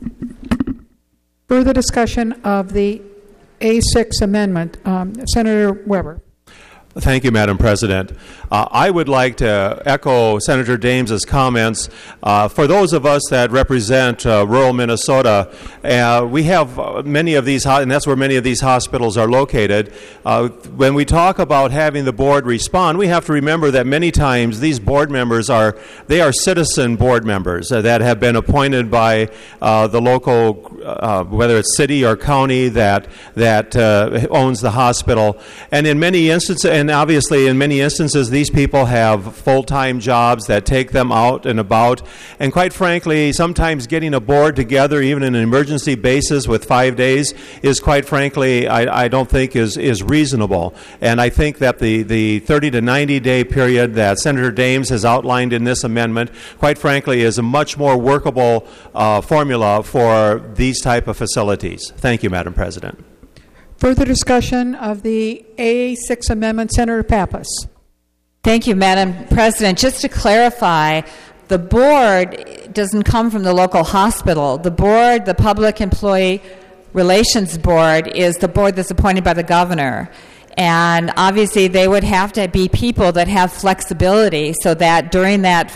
[SPEAKER 12] Further discussion of the A six amendment. Um, Senator Weber.
[SPEAKER 10] Thank you, Madam President. Uh, I would like to echo Senator Dames's comments. Uh, for those of us that represent uh, rural Minnesota, uh, we have many of these, and that's where many of these hospitals are located. Uh, when we talk about having the board respond, we have to remember that many times these board members are, they are citizen board members uh, that have been appointed by uh, the local, uh, whether it's city or county that, that uh, owns the hospital. And in many instances, and obviously in many instances, these people have full-time jobs that take them out and about. And quite frankly, sometimes getting a board together, even in an emergency basis with five days, is quite frankly, I, I don't think is, is reasonable. And I think that the, the thirty to ninety day period that Senator Dames has outlined in this amendment, quite frankly, is a much more workable uh, formula for these type of facilities. Thank you, Madam President.
[SPEAKER 12] Further discussion of the A six amendment. Senator Pappas.
[SPEAKER 2] Thank you, Madam President. Just to clarify, the board doesn't come from the local hospital. The board, the Public Employee Relations Board, is the board that's appointed by the governor. And obviously they would have to be people that have flexibility so that during that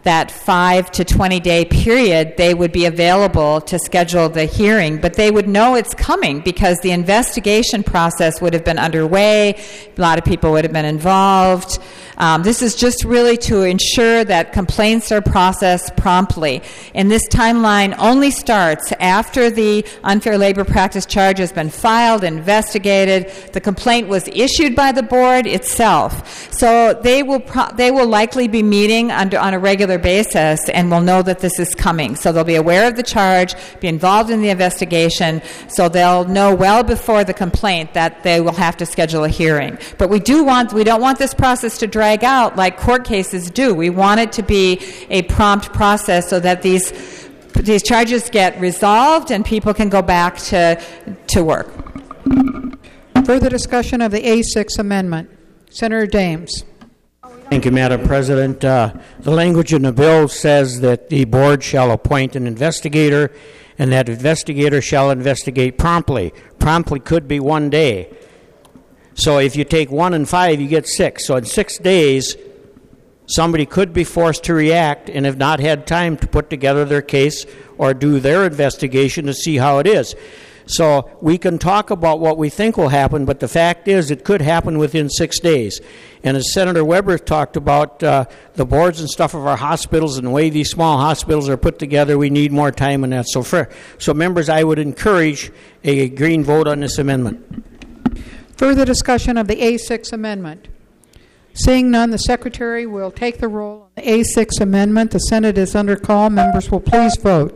[SPEAKER 2] that five to twenty day period, they would be available to schedule the hearing, but they would know it's coming because the investigation process would have been underway, a lot of people would have been involved. Um, this is just really to ensure that complaints are processed promptly. And this timeline only starts after the unfair labor practice charge has been filed, investigated, the complaint was issued by the board itself. So they will pro- they will likely be meeting under, on a regular basis and will know that this is coming. So they'll be aware of the charge, be involved in the investigation, so they'll know well before the complaint that they will have to schedule a hearing. But we do want we don't want this process to drag out like court cases do. We want it to be a prompt process so that these these charges get resolved and people can go back to to work.
[SPEAKER 12] Further discussion of the A six amendment. Senator Dames.
[SPEAKER 5] Thank you, Madam President. Uh, the language in the bill says that the board shall appoint an investigator, and that investigator shall investigate promptly. Promptly could be one day. So if you take one and five, you get six. So in six days, somebody could be forced to react and have not had time to put together their case or do their investigation to see how it is. So we can talk about what we think will happen, but the fact is it could happen within six days. And as Senator Weber talked about uh, the boards and stuff of our hospitals and the way these small hospitals are put together, we need more time on that. So, for, so members, I would encourage a green vote on this amendment.
[SPEAKER 12] Further discussion of the A six amendment. Seeing none, the Secretary will take the roll on the A six amendment. The Senate is under call. Members will please vote.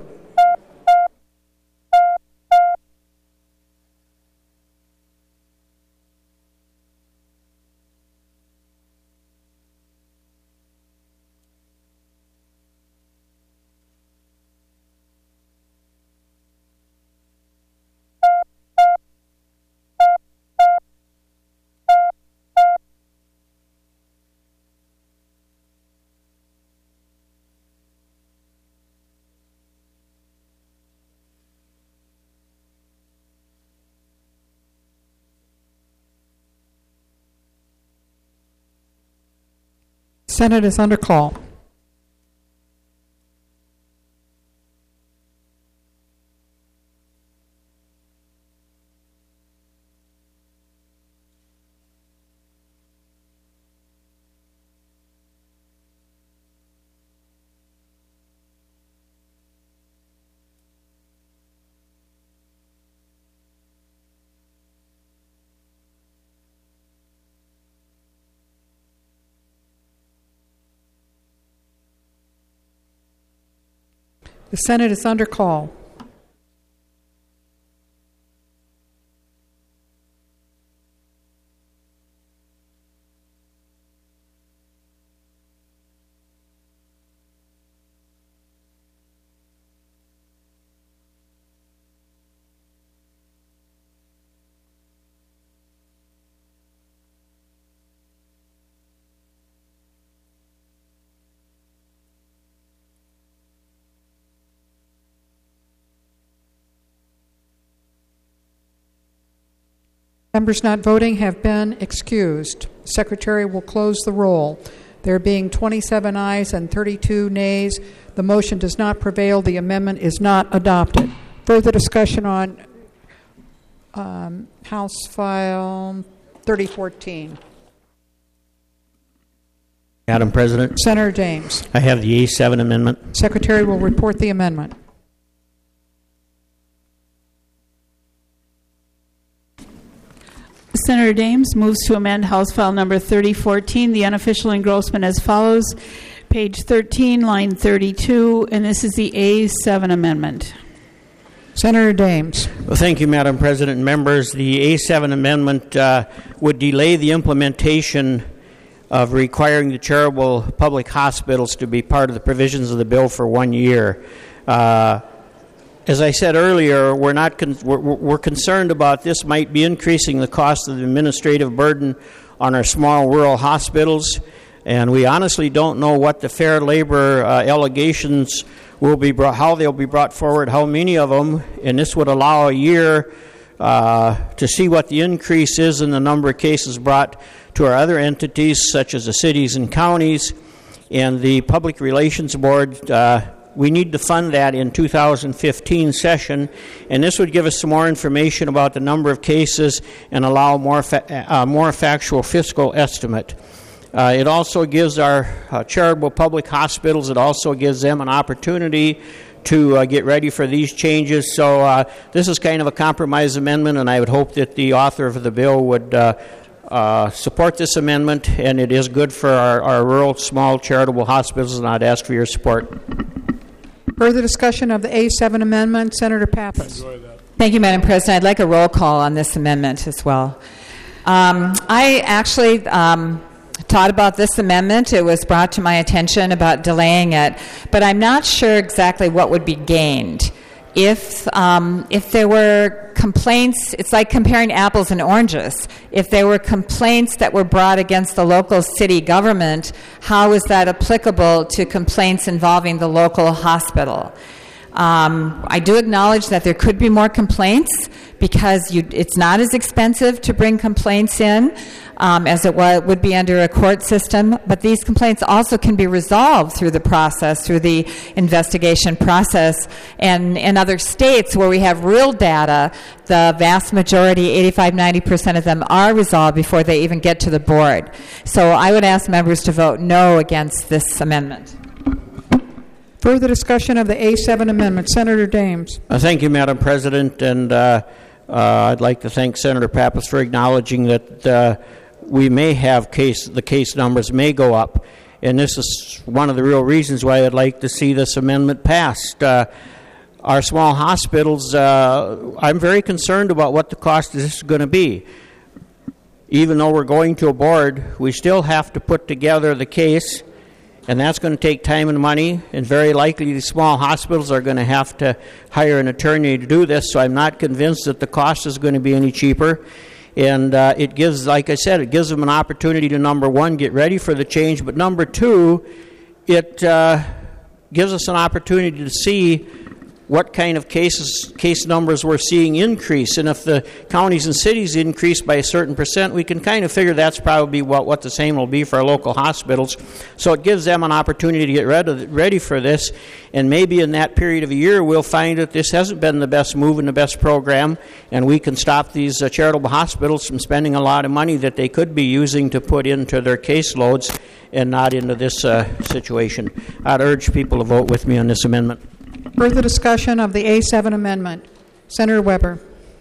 [SPEAKER 12] Senate is under call. The Senate is under call. Members not voting have been excused. The Secretary will close the roll. There being twenty-seven ayes and thirty-two nays, the motion does not prevail. The amendment is not adopted. Further discussion on um, House File thirty fourteen.
[SPEAKER 5] Madam President.
[SPEAKER 12] Senator Dames.
[SPEAKER 5] I have the A seven amendment.
[SPEAKER 12] Secretary will report the amendment.
[SPEAKER 4] Senator Dames moves to amend House File Number thirty fourteen, the unofficial engrossment as follows. Page thirteen, line thirty-two, and this is the A seven amendment.
[SPEAKER 12] Senator Dames.
[SPEAKER 5] Well, thank you, Madam President and members. The A seven amendment uh, would delay the implementation of requiring the charitable public hospitals to be part of the provisions of the bill for one year. Uh, As I said earlier, we're not con- we're, we're concerned about this might be increasing the cost of the administrative burden on our small rural hospitals, and we honestly don't know what the fair labor uh, allegations will be brought, how they'll be brought forward, how many of them, and this would allow a year uh, to see what the increase is in the number of cases brought to our other entities, such as the cities and counties, And the Public Relations Board, uh, we need to fund that in two thousand fifteen session, and this would give us some more information about the number of cases and allow more fa- uh, more factual fiscal estimate. Uh, it also gives our uh, charitable public hospitals, it also gives them an opportunity to uh, get ready for these changes. So uh, this is kind of a compromise amendment, and I would hope that the author of the bill would uh, uh, support this amendment, and it is good for our, our rural, small, charitable hospitals, and I'd ask for your support.
[SPEAKER 12] Further discussion of the A seven amendment. Senator Pappas.
[SPEAKER 2] Thank you, Madam President. I'd like a roll call on this amendment as well. Um, I actually um, thought about this amendment. It was brought to my attention about delaying it, but I'm not sure exactly what would be gained. If um, if there were complaints, it's like comparing apples and oranges. If there were complaints that were brought against the local city government, how is that applicable to complaints involving the local hospital? Um, I do acknowledge that there could be more complaints because you, it's not as expensive to bring complaints in um, as it w- would be under a court system, but these complaints also can be resolved through the process, through the investigation process. And in other states where we have real data, the vast majority, eighty-five, ninety percent of them are resolved before they even get to the board. So I would ask members to vote no against this amendment.
[SPEAKER 12] Further discussion of the A seven amendment. Senator Dames.
[SPEAKER 5] Uh, thank you, Madam President, and uh, uh, I'd like to thank Senator Pappas for acknowledging that uh, we may have case, the case numbers may go up, and this is one of the real reasons why I'd like to see this amendment passed. Uh, our small hospitals, uh, I'm very concerned about what the cost of this is going to be. Even though we're going to a board, we still have to put together the case, and that's going to take time and money, and very likely the small hospitals are going to have to hire an attorney to do this, so I'm not convinced that the cost is going to be any cheaper. And uh, it gives, like I said, it gives them an opportunity to, number one, get ready for the change, but number two, it uh, gives us an opportunity to see what kind of cases, case numbers we're seeing increase. And if the counties and cities increase by a certain percent, we can kind of figure that's probably what, what the same will be for our local hospitals. So it gives them an opportunity to get ready, ready for this. And maybe in that period of a year, we'll find that this hasn't been the best move and the best program, and we can stop these uh, charitable hospitals from spending a lot of money that they could be using to put into their caseloads and not into this uh, situation. I'd urge people to vote with me on this amendment.
[SPEAKER 12] Further discussion of the A seven amendment. Senator Weber.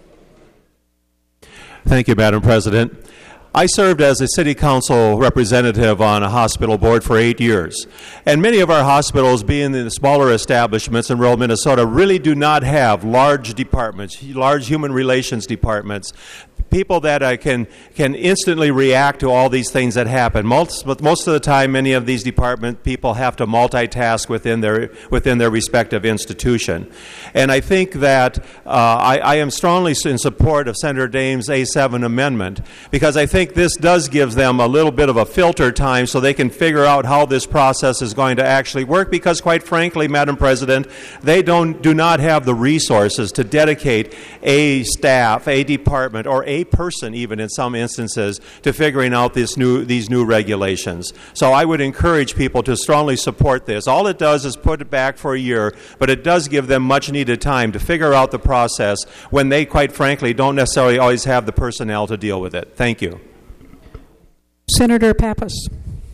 [SPEAKER 10] Thank you, Madam President. I served as a city council representative on a hospital board for eight years. And many of our hospitals, being in the smaller establishments in rural Minnesota, really do not have large departments, large human relations departments, people that uh, can can instantly react to all these things that happen. Most, most of the time, many of these department people have to multitask within their within their respective institution. And I think that uh, I, I am strongly in support of Senator Dames' A seven amendment, because I think this does give them a little bit of a filter time so they can figure out how this process is going to actually work, because quite frankly, Madam President, they don't do not have the resources to dedicate a staff, a department, or a person even in some instances to figuring out this new these new regulations. So I would encourage people to strongly support this. All it does is put it back for a year, but it does give them much needed time to figure out the process when they, quite frankly, don't necessarily always have the personnel to deal with it. Thank you.
[SPEAKER 12] Senator Pappas.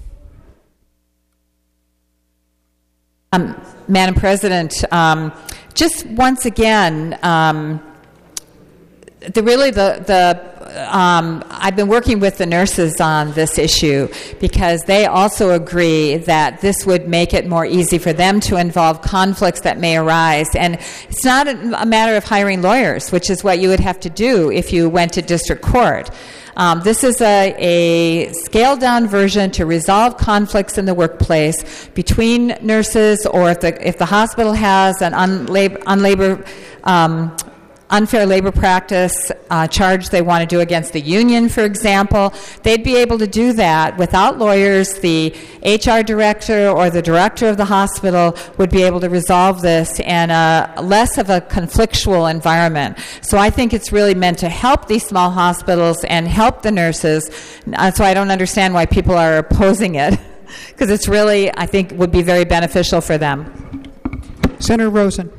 [SPEAKER 2] Um, Madam President, um, just once again, um, the really the the um, I've been working with the nurses on this issue because they also agree that this would make it more easy for them to involve conflicts that may arise. And it's not a, a matter of hiring lawyers, which is what you would have to do if you went to district court. Um, this is a, a scaled-down version to resolve conflicts in the workplace between nurses, or if the if the hospital has an unlabor, unlabor um, unfair labor practice uh, charge they want to do against the union, for example, they'd be able to do that without lawyers. The H R director or the director of the hospital would be able to resolve this in a less of a conflictual environment. So I think it's really meant to help these small hospitals and help the nurses. Uh, so I don't understand why people are opposing it. because it's really, I think, would be very beneficial for them.
[SPEAKER 12] Senator Rosen.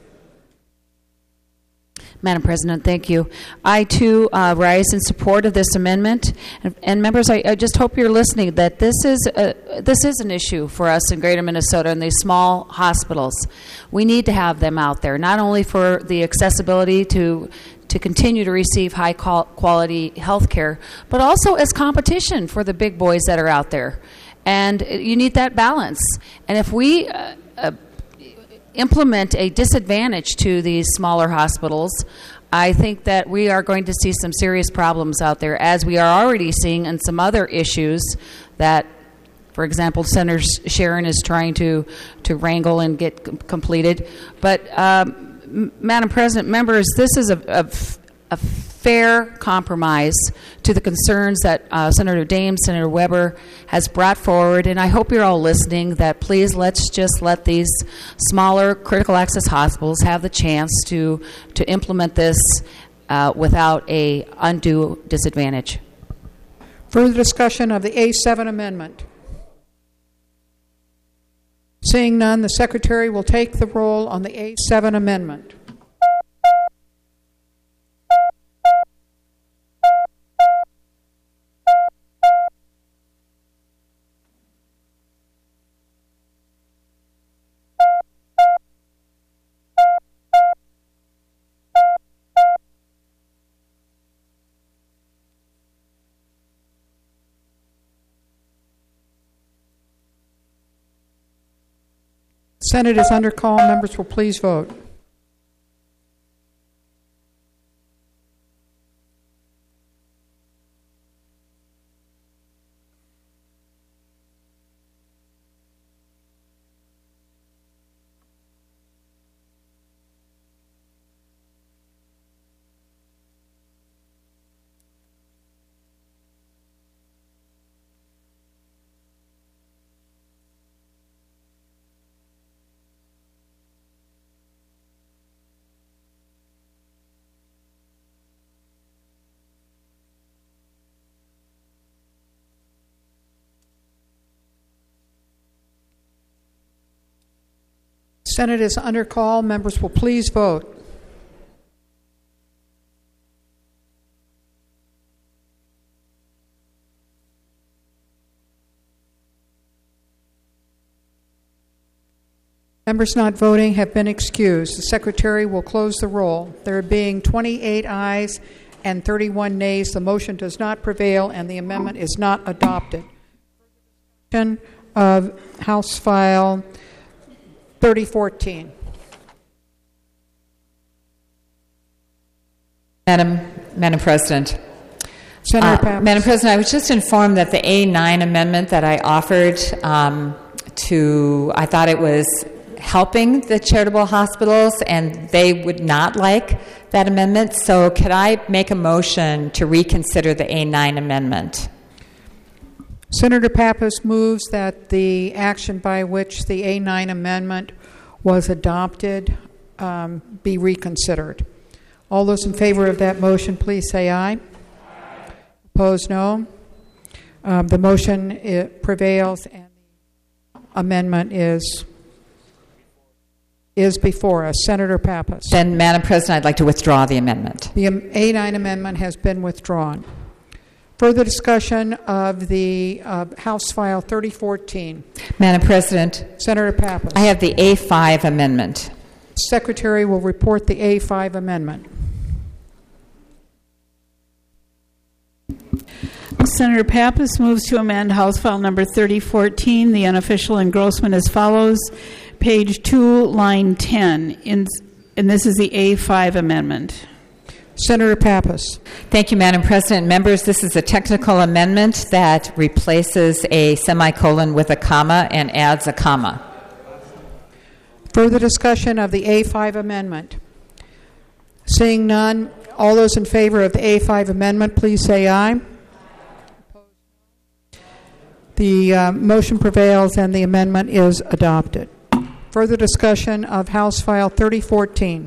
[SPEAKER 11] Madam President, thank you. I, too, uh, rise in support of this amendment. And, and members, I, I just hope you're listening, that this is, a, this is an issue for us in Greater Minnesota and these small hospitals. We need to have them out there, not only for the accessibility to to continue to receive high quality health care, but also as competition for the big boys that are out there. And you need that balance. And if we uh, uh, implement a disadvantage to these smaller hospitals, I think that we are going to see some serious problems out there, as we are already seeing in some other issues that, for example, Senator Sharon is trying to, to wrangle and get com- completed. But, um, M- Madam President, members, this is a, a, a fair compromise to the concerns that uh, Senator Dames, Senator Weber has brought forward, and I hope you're all listening, that please let's just let these smaller critical access hospitals have the chance to, to implement this uh, without a undue disadvantage.
[SPEAKER 12] Further discussion of the A seven amendment. Seeing none, the Secretary will take the roll on the A seven amendment. Senate is under call. Members will please vote. Senate is under call. Members will please vote. Members not voting have been excused. The Secretary will close the roll. There being twenty-eight ayes and thirty-one nays, the motion does not prevail and the amendment is not adopted. Of House File thirty fourteen.
[SPEAKER 2] Madam, Madam President.
[SPEAKER 12] Senator
[SPEAKER 2] uh, Madam President, I was just informed that the A nine amendment that I offered um, to, I thought it was helping the charitable hospitals, and they would not like that amendment. So could I make a motion to reconsider the A nine amendment?
[SPEAKER 12] Senator Pappas moves that the action by which the A nine amendment was adopted um, be reconsidered. All those in favor of that motion, please say aye. Aye. Opposed, no. Um, the motion it prevails and the amendment is is before us. Senator Pappas.
[SPEAKER 2] Then, Madam President, I'd like to withdraw the amendment.
[SPEAKER 12] The A nine amendment has been withdrawn. Further discussion of the uh, House File thirty fourteen.
[SPEAKER 2] Madam President.
[SPEAKER 12] Senator Pappas.
[SPEAKER 2] I have the A five amendment.
[SPEAKER 12] Secretary will report the A five amendment.
[SPEAKER 4] Senator Pappas moves to amend House File Number thirty fourteen, the unofficial engrossment as follows. Page two, line ten, in, and this is the A five amendment.
[SPEAKER 12] Senator Pappas.
[SPEAKER 2] Thank you, Madam President. Members, this is a technical amendment that replaces a semicolon with a comma and adds a comma.
[SPEAKER 12] Further discussion of the A five amendment. Seeing none, all those in favor of the A five amendment, please say aye. The uh, motion prevails and the amendment is adopted. Further discussion of House File thirty fourteen.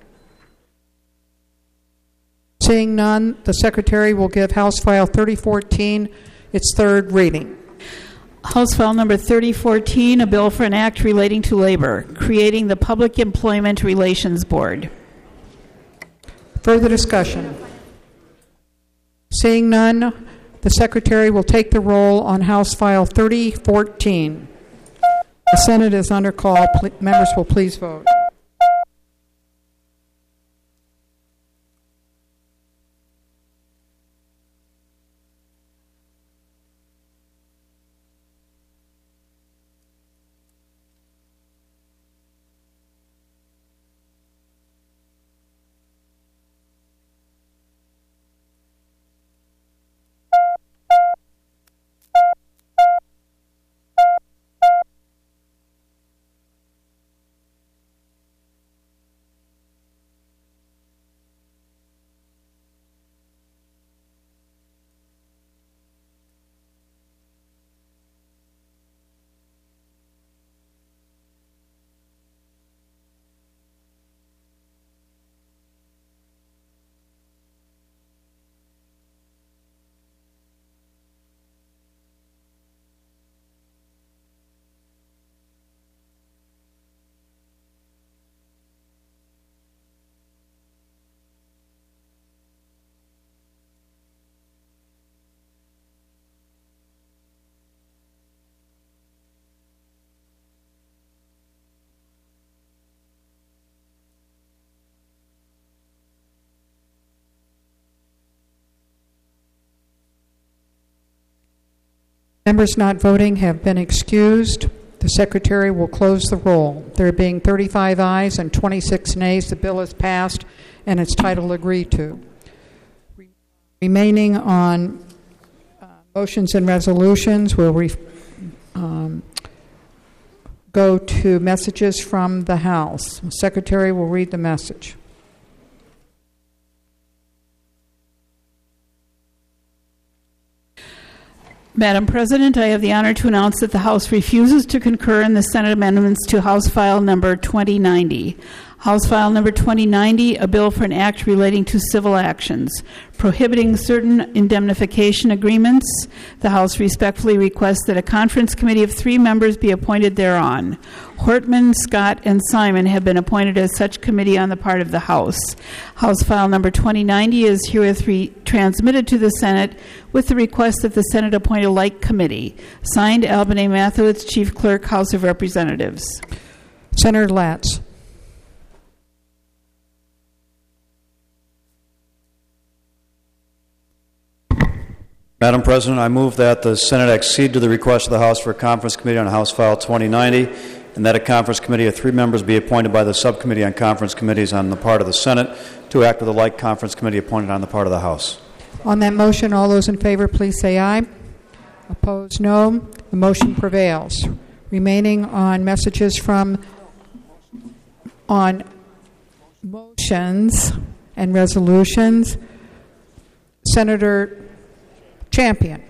[SPEAKER 12] Seeing none, the Secretary will give House File thirty fourteen its third reading.
[SPEAKER 4] House File Number thirty fourteen, a bill for an act relating to labor, creating the Public Employment Relations Board.
[SPEAKER 12] Further discussion? Seeing none, the Secretary will take the roll on House File thirty fourteen. The Senate is under call. Ple- members will please vote. Members not voting have been excused. The Secretary will close the roll. There being thirty-five ayes and twenty-six nays, the bill is passed and its title agreed to. Remaining on uh, motions and resolutions, we'll re- um, go to messages from the House. The Secretary will read the message.
[SPEAKER 4] Madam President, I have the honor to announce that the House refuses to concur in the Senate amendments to House File Number twenty ninety. House File Number twenty ninety, a bill for an act relating to civil actions, prohibiting certain indemnification agreements. The House respectfully requests that a conference committee of three members be appointed thereon. Hortman, Scott, and Simon have been appointed as such committee on the part of the House. House File Number twenty ninety is herewith re- transmitted to the Senate with the request that the Senate appoint a like committee. Signed, Alban A. Mathewitz, Chief Clerk, House of Representatives.
[SPEAKER 12] Senator Latz.
[SPEAKER 9] Madam President, I move that the Senate accede to the request of the House for a conference committee on House File twenty ninety, and that a conference committee of three members be appointed by the Subcommittee on Conference Committees on the part of the Senate to act with a like conference committee appointed on the part of the House.
[SPEAKER 12] On that motion, all those in favor, please say aye. Opposed, no. The motion prevails. Remaining on messages from on motions and resolutions, Senator Champion.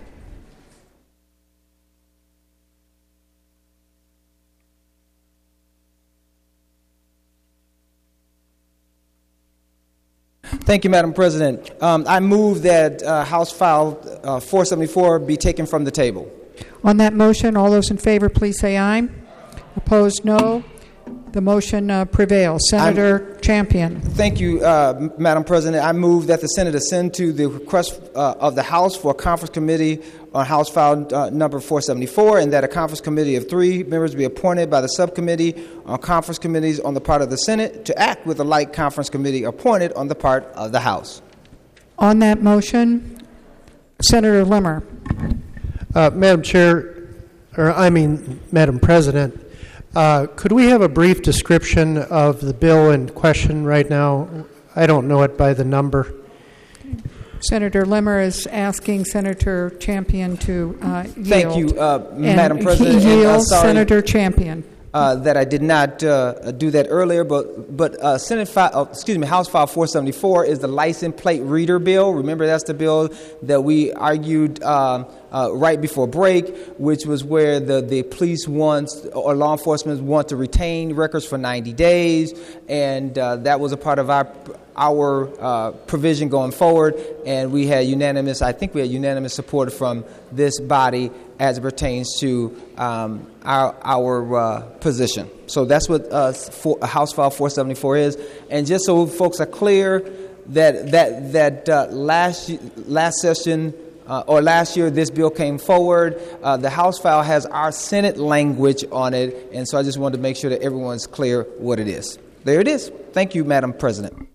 [SPEAKER 16] Thank you, Madam President. Um, I move that uh, House File uh, four seventy-four be taken from the table.
[SPEAKER 12] On that motion, all those in favor, please say aye. Opposed, no. The motion uh, prevails. Senator I'm, Champion.
[SPEAKER 16] Thank you, uh, Madam President. I move that the Senate assent to the request uh, of the House for a conference committee on House File uh, number four seventy-four, and that a conference committee of three members be appointed by the subcommittee on conference committees on the part of the Senate to act with a like conference committee appointed on the part of the House.
[SPEAKER 12] On that motion, Senator Limmer.
[SPEAKER 14] Uh, Madam Chair, or I mean, Madam President, Uh, could we have a brief description of the bill in question right now? I don't know it by the number.
[SPEAKER 12] Senator Limmer is asking Senator Champion to uh, yield.
[SPEAKER 16] Thank you, uh,
[SPEAKER 12] and
[SPEAKER 16] Madam President.
[SPEAKER 12] He yields,
[SPEAKER 16] and, uh, sorry,
[SPEAKER 12] Senator Champion.
[SPEAKER 16] Uh, that I did not uh, do that earlier, but but uh, Senate file, uh, excuse me, House File four seventy-four is the license plate reader bill. Remember, that's the bill that we argued uh, uh, right before break, which was where the, the police wants or law enforcement want to retain records for ninety days, and uh, that was a part of our our uh, provision going forward, and we had unanimous, I think we had unanimous support from this body as it pertains to um, our, our uh, position. So that's what uh, for, House File four seventy-four is. And just so folks are clear, that that that uh, last last session uh, or last year this bill came forward. Uh, the House file has our Senate language on it, and so I just wanted to make sure that everyone's clear what it is. There it is. Thank you, Madam President.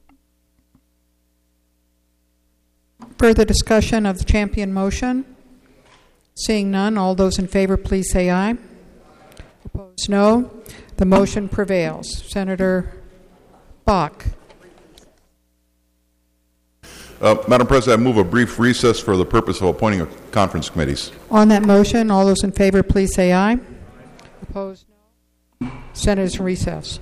[SPEAKER 12] Further discussion of the champion motion? Seeing none, all those in favor, please say aye. Opposed, no. The motion prevails. Senator Bach.
[SPEAKER 1] Uh, Madam President, I move a brief recess for the purpose of appointing conference committees.
[SPEAKER 12] On that motion, all those in favor, please say aye. Opposed, no. Senate is in recess.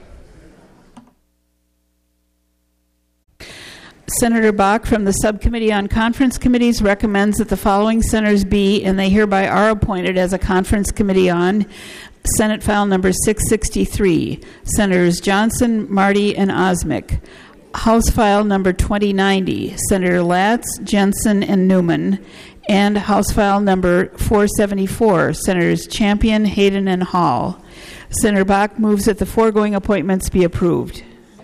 [SPEAKER 4] Senator Bach from the Subcommittee on Conference Committees recommends that the following senators be, and they hereby are appointed as a conference committee on Senate File Number six sixty-three, Senators Johnson, Marty, and Osmic. House File Number twenty ninety, Senator Latz, Jensen, and Newman. And House File Number four seventy-four, Senators Champion, Hayden, and Hall. Senator Bach moves that the foregoing appointments be approved.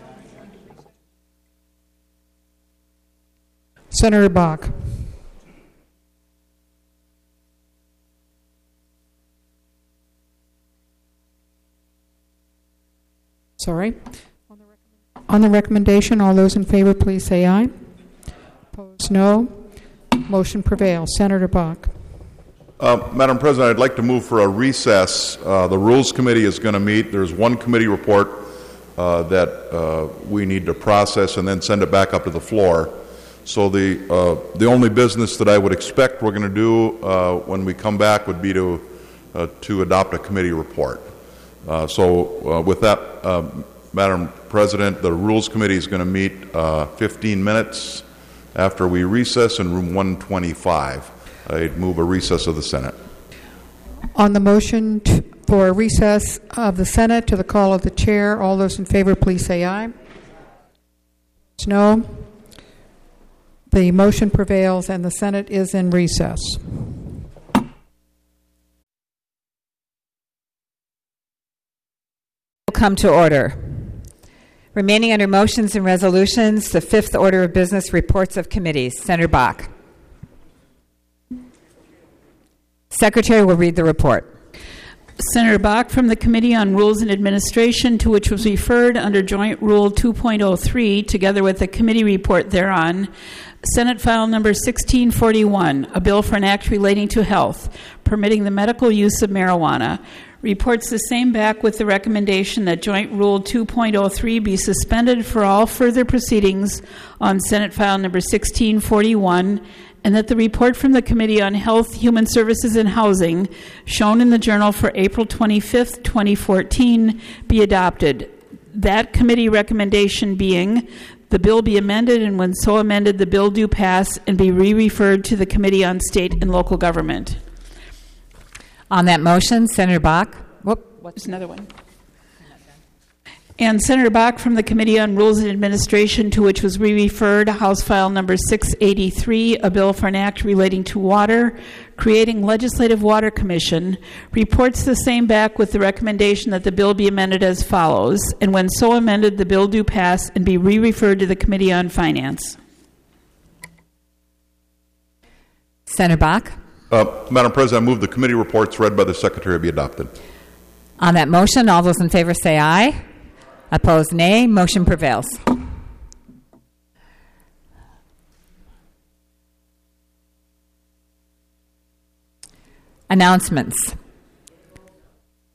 [SPEAKER 12] Senator Bach. Sorry. On the recommendation, all those in favor, please say aye. Opposed, no. Motion prevails. Senator Bach.
[SPEAKER 1] Uh, Madam President, I'd like to move for a recess. Uh, the Rules Committee is going to meet. There's one committee report uh, that uh, we need to process and then send it back up to the floor. So the uh, the only business that I would expect we're going to do uh, when we come back would be to uh, to adopt a committee report. Uh, so uh, with that, uh, Madam President, the Rules Committee is going to meet uh, fifteen minutes after we recess in room one twenty-five. I'd move a recess of the Senate.
[SPEAKER 12] On the motion t- for a recess of the Senate to the call of the chair, all those in favor, please say aye. No. The motion prevails and the Senate is in recess.
[SPEAKER 2] Will come to order. Remaining under motions and resolutions, the fifth order of business, reports of committees. Senator Bach. Secretary will read the report.
[SPEAKER 4] Senator Bach from the Committee on Rules and Administration, to which was referred under Joint Rule two point oh three, together with the committee report thereon, Senate File Number sixteen forty-one, a bill for an act relating to health, permitting the medical use of marijuana, reports the same back with the recommendation that Joint Rule two point oh three be suspended for all further proceedings on Senate File Number sixteen forty-one, and that the report from the Committee on Health, Human Services, and Housing, shown in the Journal for April twenty-fifth, twenty fourteen, be adopted. That committee recommendation being the bill be amended, and when so amended, the bill do pass and be re-referred to the Committee on State and Local Government.
[SPEAKER 2] On that motion, Senator Bach. Whoop.
[SPEAKER 4] What's another one? And Senator Bach from the Committee on Rules and Administration, to which was re-referred House File Number six eighty-three, a bill for an act relating to water, creating Legislative Water Commission, reports the same back with the recommendation that the bill be amended as follows, and when so amended, the bill do pass and be re-referred to the Committee on Finance.
[SPEAKER 2] Senator Bach.
[SPEAKER 1] Uh, Madam President, I move the committee reports read by the Secretary be adopted.
[SPEAKER 2] On that motion, all those in favor say aye. Opposed, nay. Motion prevails. Announcements.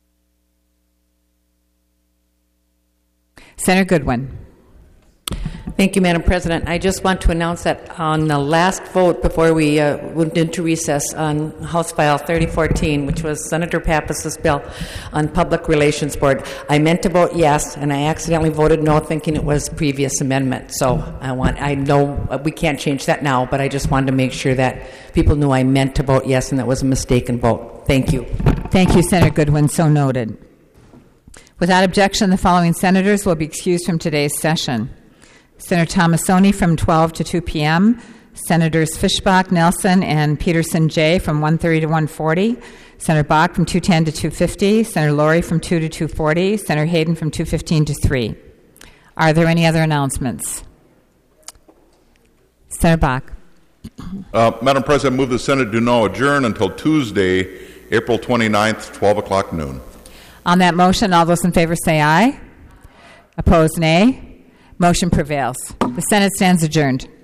[SPEAKER 2] Senator Goodwin.
[SPEAKER 15] Thank you, Madam President. I just want to announce that on the last vote before we uh, went into recess on House File thirty fourteen, which was Senator Pappas's bill on Public Relations Board, I meant to vote yes, and I accidentally voted no, thinking it was previous amendment. So I want, I know we can't change that now, but I just wanted to make sure that people knew I meant to vote yes, and that was a mistaken vote. Thank you.
[SPEAKER 2] Thank you, Senator Goodwin. So noted. Without objection, the following senators will be excused from today's session. Senator Tomassoni from twelve to two p.m., Senators Fischbach, Nelson, and Peterson J. from one thirty to one forty, Senator Bach from two ten to two fifty, Senator Laurie from two to two forty, Senator Hayden from two fifteen to three. Are there any other announcements? Senator Bach.
[SPEAKER 1] Uh, Madam President, I move the Senate do now adjourn until Tuesday, April twenty-ninth, twelve o'clock noon.
[SPEAKER 2] On that motion, all those in favor say aye. Opposed, nay. Motion prevails. The Senate stands adjourned.